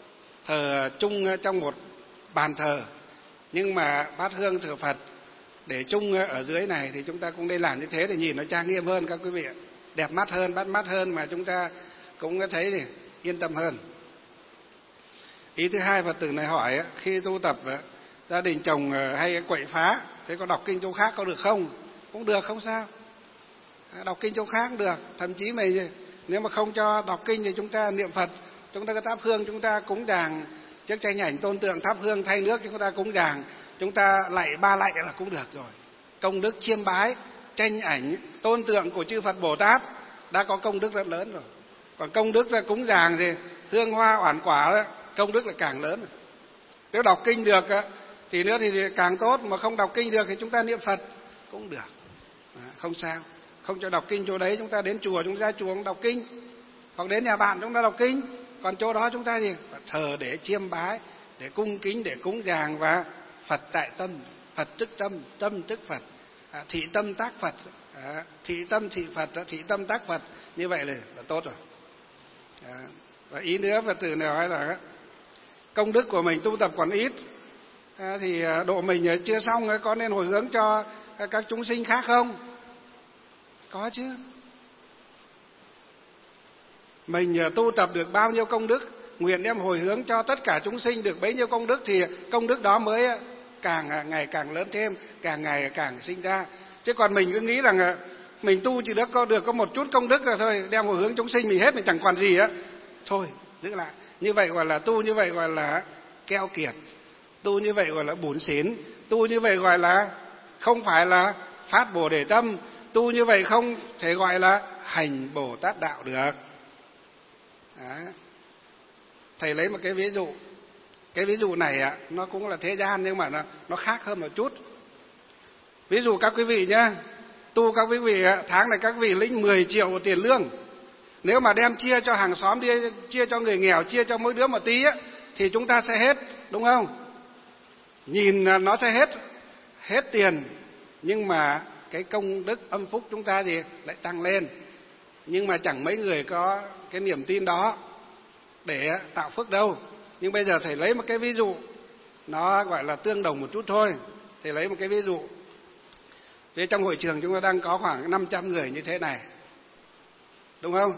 Speaker 1: thờ chung trong một bàn thờ, nhưng mà bát hương thờ Phật để chung ở dưới này, thì chúng ta cũng nên làm như thế để nhìn nó trang nghiêm hơn các quý vị, đẹp mắt hơn, bắt mắt hơn, mà chúng ta cũng thấy thì yên tâm hơn. Ý thứ hai, Phật tử này hỏi khi tu tập gia đình chồng hay quậy phá, thế có đọc kinh chỗ khác có được không? Cũng được, không sao. Đọc kinh chỗ khác cũng được. Thậm chí mình nếu mà không cho đọc kinh thì chúng ta niệm Phật, chúng ta có thắp hương, chúng ta cúng dường trước tranh ảnh tôn tượng, thắp hương thay nước chúng ta cúng dường, chúng ta lạy ba lạy là cũng được rồi. Công đức chiêm bái tranh ảnh tôn tượng của chư Phật Bồ Tát đã có công đức rất lớn rồi. Còn công đức là cúng dường thì hương hoa oản quả đó, công đức là càng lớn rồi. Nếu đọc kinh được thì nữa thì càng tốt, mà không đọc kinh được thì chúng ta niệm Phật cũng được, không sao. Không cho đọc kinh chỗ đấy, chúng ta đến chùa, chúng ta ra chùa đọc kinh, hoặc đến nhà bạn chúng ta đọc kinh. Còn chỗ đó chúng ta gì? Thờ để chiêm bái, để cung kính, để cúng dường, và Phật tại tâm, Phật tức tâm, tâm tức Phật, à, thị tâm tác Phật, à, thị tâm thị Phật, thị tâm tác Phật, như vậy là, là tốt rồi. À,
Speaker 2: Và ý nữa Phật tử này nói là công đức của mình tu tập còn ít, à, thì độ mình chưa xong, có nên hồi hướng cho các chúng sinh khác không? Có chứ. Mình tu tập được bao nhiêu công đức, nguyện đem hồi hướng cho tất cả chúng sinh được bấy nhiêu công đức, thì công đức đó mới càng ngày càng lớn thêm, càng ngày càng sinh ra. Chứ còn mình cứ nghĩ rằng mình tu chỉ được có được có một chút công đức rồi thôi, đem hồi hướng chúng sinh mình hết, mình chẳng còn gì á, thôi giữ lại. Như vậy gọi là tu, như vậy gọi là keo kiệt, tu như vậy gọi là bủn xỉn, tu như vậy gọi là không phải là phát Bồ Đề tâm, tu như vậy không thể gọi là hành Bồ Tát đạo được. Đó. Thầy lấy một cái ví dụ, cái ví dụ này ạ, nó cũng là thế gian nhưng mà nó, nó khác hơn một chút. Ví dụ các quý vị nhé, tu các quý vị tháng này các vị lĩnh mười triệu tiền lương, nếu mà đem chia cho hàng xóm, đi chia cho người nghèo, chia cho mỗi đứa một tí á, thì chúng ta sẽ hết, đúng không? Nhìn nó sẽ hết hết tiền, nhưng mà cái công đức âm phúc chúng ta thì lại tăng lên. Nhưng mà chẳng mấy người có cái niềm tin đó để tạo phước đâu. Nhưng bây giờ thầy lấy một cái ví dụ, nó gọi là tương đồng một chút thôi. Thầy lấy một cái ví dụ. Vì trong hội trường chúng ta đang có khoảng năm trăm người như thế này, đúng không?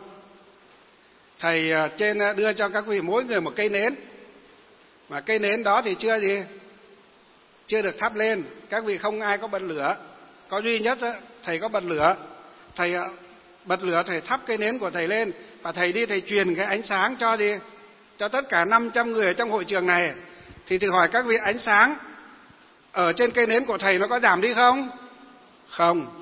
Speaker 2: Thầy trên đưa cho các vị mỗi người một cây nến, mà cây nến đó thì chưa gì chưa được thắp lên, các vị không ai có bật lửa, có duy nhất thầy có bật lửa. Thầy bật lửa, thầy thắp cây nến của thầy lên, và thầy đi thầy truyền cái ánh sáng cho gì cho tất cả năm trăm người ở trong hội trường này. Thì thử hỏi các vị, ánh sáng ở trên cây nến của thầy nó có giảm đi không? Không.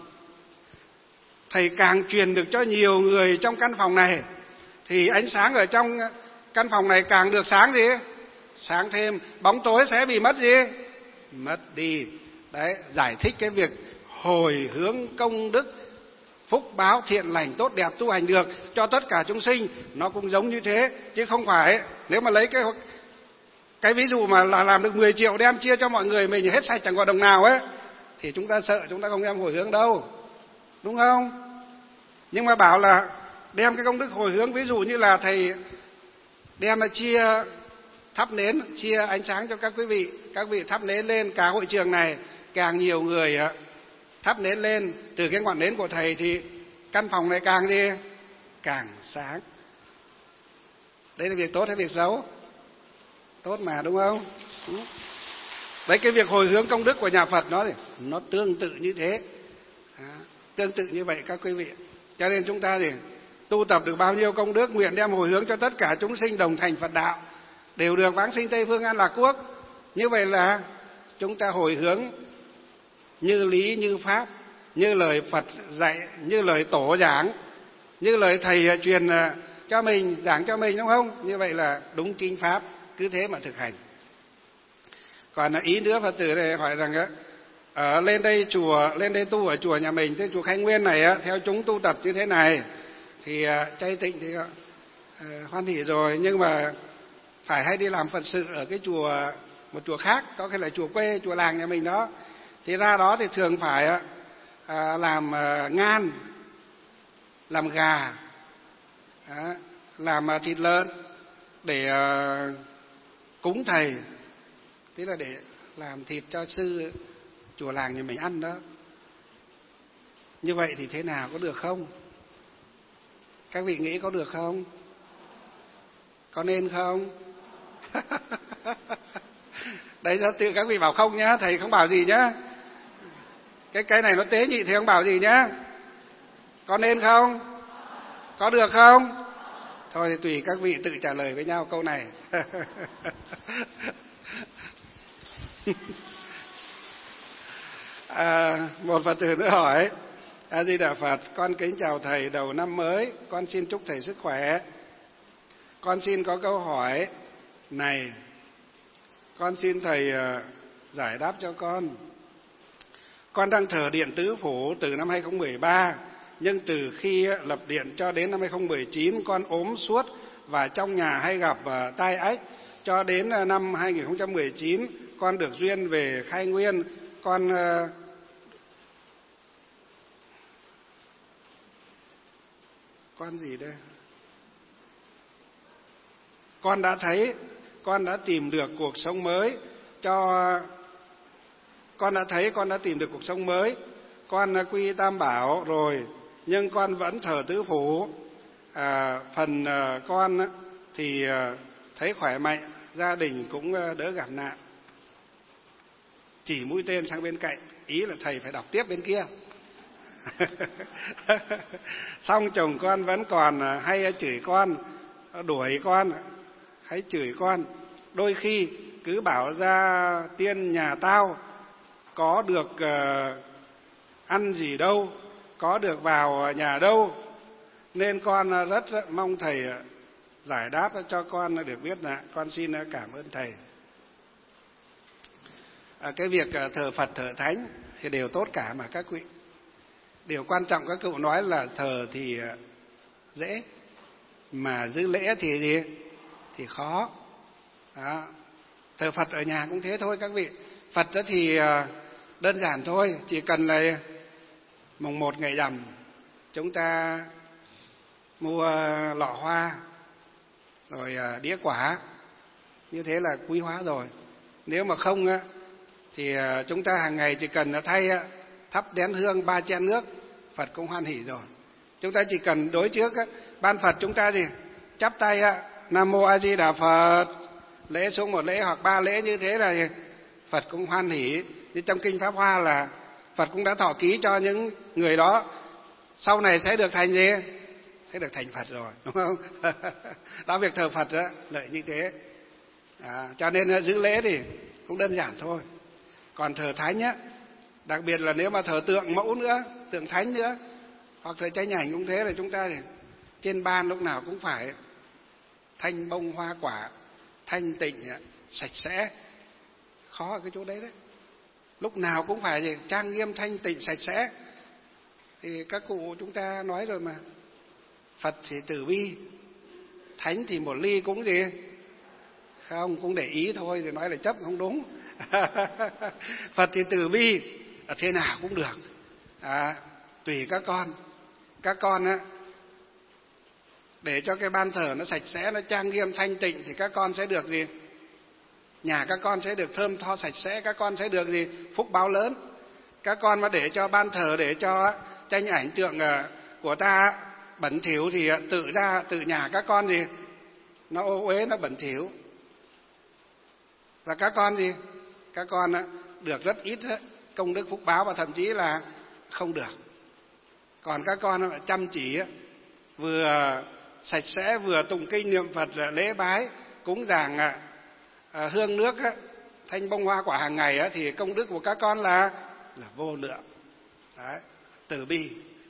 Speaker 2: Thầy càng truyền được cho nhiều người trong căn phòng này, thì ánh sáng ở trong căn phòng này càng được sáng gì? Sáng thêm. Bóng tối sẽ bị mất gì? Mất đi. Đấy, giải thích cái việc hồi hướng công đức, phúc báo thiện lành tốt đẹp tu hành được cho tất cả chúng sinh, nó cũng giống như thế. Chứ không phải nếu mà lấy cái cái ví dụ mà là làm được mười triệu đem chia cho mọi người mình hết sạch chẳng còn đồng nào ấy, thì chúng ta sợ, chúng ta không đem hồi hướng đâu, đúng không? Nhưng mà bảo là đem cái công đức hồi hướng, ví dụ như là thầy đem mà chia thắp nến, chia ánh sáng cho các quý vị, các vị thắp nến lên cả hội trường này, càng nhiều người thắp nến lên từ cái ngọn nến của thầy thì căn phòng này càng đi càng sáng. Đấy là việc tốt hay việc xấu? Tốt mà, đúng không? Đấy, cái việc hồi hướng công đức của nhà Phật nó nó tương tự như thế. À, tương tự như vậy các quý vị. Cho nên chúng ta thì tu tập được bao nhiêu công đức, nguyện đem hồi hướng cho tất cả chúng sinh đồng thành Phật đạo, đều được vãng sinh Tây Phương An Lạc Quốc. Như vậy là chúng ta hồi hướng như lý như pháp, như lời Phật dạy, như lời tổ giảng, như lời thầy truyền cho mình, giảng cho mình, đúng không? Như vậy là đúng chính pháp, cứ thế mà thực hành. Còn ý nữa, Phật tử này hỏi rằng á, ở lên đây chùa, lên đây tu ở chùa nhà mình, thế chùa Khai Nguyên này á, theo chúng tu tập như thế này thì chay tịnh thì uh, hoan hỉ rồi, nhưng mà phải hay đi làm Phật sự ở cái chùa, một chùa khác, có khi là chùa quê, chùa làng nhà mình đó, thì ra đó thì thường phải uh, làm uh, ngan, làm gà, uh, làm uh, thịt lợn để uh, cúng thầy, tức là để làm thịt cho sư chùa làng nhà mình ăn đó. Như vậy thì thế nào, có được không? Các vị nghĩ có được không? Có nên không? Đấy, tự các vị bảo không nhá, thầy không bảo gì nhá. Cái cái này nó tế nhị, thầy không bảo gì nhá. Có nên không? Có được không? Thôi thì tùy các vị tự trả lời với nhau câu này. À, một Phật tử nữa hỏi: A Di Đà Phật, con kính chào thầy, đầu năm mới con xin chúc thầy sức khỏe. Con xin có câu hỏi này, con xin thầy giải đáp cho con. Con đang thờ điện tứ phủ từ năm hai không một ba, nhưng từ khi lập điện cho đến năm hai không một chín con ốm suốt và trong nhà hay gặp tai ách. Cho đến năm hai không một chín con được duyên về Khai Nguyên, con con gì đây? con đã thấy, con đã tìm được cuộc sống mới cho con đã thấy con đã tìm được cuộc sống mới, con quy tam bảo rồi nhưng con vẫn thờ tứ phủ. À, phần à, con thì à, thấy khỏe mạnh, gia đình cũng đỡ gặp nạn. Chỉ mũi tên sang bên cạnh, ý là thầy phải đọc tiếp bên kia. Xong chồng con vẫn còn hay chửi con, đuổi con, hay chửi con. Đôi khi cứ bảo ra tiên nhà tao, có được uh, ăn gì đâu, có được vào nhà đâu. Nên con rất mong thầy giải đáp cho con được biết. Là con xin cảm ơn thầy. À, cái việc thờ Phật thờ Thánh thì đều tốt cả mà các vị. Điều quan trọng các cụ nói là thờ thì dễ, mà giữ lễ thì gì? Thì khó. Đó. Thờ Phật ở nhà cũng thế thôi các vị. Phật đó thì đơn giản thôi, chỉ cần là mùng một ngày rằm chúng ta mua lọ hoa rồi đĩa quả, như thế là quý hóa rồi. Nếu mà không á thì chúng ta hàng ngày chỉ cần thay thắp nén hương ba chén nước, Phật cũng hoan hỷ rồi. Chúng ta chỉ cần đối trước ban Phật chúng ta gì chắp tay Nam Mô A Di Đà Phật, lễ xuống một lễ hoặc ba lễ như thế là Phật cũng hoan hỷ. Như trong kinh Pháp Hoa là Phật cũng đã thọ ký cho những người đó sau này sẽ được thành gì? Sẽ được thành Phật rồi, đúng không? Đó, việc thờ Phật đó, lợi như thế. À, cho nên giữ lễ thì cũng đơn giản thôi. Còn thờ Thánh á, đặc biệt là nếu mà thờ tượng mẫu nữa, tượng Thánh nữa, hoặc thờ tranh ảnh cũng thế, là chúng ta thì trên ban lúc nào cũng phải thanh bông hoa quả, thanh tịnh, sạch sẽ. Khó ở cái chỗ đấy đấy. Lúc nào cũng phải gì? Trang nghiêm, thanh tịnh, sạch sẽ. Thì các cụ chúng ta nói rồi mà. Phật thì từ bi, Thánh thì một ly cũng gì? Không, cũng để ý thôi, thì nói là chấp không đúng. Phật thì từ bi, thế nào cũng được. À, tùy các con. Các con á, để cho cái ban thờ nó sạch sẽ, nó trang nghiêm, thanh tịnh thì các con sẽ được gì? Nhà các con sẽ được thơm tho sạch sẽ, các con sẽ được gì? Phúc báo lớn. Các con mà để cho ban thờ, để cho tranh ảnh tượng của ta bẩn thỉu thì tự ra, tự nhà các con gì? Nó ô uế, nó bẩn thỉu. Và các con gì? Các con được rất ít công đức phúc báo, và thậm chí là không được. Còn các con chăm chỉ, vừa sạch sẽ, vừa tụng kinh niệm Phật, lễ bái, cúng dường hương nước, thanh bông hoa quả hàng ngày, thì công đức của các con là là vô lượng. Đấy, từ bi.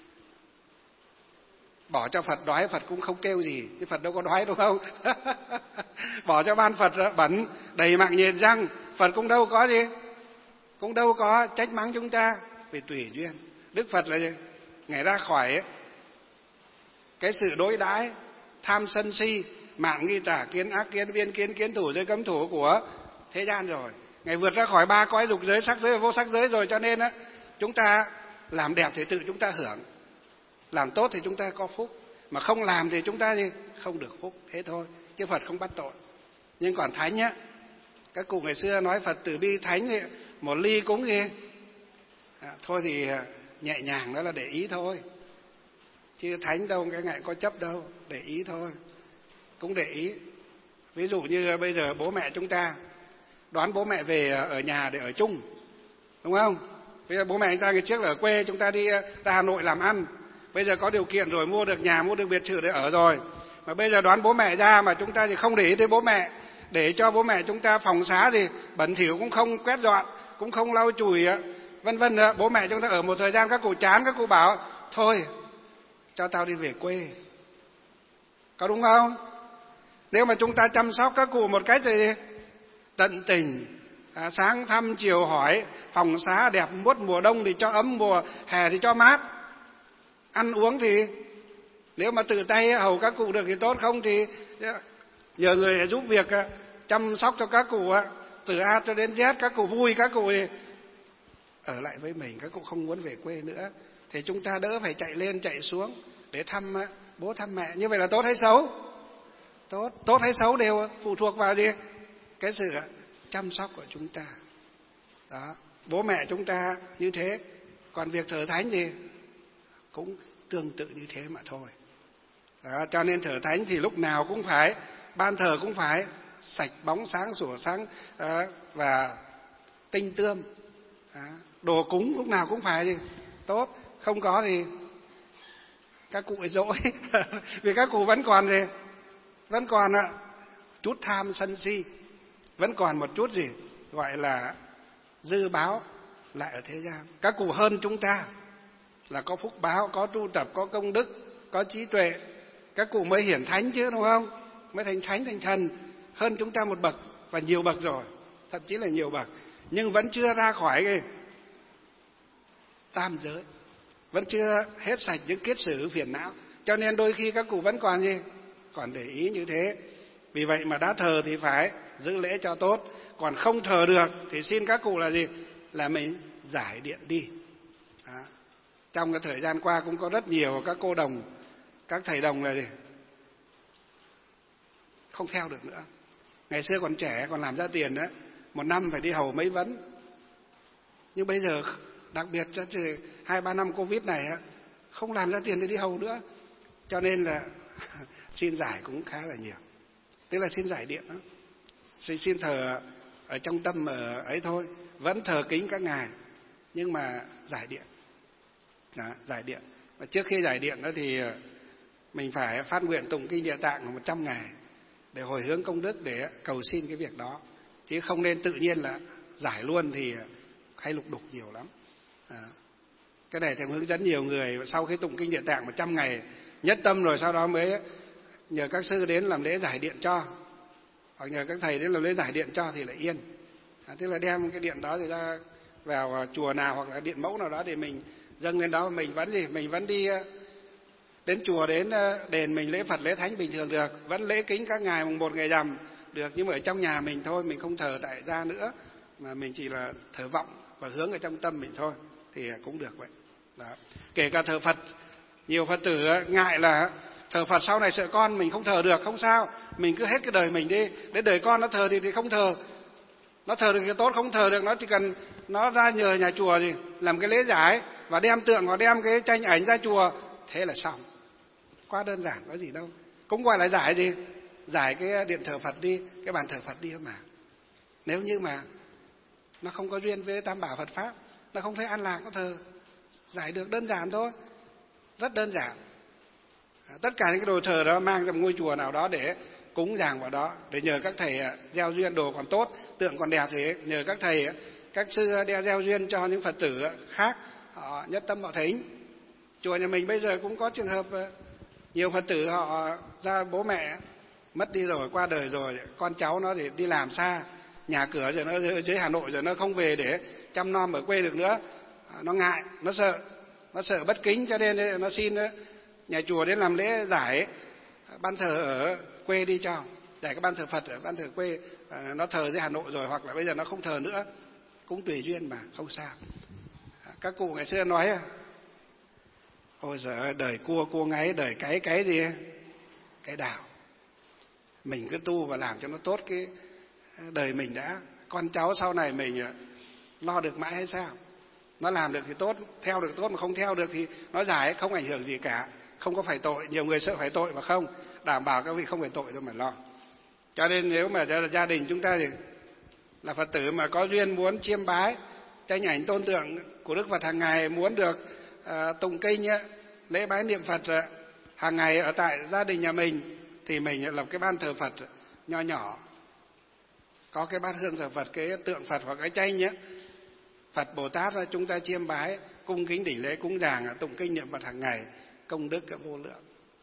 Speaker 2: Bỏ cho Phật đói, Phật cũng không kêu gì, chứ Phật đâu có đói đúng không? Bỏ cho ban Phật bẩn đầy mạng nhện răng, Phật cũng đâu có gì, cũng đâu có trách mắng chúng ta, vì tùy duyên. Đức Phật là gì? Ngài ra khỏi cái sự đối đãi tham sân si, mạng nghi tả, kiến ác, kiến viên, kiến kiến thủ, giới cấm thủ của thế gian rồi. Ngài vượt ra khỏi ba cõi dục giới, sắc giới và vô sắc giới rồi. Cho nên á, chúng ta làm đẹp thì tự chúng ta hưởng, làm tốt thì chúng ta có phúc, mà không làm thì chúng ta gì? Không được phúc. Thế thôi, chứ Phật không bắt tội. Nhưng còn Thánh á, các cụ ngày xưa nói Phật từ bi, Thánh thì một ly cúng gì? À, thôi thì nhẹ nhàng, đó là để ý thôi. Chứ Thánh đâu cái ngại có chấp đâu, để ý thôi. Cũng để ý. Ví dụ như bây giờ bố mẹ chúng ta đoán bố mẹ về ở nhà để ở chung, đúng không? Bây giờ bố mẹ chúng ta ngày trước là ở quê, chúng ta đi ra Hà Nội làm ăn. Bây giờ có điều kiện rồi, mua được nhà, mua được biệt thự để ở rồi. Mà bây giờ đoán bố mẹ ra mà chúng ta thì không để ý tới bố mẹ, để cho bố mẹ chúng ta phòng xá thì bẩn thỉu cũng không quét dọn, cũng không lau chùi, vân vân. Bố mẹ chúng ta ở một thời gian các cụ chán, các cụ bảo thôi cho tao đi về quê. Có đúng không? Nếu mà chúng ta chăm sóc các cụ một cách thì tận tình, à, sáng thăm chiều hỏi, phòng xá đẹp muốt, mùa đông thì cho ấm, mùa hè thì cho mát, ăn uống thì nếu mà tự tay hầu các cụ được thì tốt, không thì nhờ người giúp việc chăm sóc cho các cụ từ A cho đến Z. Các cụ vui, các cụ thì ở lại với mình, các cụ không muốn về quê nữa, thì chúng ta đỡ phải chạy lên chạy xuống để thăm bố thăm mẹ. Như vậy là tốt hay xấu? tốt, tốt hay xấu đều phụ thuộc vào gì? Cái sự chăm sóc của chúng ta. Đó, bố mẹ chúng ta như thế, còn việc thờ thánh gì cũng tương tự như thế mà thôi. Đó, cho nên thờ thánh thì lúc nào cũng phải, ban thờ cũng phải sạch bóng sáng sủa sáng à, và tinh tươm. À, đồ cúng lúc nào cũng phải gì tốt, không có thì các cụ ấy dỗi. Vì các cụ vẫn còn gì, vẫn còn à, chút tham sân si, vẫn còn một chút gì gọi là dư báo lại ở thế gian. Các cụ hơn chúng ta là có phúc báo, có tu tập, có công đức, có trí tuệ, các cụ mới hiển thánh chứ, đúng không? Mới thành thánh thành thần, hơn chúng ta một bậc và nhiều bậc rồi, thậm chí là nhiều bậc, nhưng vẫn chưa ra khỏi cái tam giới, vẫn chưa hết sạch những kiết sử phiền não, cho nên đôi khi các cụ vẫn còn gì, còn để ý như thế. Vì vậy mà đã thờ thì phải giữ lễ cho tốt, còn không thờ được thì xin các cụ là gì, là mình giải điện đi. Đó. Trong cái thời gian qua cũng có rất nhiều các cô đồng, các thầy đồng là gì, không theo được nữa. Ngày xưa còn trẻ, còn làm ra tiền đó, một năm phải đi hầu mấy vấn. Nhưng bây giờ đặc biệt cho hai ba năm Covid này không làm ra tiền để đi hầu nữa, cho nên là xin giải cũng khá là nhiều. Tức là xin giải điện đó, xin, xin thờ ở trong tâm ở ấy thôi, vẫn thờ kính các ngài nhưng mà giải điện. Đó, giải điện. Và trước khi giải điện đó thì mình phải phát nguyện tụng kinh Địa Tạng một trăm ngày để hồi hướng công đức, để cầu xin cái việc đó, chứ không nên tự nhiên là giải luôn thì hay lục đục nhiều lắm. À, cái này thầy hướng dẫn nhiều người sau khi tụng kinh Địa Tạng một trăm ngày nhất tâm rồi, sau đó mới nhờ các sư đến làm lễ giải điện cho, hoặc nhờ các thầy đến làm lễ giải điện cho thì lại yên. À, tức là đem cái điện đó thì ra vào chùa nào hoặc là điện mẫu nào đó để mình dâng lên đó, mình vẫn gì, mình vẫn đi đến chùa, đến đền mình lễ Phật lễ Thánh bình thường được, vẫn lễ kính các ngài mùng một ngày rằm được, nhưng mà ở trong nhà mình thôi, mình không thờ tại gia nữa, mà mình chỉ là thờ vọng và hướng ở trong tâm mình thôi thì cũng được vậy. Đó. Kể cả thờ Phật, nhiều Phật tử ngại là thờ Phật sau này sợ con mình không thờ được, không sao, mình cứ hết cái đời mình đi, đến đời con nó thờ thì, thì không thờ, nó thờ được thì tốt, không thờ được nó chỉ cần nó ra nhờ nhà chùa gì làm cái lễ giải và đem tượng hoặc đem cái tranh ảnh ra chùa, thế là xong, quá đơn giản, có gì đâu. Cũng gọi là giải gì, giải cái điện thờ Phật đi, cái bàn thờ Phật đi mà. Nếu như mà nó không có duyên với Tam Bảo Phật Pháp, nó không thấy an lạc có thờ, giải được, đơn giản thôi, rất đơn giản. Tất cả những cái đồ thờ đó mang ra một ngôi chùa nào đó để cúng dường vào đó, để nhờ các thầy gieo duyên, đồ còn tốt, tượng còn đẹp thì nhờ các thầy, các sư đeo gieo duyên cho những Phật tử khác, họ nhất tâm họ thính. Chùa nhà mình bây giờ cũng có trường hợp nhiều Phật tử họ ra bố mẹ mất đi rồi, qua đời rồi, con cháu nó thì đi làm xa, nhà cửa rồi nó ở dưới Hà Nội rồi nó không về để chăm nom ở quê được nữa, nó ngại, nó sợ, nó sợ bất kính, cho nên nó xin nhà chùa đến làm lễ giải ban thờ ở quê đi cho, giải cái ban thờ Phật ở ban thờ quê, nó thờ dưới Hà Nội rồi, hoặc là bây giờ nó không thờ nữa, cũng tùy duyên mà, không sao. Các cụ ngày xưa nói ôi giời, đời cua cua ngáy, đời cái cái gì, cái đào. Mình cứ tu và làm cho nó tốt cái đời mình đã, con cháu sau này mình lo được mãi hay sao? Nó làm được thì tốt, theo được tốt, mà không theo được thì nó giải, không ảnh hưởng gì cả, không có phải tội. Nhiều người sợ phải tội mà không, đảm bảo các vị không phải tội đâu mà lo. Cho nên nếu mà gia đình chúng ta thì là Phật tử mà có duyên muốn chiêm bái tranh ảnh tôn tượng của Đức Phật hàng ngày, muốn được uh, tụng kinh, lễ bái niệm Phật uh, hàng ngày ở tại gia đình nhà mình, thì mình lập cái ban thờ Phật nho nhỏ, có cái bát hương thờ Phật, cái tượng Phật hoặc cái tranh nhé, Phật Bồ Tát, chúng ta chiêm bái cung kính đảnh lễ cúng dường tụng kinh niệm Phật hàng ngày, công đức vô lượng.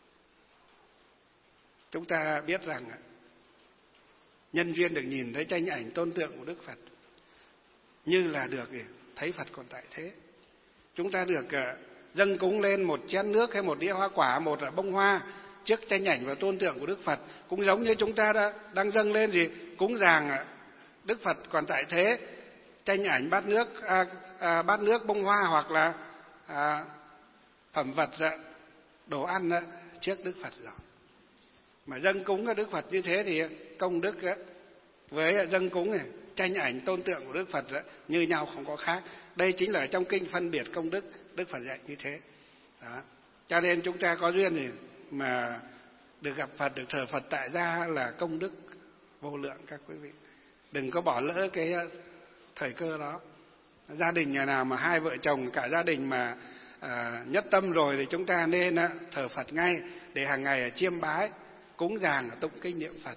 Speaker 2: Chúng ta biết rằng nhân duyên được nhìn thấy tranh ảnh tôn tượng của Đức Phật như là được thấy Phật còn tại thế. Chúng ta được dâng cúng lên một chén nước hay một đĩa hoa quả, một bông hoa trước tranh ảnh và tôn tượng của Đức Phật, cũng giống như chúng ta đã đang dâng lên gì cúng dường Đức Phật còn tại thế, tranh ảnh bát nước, à, à, bát nước bông hoa hoặc là à, phẩm vật đồ ăn trước Đức Phật rồi. mà dâng cúng các Đức Phật như thế thì công đức với dâng cúng này, tranh ảnh tôn tượng của Đức Phật như nhau không có khác. Đây chính là trong kinh phân biệt công đức, Đức Phật dạy như thế. Đó. Cho nên chúng ta có duyên gì mà được gặp Phật, được thờ Phật tại gia là công đức vô lượng các quý vị. Đừng có bỏ lỡ cái thời cơ đó. Gia đình nhà nào mà hai vợ chồng cả gia đình mà à, nhất tâm rồi thì chúng ta nên à, thờ Phật ngay để hàng ngày chiêm bái, cúng dường, tụng kinh niệm Phật.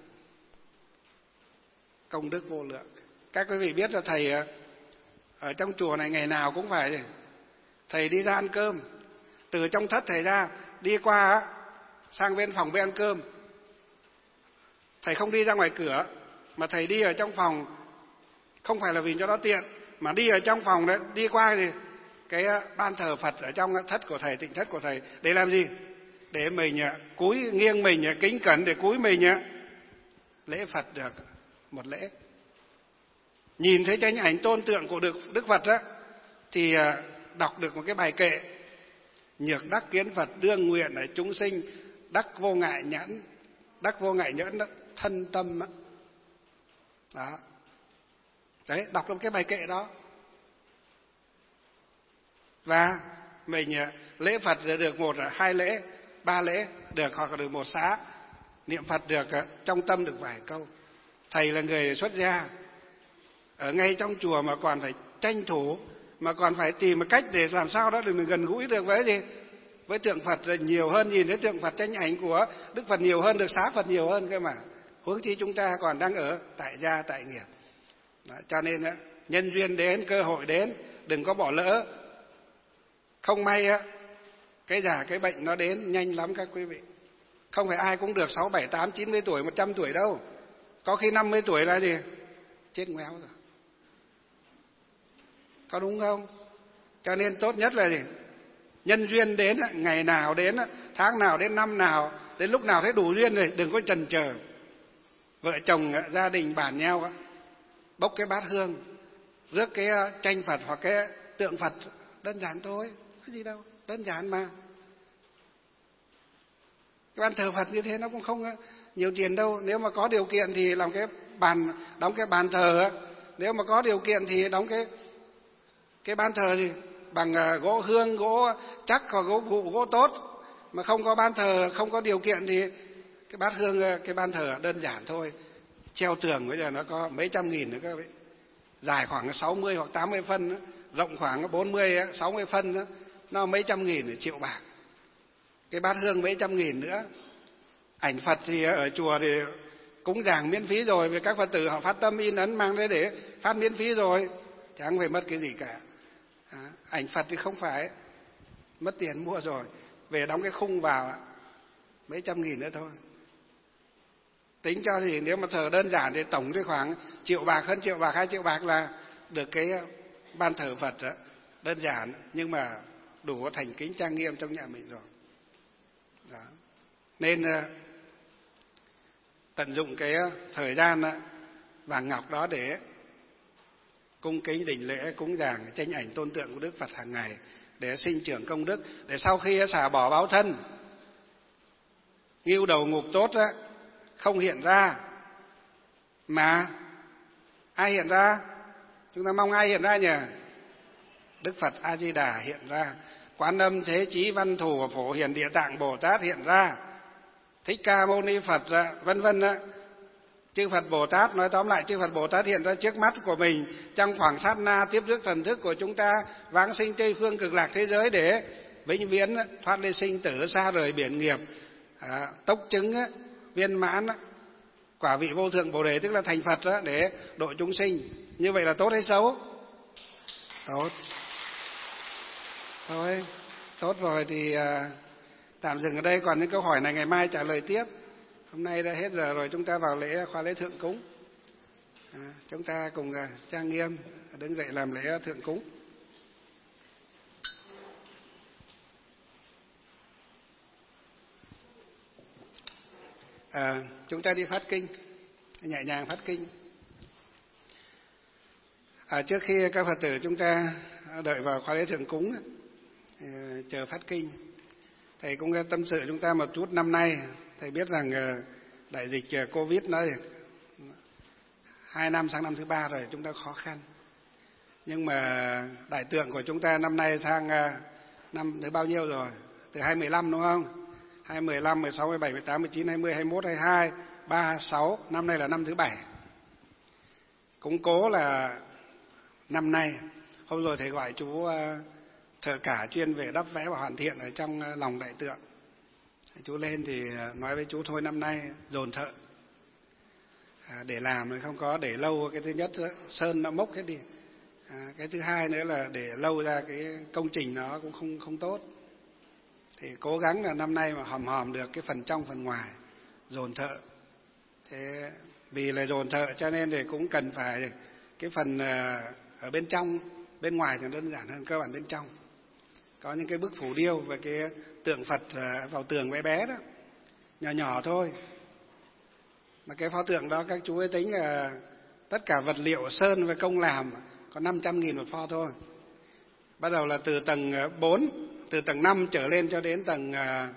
Speaker 2: Công đức vô lượng. Các quý vị biết là thầy ở trong chùa này ngày nào cũng phải thầy đi ra ăn cơm, từ trong thất thầy ra đi qua sang bên phòng bên ăn cơm. Thầy không đi ra ngoài cửa mà thầy đi ở trong phòng, không phải là vì cho nó tiện, mà đi ở trong phòng đấy, đi qua thì cái ban thờ Phật ở trong thất của thầy, tịnh thất của thầy để làm gì? Để mình cúi nghiêng mình kính cẩn, để cúi mình lễ Phật được một lễ. Nhìn thấy tranh ảnh tôn tượng của Đức, Đức Phật á, thì đọc được một cái bài kệ: nhược đắc kiến Phật đương nguyện ở chúng sinh, đắc vô ngại nhẫn, đắc vô ngại nhẫn đó, thân tâm đó. Đó. Đấy, đọc được cái bài kệ đó. Và mình lễ Phật được một, hai lễ, ba lễ được, hoặc là được một xá. Niệm Phật được trong tâm được vài câu. Thầy là người xuất gia, ở ngay trong chùa mà còn phải tranh thủ, mà còn phải tìm một cách để làm sao đó để mình gần gũi được với gì? Với tượng Phật nhiều hơn, nhìn thấy tượng Phật, tranh ảnh của Đức Phật nhiều hơn, được xá Phật nhiều hơn cơ mà. Huống chi chúng ta còn đang ở tại gia tại nghiệp. Đó, cho nên nhân duyên đến, cơ hội đến, đừng có bỏ lỡ. Không may cái già cái bệnh nó đến nhanh lắm các quý vị. Không phải ai cũng được sáu, bảy, tám, chín mươi tuổi, một trăm tuổi đâu. Có khi năm mươi tuổi là gì? Chết ngoéo rồi. Có đúng không? Cho nên tốt nhất là gì? Nhân duyên đến, ngày nào đến, tháng nào đến, năm nào, đến lúc nào thấy đủ duyên rồi, đừng có chần chờ. Vợ chồng, gia đình bàn nhau, bốc cái bát hương, rước cái tranh Phật hoặc cái tượng Phật, đơn giản thôi, có gì đâu, đơn giản mà. Cái bàn thờ Phật như thế nó cũng không nhiều tiền đâu. Nếu mà có điều kiện thì làm cái bàn, đóng cái bàn thờ. Nếu mà có điều kiện thì đóng cái cái bàn thờ thì bằng gỗ hương, gỗ chắc hoặc gỗ gụ, gỗ tốt. Mà không có bàn thờ, không có điều kiện thì cái bát hương, cái bàn thờ đơn giản thôi. Treo tường bây giờ nó có mấy trăm nghìn nữa các vị. Dài khoảng sáu mươi hoặc tám mươi phân, rộng khoảng bốn mươi, sáu mươi phân, nó mấy trăm nghìn, triệu bạc. Cái bát hương mấy trăm nghìn nữa. Ảnh Phật thì ở chùa thì cúng dường miễn phí rồi, vì các Phật tử họ phát tâm in ấn mang đến để phát miễn phí rồi, chẳng phải mất cái gì cả. À, ảnh Phật thì không phải mất tiền mua rồi, về đóng cái khung vào mấy trăm nghìn nữa thôi. Tính cho thì nếu mà thờ đơn giản thì tổng thì khoảng triệu bạc, hơn triệu bạc, hai triệu bạc là được cái ban thờ Phật đó. Đơn giản nhưng mà đủ thành kính trang nghiêm trong nhà mình rồi. Đó. Nên tận dụng cái thời gian vàng ngọc đó để cung kính đảnh lễ, cúng dường tranh ảnh tôn tượng của Đức Phật hàng ngày, để sinh trưởng công đức, để sau khi xả bỏ báo thân, ngưu đầu ngục tốt á, không hiện ra, mà ai hiện ra? Chúng ta mong ai hiện ra nhỉ? Đức Phật A Di Đà hiện ra, Quán Âm Thế Chí Văn Thù Phổ Hiền Địa Tạng Bồ Tát hiện ra, Thích Ca Mâu Ni Phật vân vân á. Chư Phật Bồ Tát, nói tóm lại chư Phật Bồ Tát hiện ra trước mắt của mình trong khoảng sát na tiếp rước thần thức của chúng ta vãng sinh Tây phương cực lạc thế giới để vĩnh viễn thoát ly sinh tử, xa rời biển nghiệp, à, tốc chứng viên mãn quả vị vô thượng Bồ Đề, tức là thành Phật đó, để độ chúng sinh. Như vậy là tốt hay xấu? Tốt. Thôi, tốt rồi thì à, tạm dừng ở đây, còn những câu hỏi này ngày mai trả lời tiếp. Hôm nay đã hết giờ rồi, chúng ta vào lễ khóa lễ thượng cúng. À, chúng ta cùng à, trang nghiêm đứng dậy làm lễ thượng cúng. À, chúng ta đi phát kinh, nhẹ nhàng phát kinh. À, trước khi các Phật tử chúng ta đợi vào khóa lễ thượng cúng, chờ phát kinh, thầy cũng tâm sự chúng ta một chút. Năm nay thầy biết rằng đại dịch Covid nó hai năm sang năm thứ ba rồi, chúng ta khó khăn. Nhưng mà đại tượng của chúng ta năm nay sang năm thứ bao nhiêu rồi? Từ hai mười lăm đúng không? hai mười lăm, mười sáu, mười bảy, mười tám, mười chín, hai mươi, hai mươi mốt, hai mươi hai, ba, sáu, năm nay là năm thứ bảy. Củng cố là năm nay, hôm rồi thầy gọi chú thợ cả chuyên về đắp vẽ và hoàn thiện ở trong lòng đại tượng. Chú lên thì nói với chú thôi năm nay dồn thợ à, để làm rồi không có để lâu. Cái thứ nhất sơn nó mốc hết đi, à, cái thứ hai nữa là để lâu ra cái công trình nó cũng không không tốt. Thì cố gắng là năm nay mà hòm hòm được cái phần trong phần ngoài, dồn thợ. Thế vì là dồn thợ cho nên thì cũng cần phải cái phần ở bên trong, bên ngoài thì đơn giản hơn, cơ bản bên trong có những cái bức phủ điêu về cái tượng Phật vào tường bé bé đó, nhỏ nhỏ thôi. Mà cái pho tượng đó các chú ấy tính là tất cả vật liệu sơn và công làm có năm trăm nghìn một pho thôi. Bắt đầu là từ tầng bốn, từ tầng năm trở lên cho đến tầng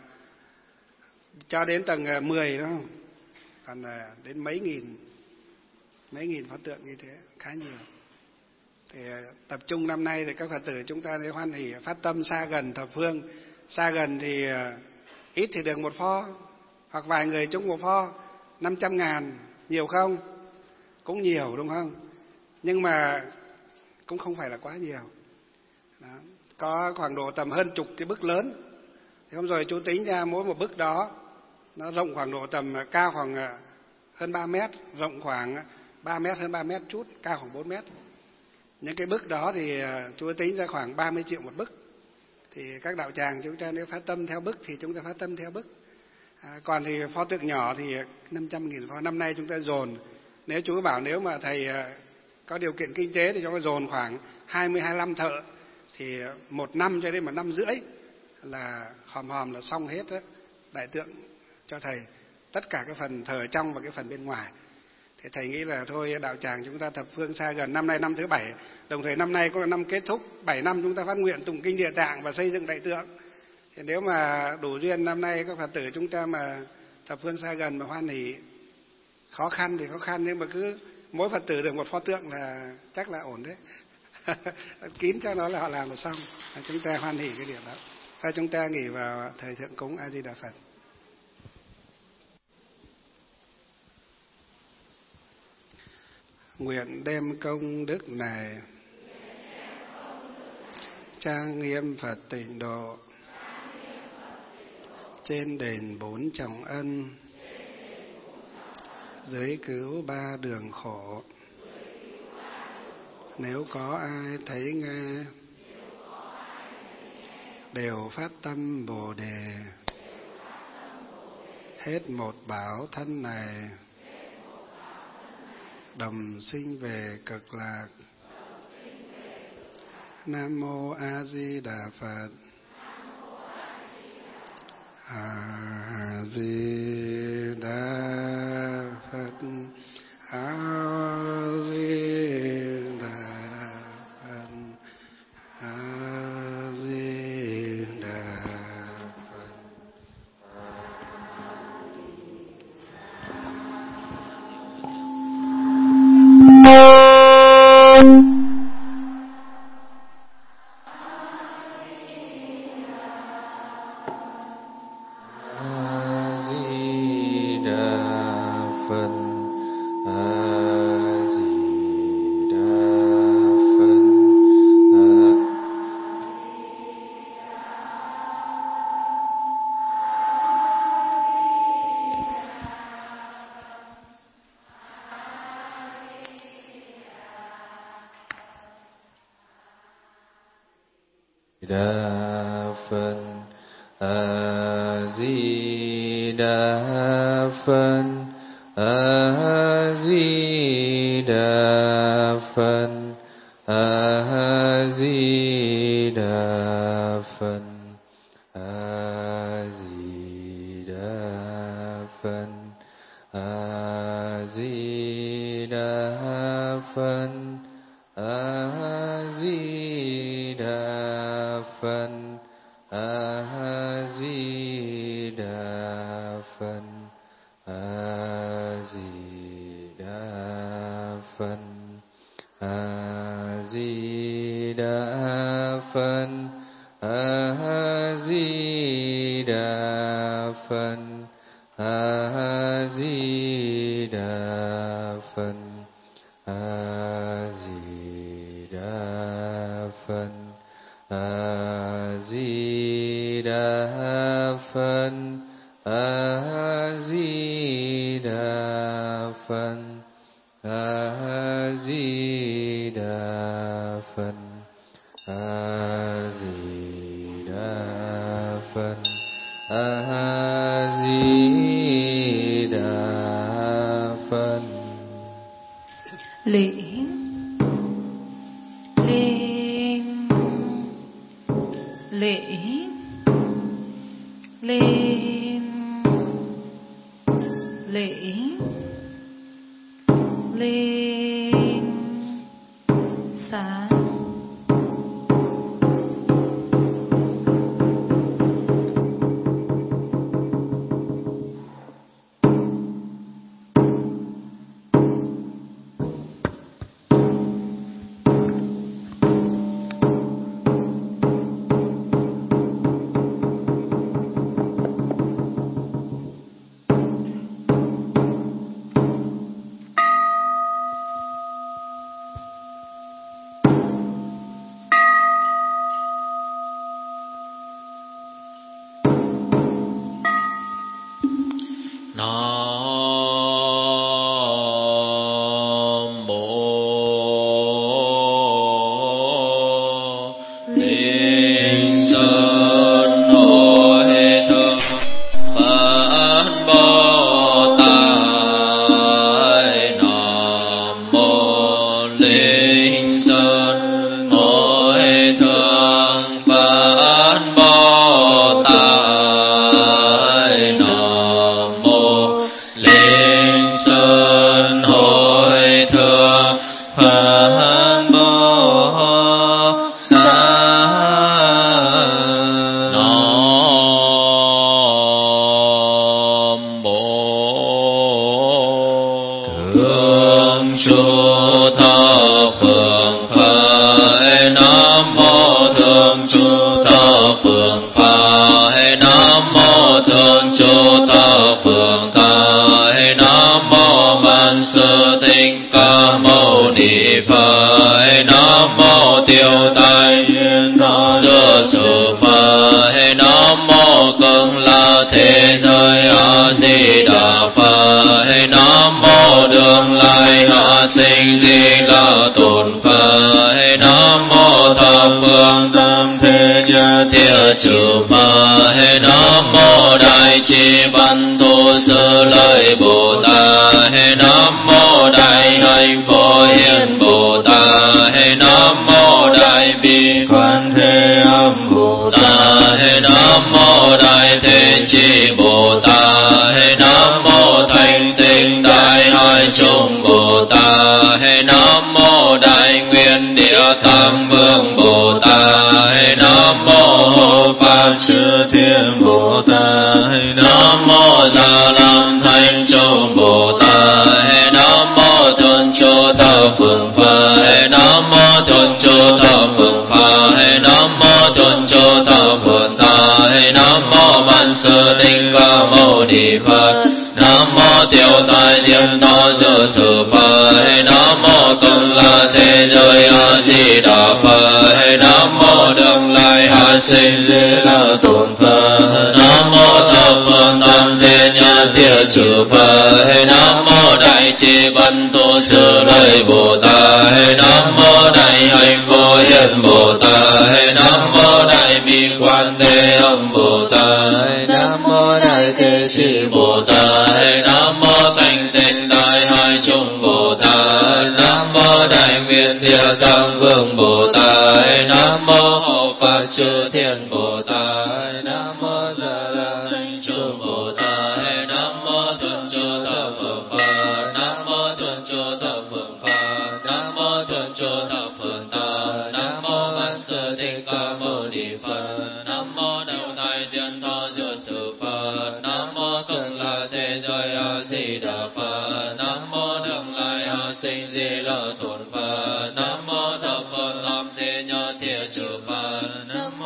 Speaker 2: cho đến tầng mười đúng không? Còn đến mấy nghìn, mấy nghìn pho tượng như thế, khá nhiều. Thì tập trung năm nay thì các Phật tử chúng ta để hoan hỷ phát tâm xa gần thập phương. Xa gần thì ít thì được một pho, hoặc vài người chung một pho, năm trăm ngàn, nhiều không? Cũng nhiều đúng không? Nhưng mà cũng không phải là quá nhiều. Đó. Có khoảng độ tầm hơn chục cái bức lớn. Thì hôm rồi chú tính ra mỗi một bức đó nó rộng khoảng độ tầm, cao khoảng hơn ba mét, rộng khoảng ba mét, hơn ba mét chút, cao khoảng bốn mét. Những cái bức đó thì chú tính ra khoảng ba mươi triệu một bức. Thì các đạo tràng chúng ta nếu phát tâm theo bức thì chúng ta phát tâm theo bức. À, còn thì pho tượng nhỏ thì năm trăm nghìn pho. Năm nay chúng ta dồn, nếu chú bảo nếu mà thầy có điều kiện kinh tế thì chúng ta dồn khoảng hai mươi, hai mươi lăm thợ. Thì một năm cho đến một năm rưỡi là hòm hòm là xong hết đó, đại tượng cho thầy. Tất cả cái phần thờ trong và cái phần bên ngoài. Thì thầy nghĩ là thôi đạo tràng chúng ta thập phương xa gần, năm nay năm thứ bảy, đồng thời năm nay cũng là năm kết thúc bảy năm chúng ta phát nguyện tụng kinh Địa Tạng và xây dựng đại tượng. Thì nếu mà đủ duyên năm nay các Phật tử chúng ta mà thập phương xa gần mà hoan hỷ, khó khăn thì khó khăn nhưng mà cứ mỗi Phật tử được một pho tượng là chắc là ổn đấy. Kín cho nó là họ làm là xong. Chúng ta hoan hỷ cái điểm đó. Và chúng ta nghỉ vào thời thượng cúng. A Di Đà Phật. Nguyện đem công đức này trang nghiêm Phật tịnh độ, trên đền bốn trọng ân, dưới cứu ba đường khổ. Nếu có ai thấy nghe, đều phát tâm Bồ Đề, hết một bảo thân này, đồng sinh về cực lạc. Nam mô A Di Đà Phật. A Di Đà Phật. A Di Đà Phật. A Di Đà Phật.
Speaker 3: Đà Phật. A Di Đà Phật. A Di Đà Phật. A Di Đà Phật. A Di Đà Phật. A Di Đà Phật. A Di Đà Phật. A Di Đà Phật. A A Di Đà Phật. A Di Đà Phật. A Di Đà Phật. A Di Đà Phật. A Di Đà Phật. A Di Đà Phật. A Di Đà Phật. A Di Đà Phật.
Speaker 4: Lễ lên lễ lên lễ lên sáng.
Speaker 5: Nam mô Đại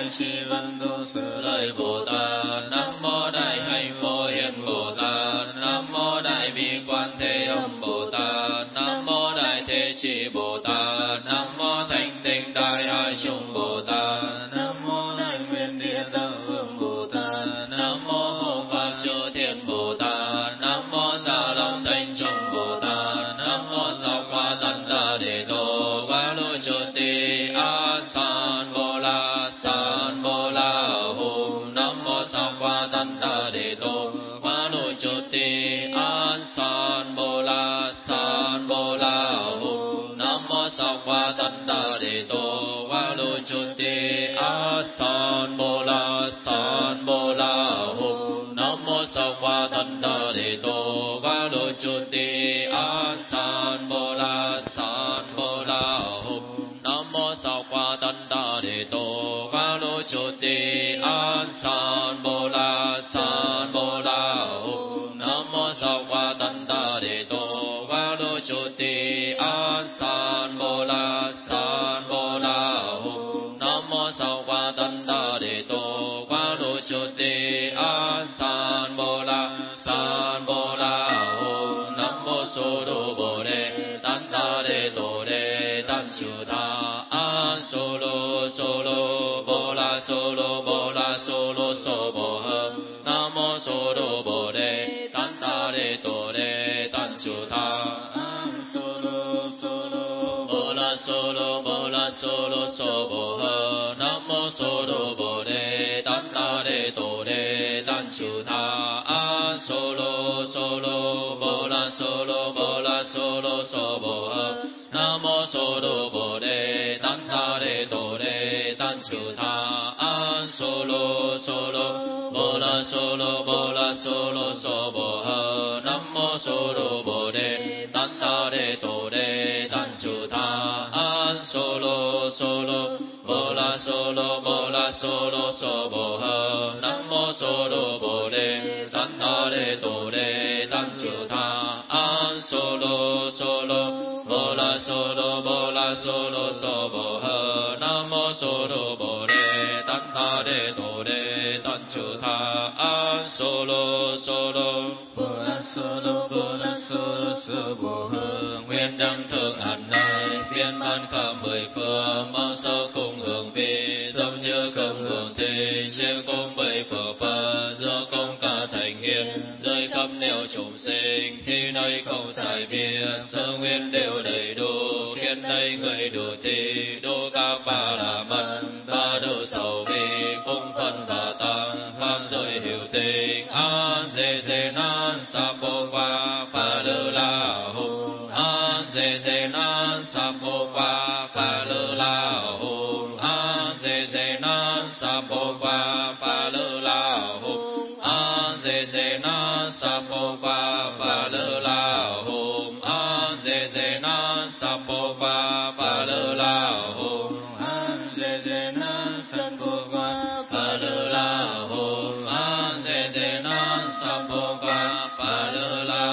Speaker 5: đại trí văn tu sư lợi Bồ Tát. Nam mô đại hạnh phổ hiền Bồ Tát. Nam mô đại bi quan thế âm Bồ Tát. Nam mô đại thế chí Bồ Tát. Nam mô thanh tịnh đại hải chúng Bồ Tát. Nam mô đại nguyện địa tâm vương Bồ Tát. Nam mô hộ pháp chư thiên Bồ Tát. Nam mô xá long thanh chúng Bồ Tát. Nam mô sao qua tận đa đề tô quá lô chư ti a san bồ la san bồ la hum. Nam mô sao qua tận đa đề tô quá lô chư ti a san bồ la san bồ la hum. Nam mô sao qua tận đa đề tô quá lô chư ti a san bồ la san bồ la hum. Nam mô sao qua tận đa đề tô quá lô chư ti a san bồ la san bồ la hum. Nam mô sao qua tận đa đề tô quá lô chư ti a san bồ la san bồ la hum. Nam mô sao qua tận đa đề tô quá lô chư ti a san bồ la san bồ la hum. Nam mô sao qua tận đa đề tô quá lô chư ti a san bồ la san bồ la hum. Nam mô sô đô bồ đề tát ta đề tô đề tát chư tha an sô lô sô lô bồ la sô lô bồ la sô lô sô bồ hơ. Nam mô sô đô bồ đề tát ta đề tô đề tát chư tha an sô lô sô lô bồ la sô lô bồ la sô lô sô bồ hơ. Nam mô sô đô bồ đề tát ta đề tô đề tát chư tha an sô lô sô lô bồ la sô lô bồ la sô lô sô bồ hơ. Nam mô sô đô bồ đề tát ta đề tô đề tát chư tha an sô lô sô lô bồ la sô lô bồ la sô lô sô bồ hơ. Nam mô sô đô bồ đề tát ta đề tô đề tát chư tha an sô lô sô lô bồ la sô lô bồ la sô lô sô bồ hơ. Nam mô sô đô bồ đề tát ta đề tô đề tát chư tha an sô lô sô lô bồ la sô lô bồ la sô lô sô bồ hơ. Nam mô sô đô bồ đề tát ta đề tô đề tát chư tha an sô lô sô lô bồ la sô lô bồ la sô lô sô bồ hơ. Nguyện đăng thượng hẳn này viên mãn khắp mười phương mau sâu cùng hưởng vị giống như công hưởng thì trên cung bảy phở phật giữa công cả thành hiền rơi khắp nẻo chúng sinh thì nơi không sai biệt sơ nguyên đều đầy đủ khiến đây người đủ thì đủ các ba la mật ba đủ sầu vi cung phân và tăng pháp rồi hiểu tình an dê dê nan sa bồ qua pha lư la hùng an dê dê nan sa bồ qua pha lư la hùng an dê dê nan sa bồ qua pha lư la hùng an dê dê nan sa bồ qua pha lư la hùng an dê dê nan sa bồ qua pha lư la hùng an dê dê nan sa bồ qua pha lư la hùng an dê dê nan sa bồ qua pha lư la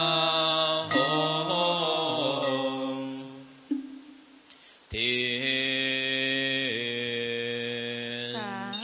Speaker 5: hùng. Thì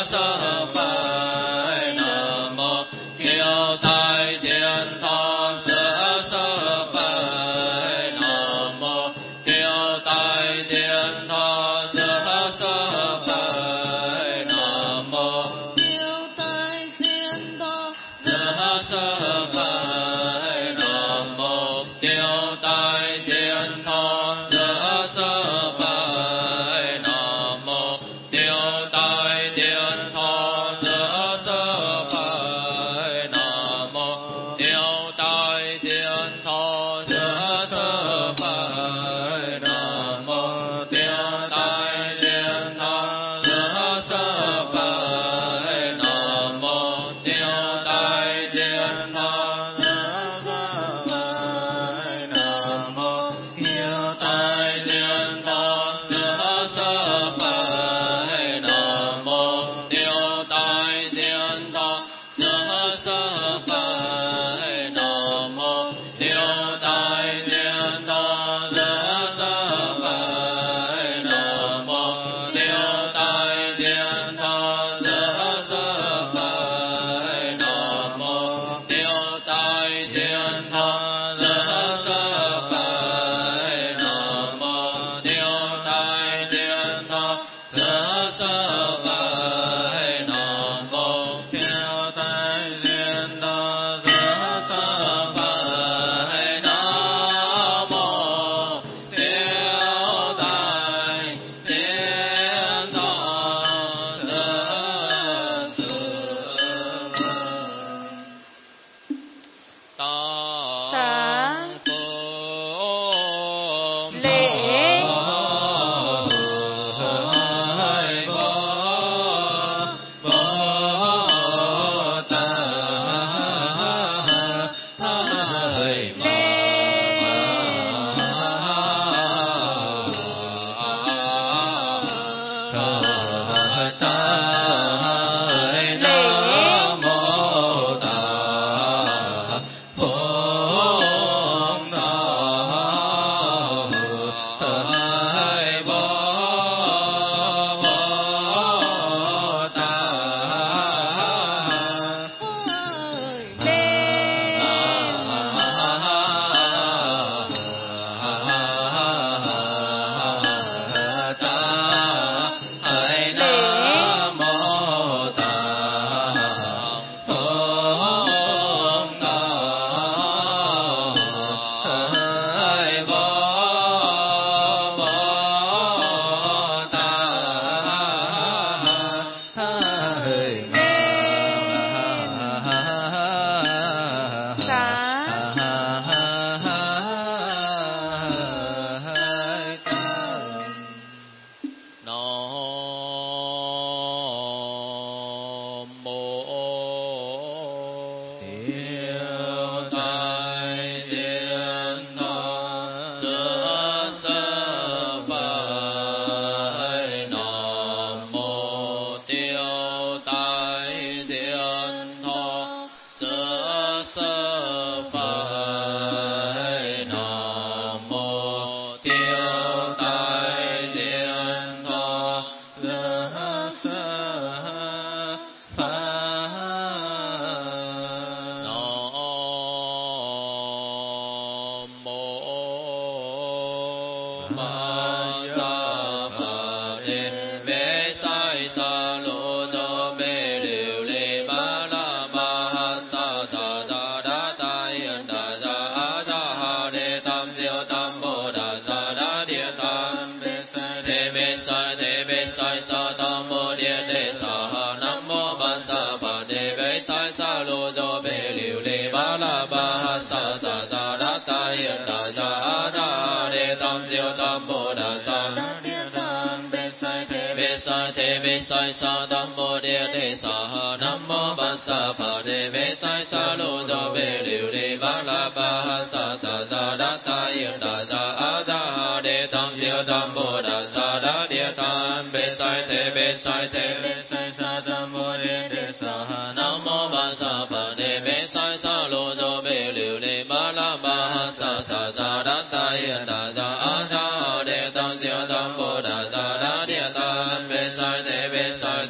Speaker 5: sai sa tam mô địa đề sa nam mô bát sa phật đề bế sai sa lô đô bê liều đề bát la ba ha sa sa sa đát ta yên đà sa a ta ha đề tam siêu tam bồ đà sa đá địa tam bế sai thế bế sai thế bế sai sa tam mô địa đề sa nam mô bát sa phật đề bế sai sa lô đô bê liều đề bát la ba ha sa sa sa đát ta yên đà sa a ta ha đề tam siêu tam bồ đà sa đá địa tam bế sai thế bế sai thế bế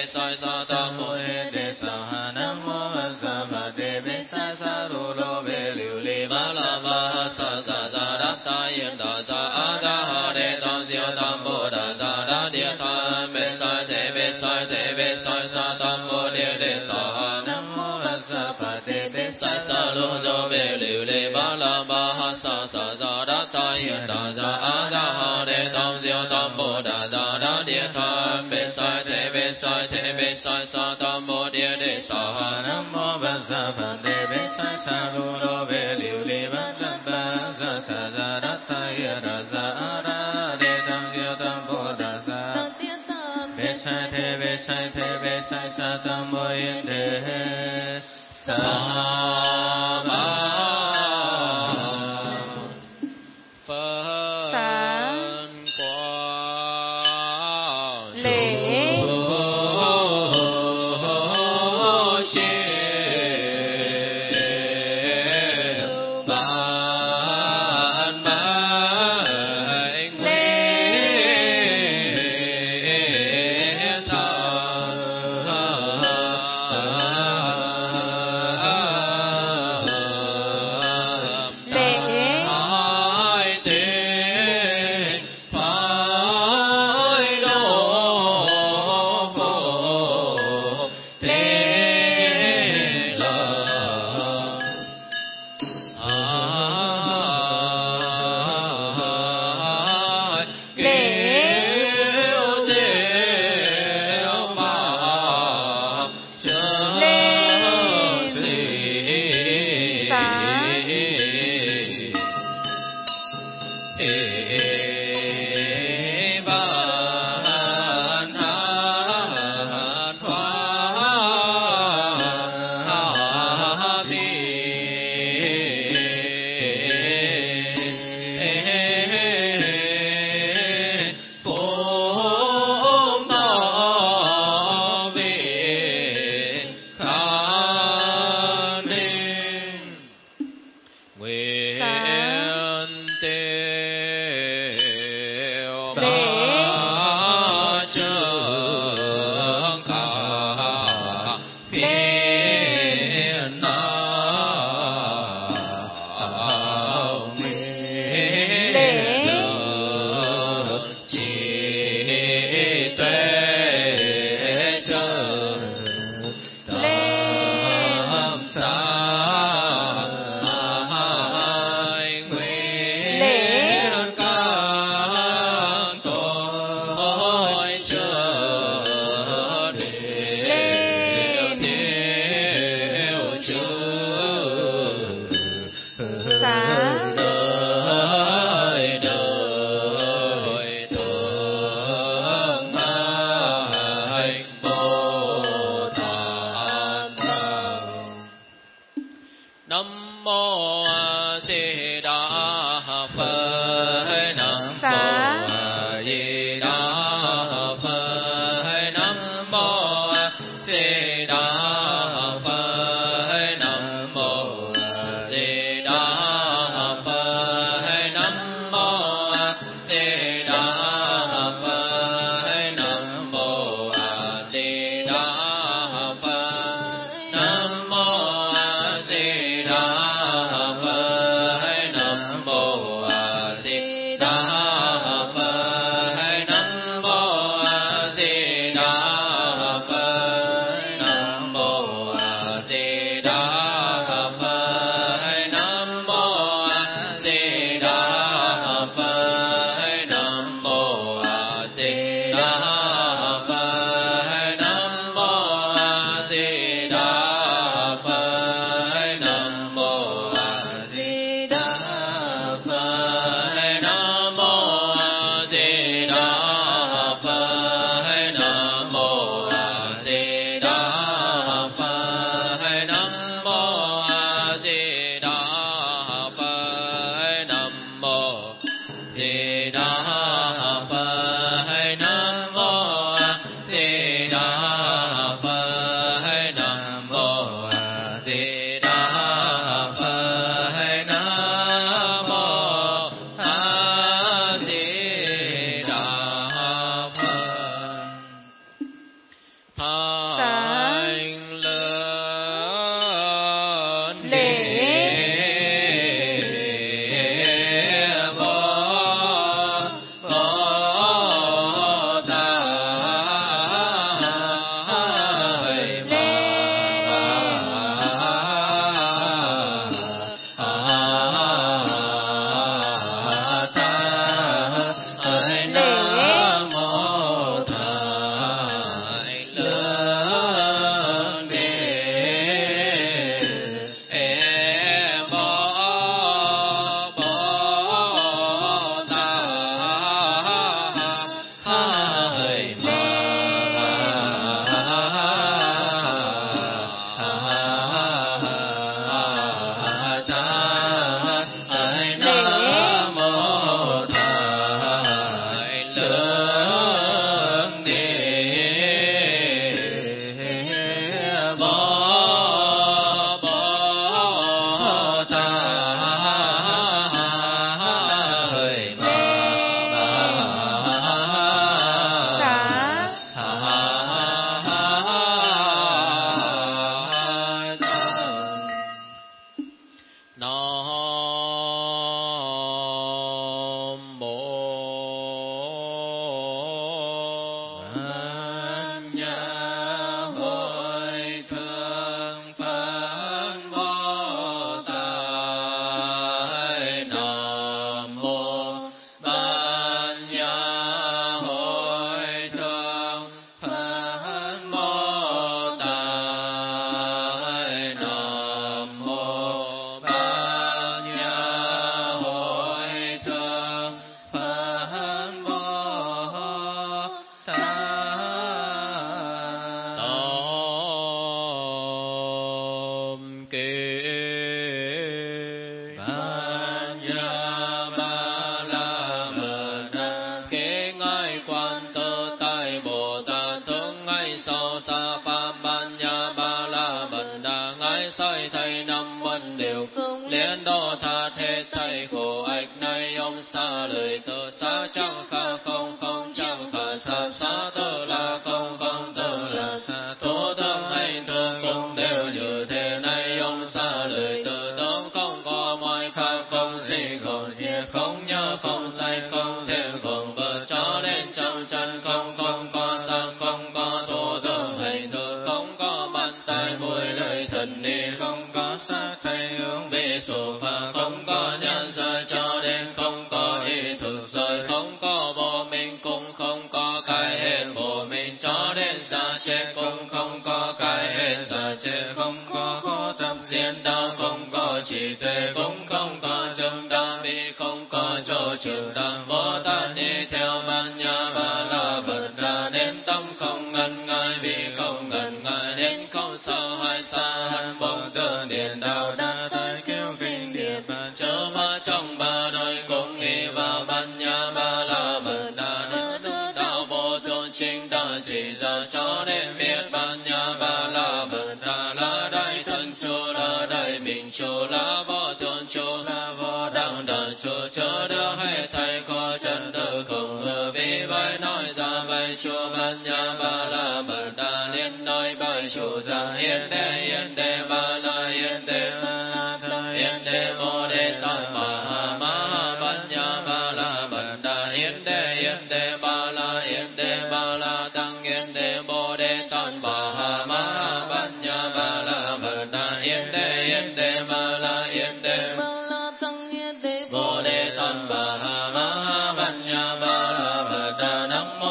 Speaker 5: sai sa tam mô ni đề sa ha nam mô bát sa phật đề bế sai sa tu lô bế liu li ba la ba sa sa sa đắc ta yên đà sa a đa ha đề tam diệu tam bồ đà sa đa địa tham bế sai thế bế sai thế bế sai sa tam mô ni đề sa ha nam mô bát sa phật đề bế sai sa lu do bế liu li ba la ba ha sa sa sa đắc ta yên đà sa a đa ha đề tam diệu tam bồ đà sa đa địa tham bế sai thế bế sai thế bế sai sa tam mô ni đề sa ha nam mô bát sa phật đề bế sai sa lu do bế liu li ba la ba sa sa sa đắc ta yên đà sa a đa đề tam diệu tam bồ đà sa bế sai thế bế sai thế bế sai sa tam mô ni đề sa ba Phật quang
Speaker 4: lễ
Speaker 5: Hãy subscribe cho kênh Ghiền Mì Gõ để không bỏ lỡ Thánh lớn
Speaker 4: lễ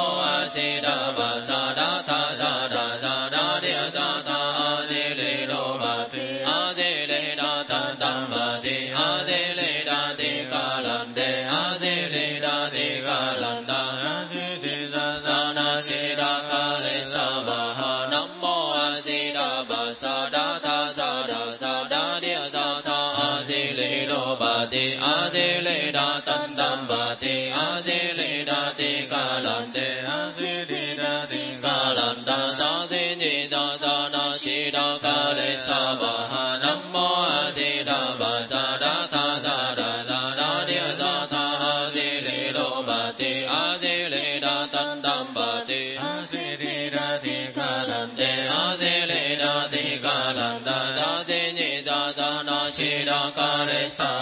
Speaker 5: Di Đà Bà Sa Đa Tha Sa Đa Sa Đa Địa Sa Tha A Di Lì Đô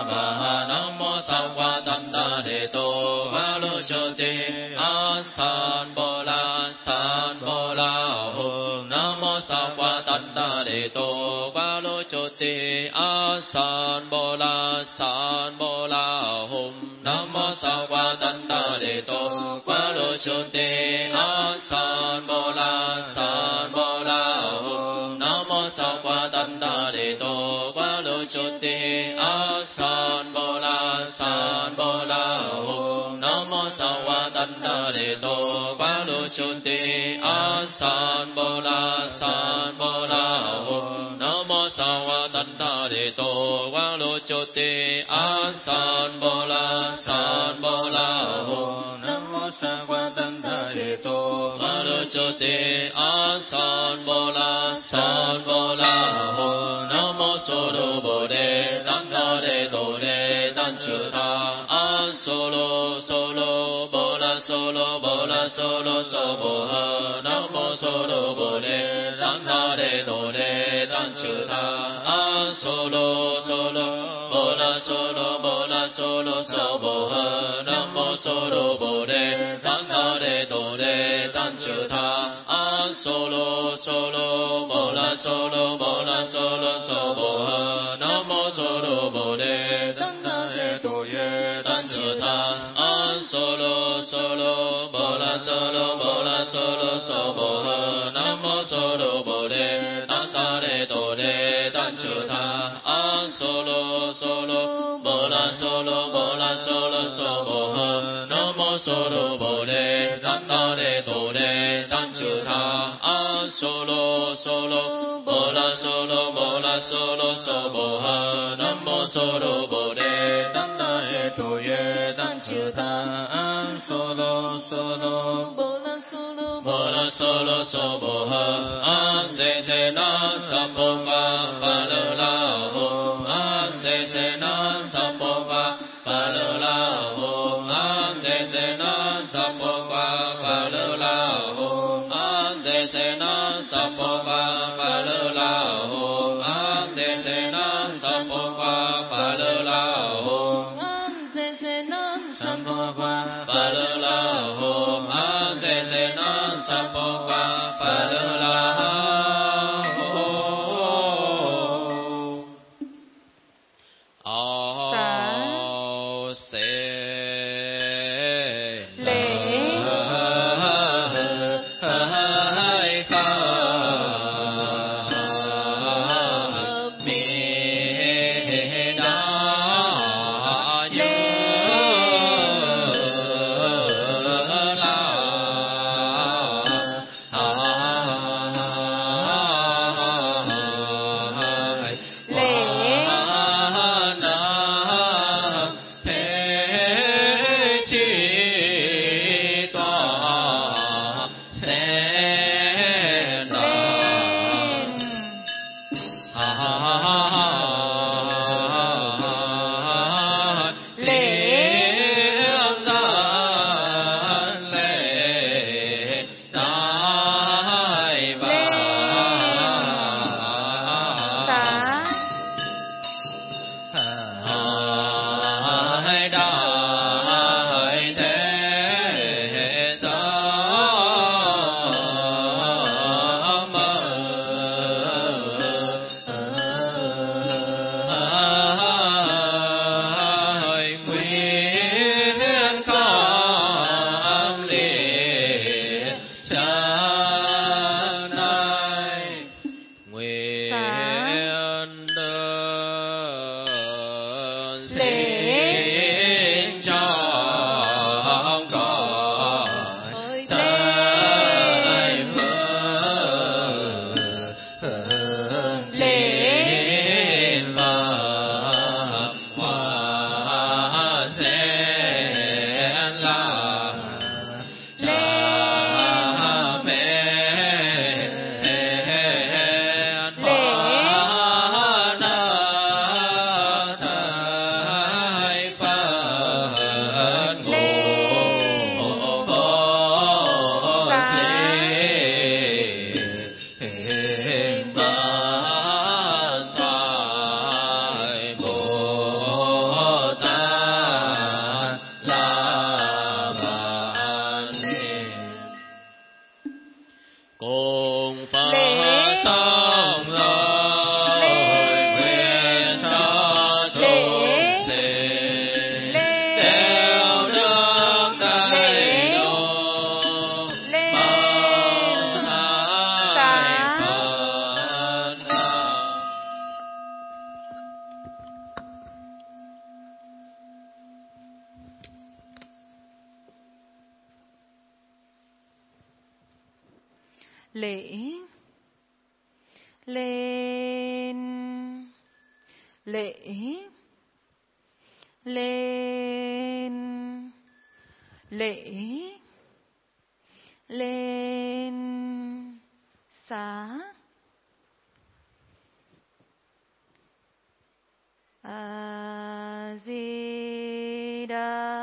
Speaker 5: ma nam mô sa wa tan ta đề tô va lu cho ti a san bồ la san bồ la hum nam mô sa wa tan ta đề tô va lu cho ti a san bồ la san bồ la hum nam mô sa wa tan ta đề tô va lu cho ti a san bồ la san bồ la hum nam mô sa wa tan ta đề tô va lu cho ti a san bồ la san bồ la hum nam mô sa wa tan ta đề tô va lu cho ti a san bồ la san bồ la hum nam mô sa wa tan ta đề tô va lu cho ti a san bồ la san bồ la hum nam mô sa wa tan ta đề tô va lu cho ti a san bồ la san bồ la hum nam mô so đô bồ đề tăng ta đề tô đề tăng chư tha an solo solo bồ la solo bồ la solo so bồ hơ nam mô so đô bồ đề tăng ta đề tô đề tăng chư tha an solo solo bồ la solo bồ la solo so bồ hơ nam mô so đô bồ đề tăng ta đề tô đề tăng chư tha an solo solo bồ la solo bồ la solo so bồ hơ nam mô so đô bồ đề tăng ta đề tô đề tăng chư tha an solo solo bồ la solo bồ la solo so bồ hơ nam mô so đô bồ đề tăng ta đề tô đề tăng chư tha an solo solo bồ la solo bồ la solo so bồ hơ nam mô so đô bồ đề tăng ta đề tô đề tăng chư tha an solo solo bồ la solo bồ la solo so bồ hơ nam mô so đô bồ đề tăng ta đề tô đề tăng chư tha an solo solo bồ la solo bồ la solo so bồ hơ an se se na sa bồ va pa la la ho an se se na sa bồ va pa la la ho an se se na sa bồ va pa la la ho an se se na sa bồ va pa la la ho an se se na sa bồ va pa la la ho an se se na sa bồ va pa la la ho an se se na sa bồ va pa la la ho ao se hai kha cùng Phật
Speaker 4: Lễ.
Speaker 5: xong rồi
Speaker 4: Lễ.
Speaker 5: nguyện cho
Speaker 4: Lễ.
Speaker 5: chúng sinh
Speaker 4: Lễ.
Speaker 5: đều được đầy
Speaker 4: Lễ.
Speaker 5: đủ
Speaker 4: Lễ.
Speaker 5: mong
Speaker 4: Xá.
Speaker 5: hạnh Phật đạo.
Speaker 4: Lễ. Lên. Lễ. Lên. Lễ. Lên. Xá. A Di Đà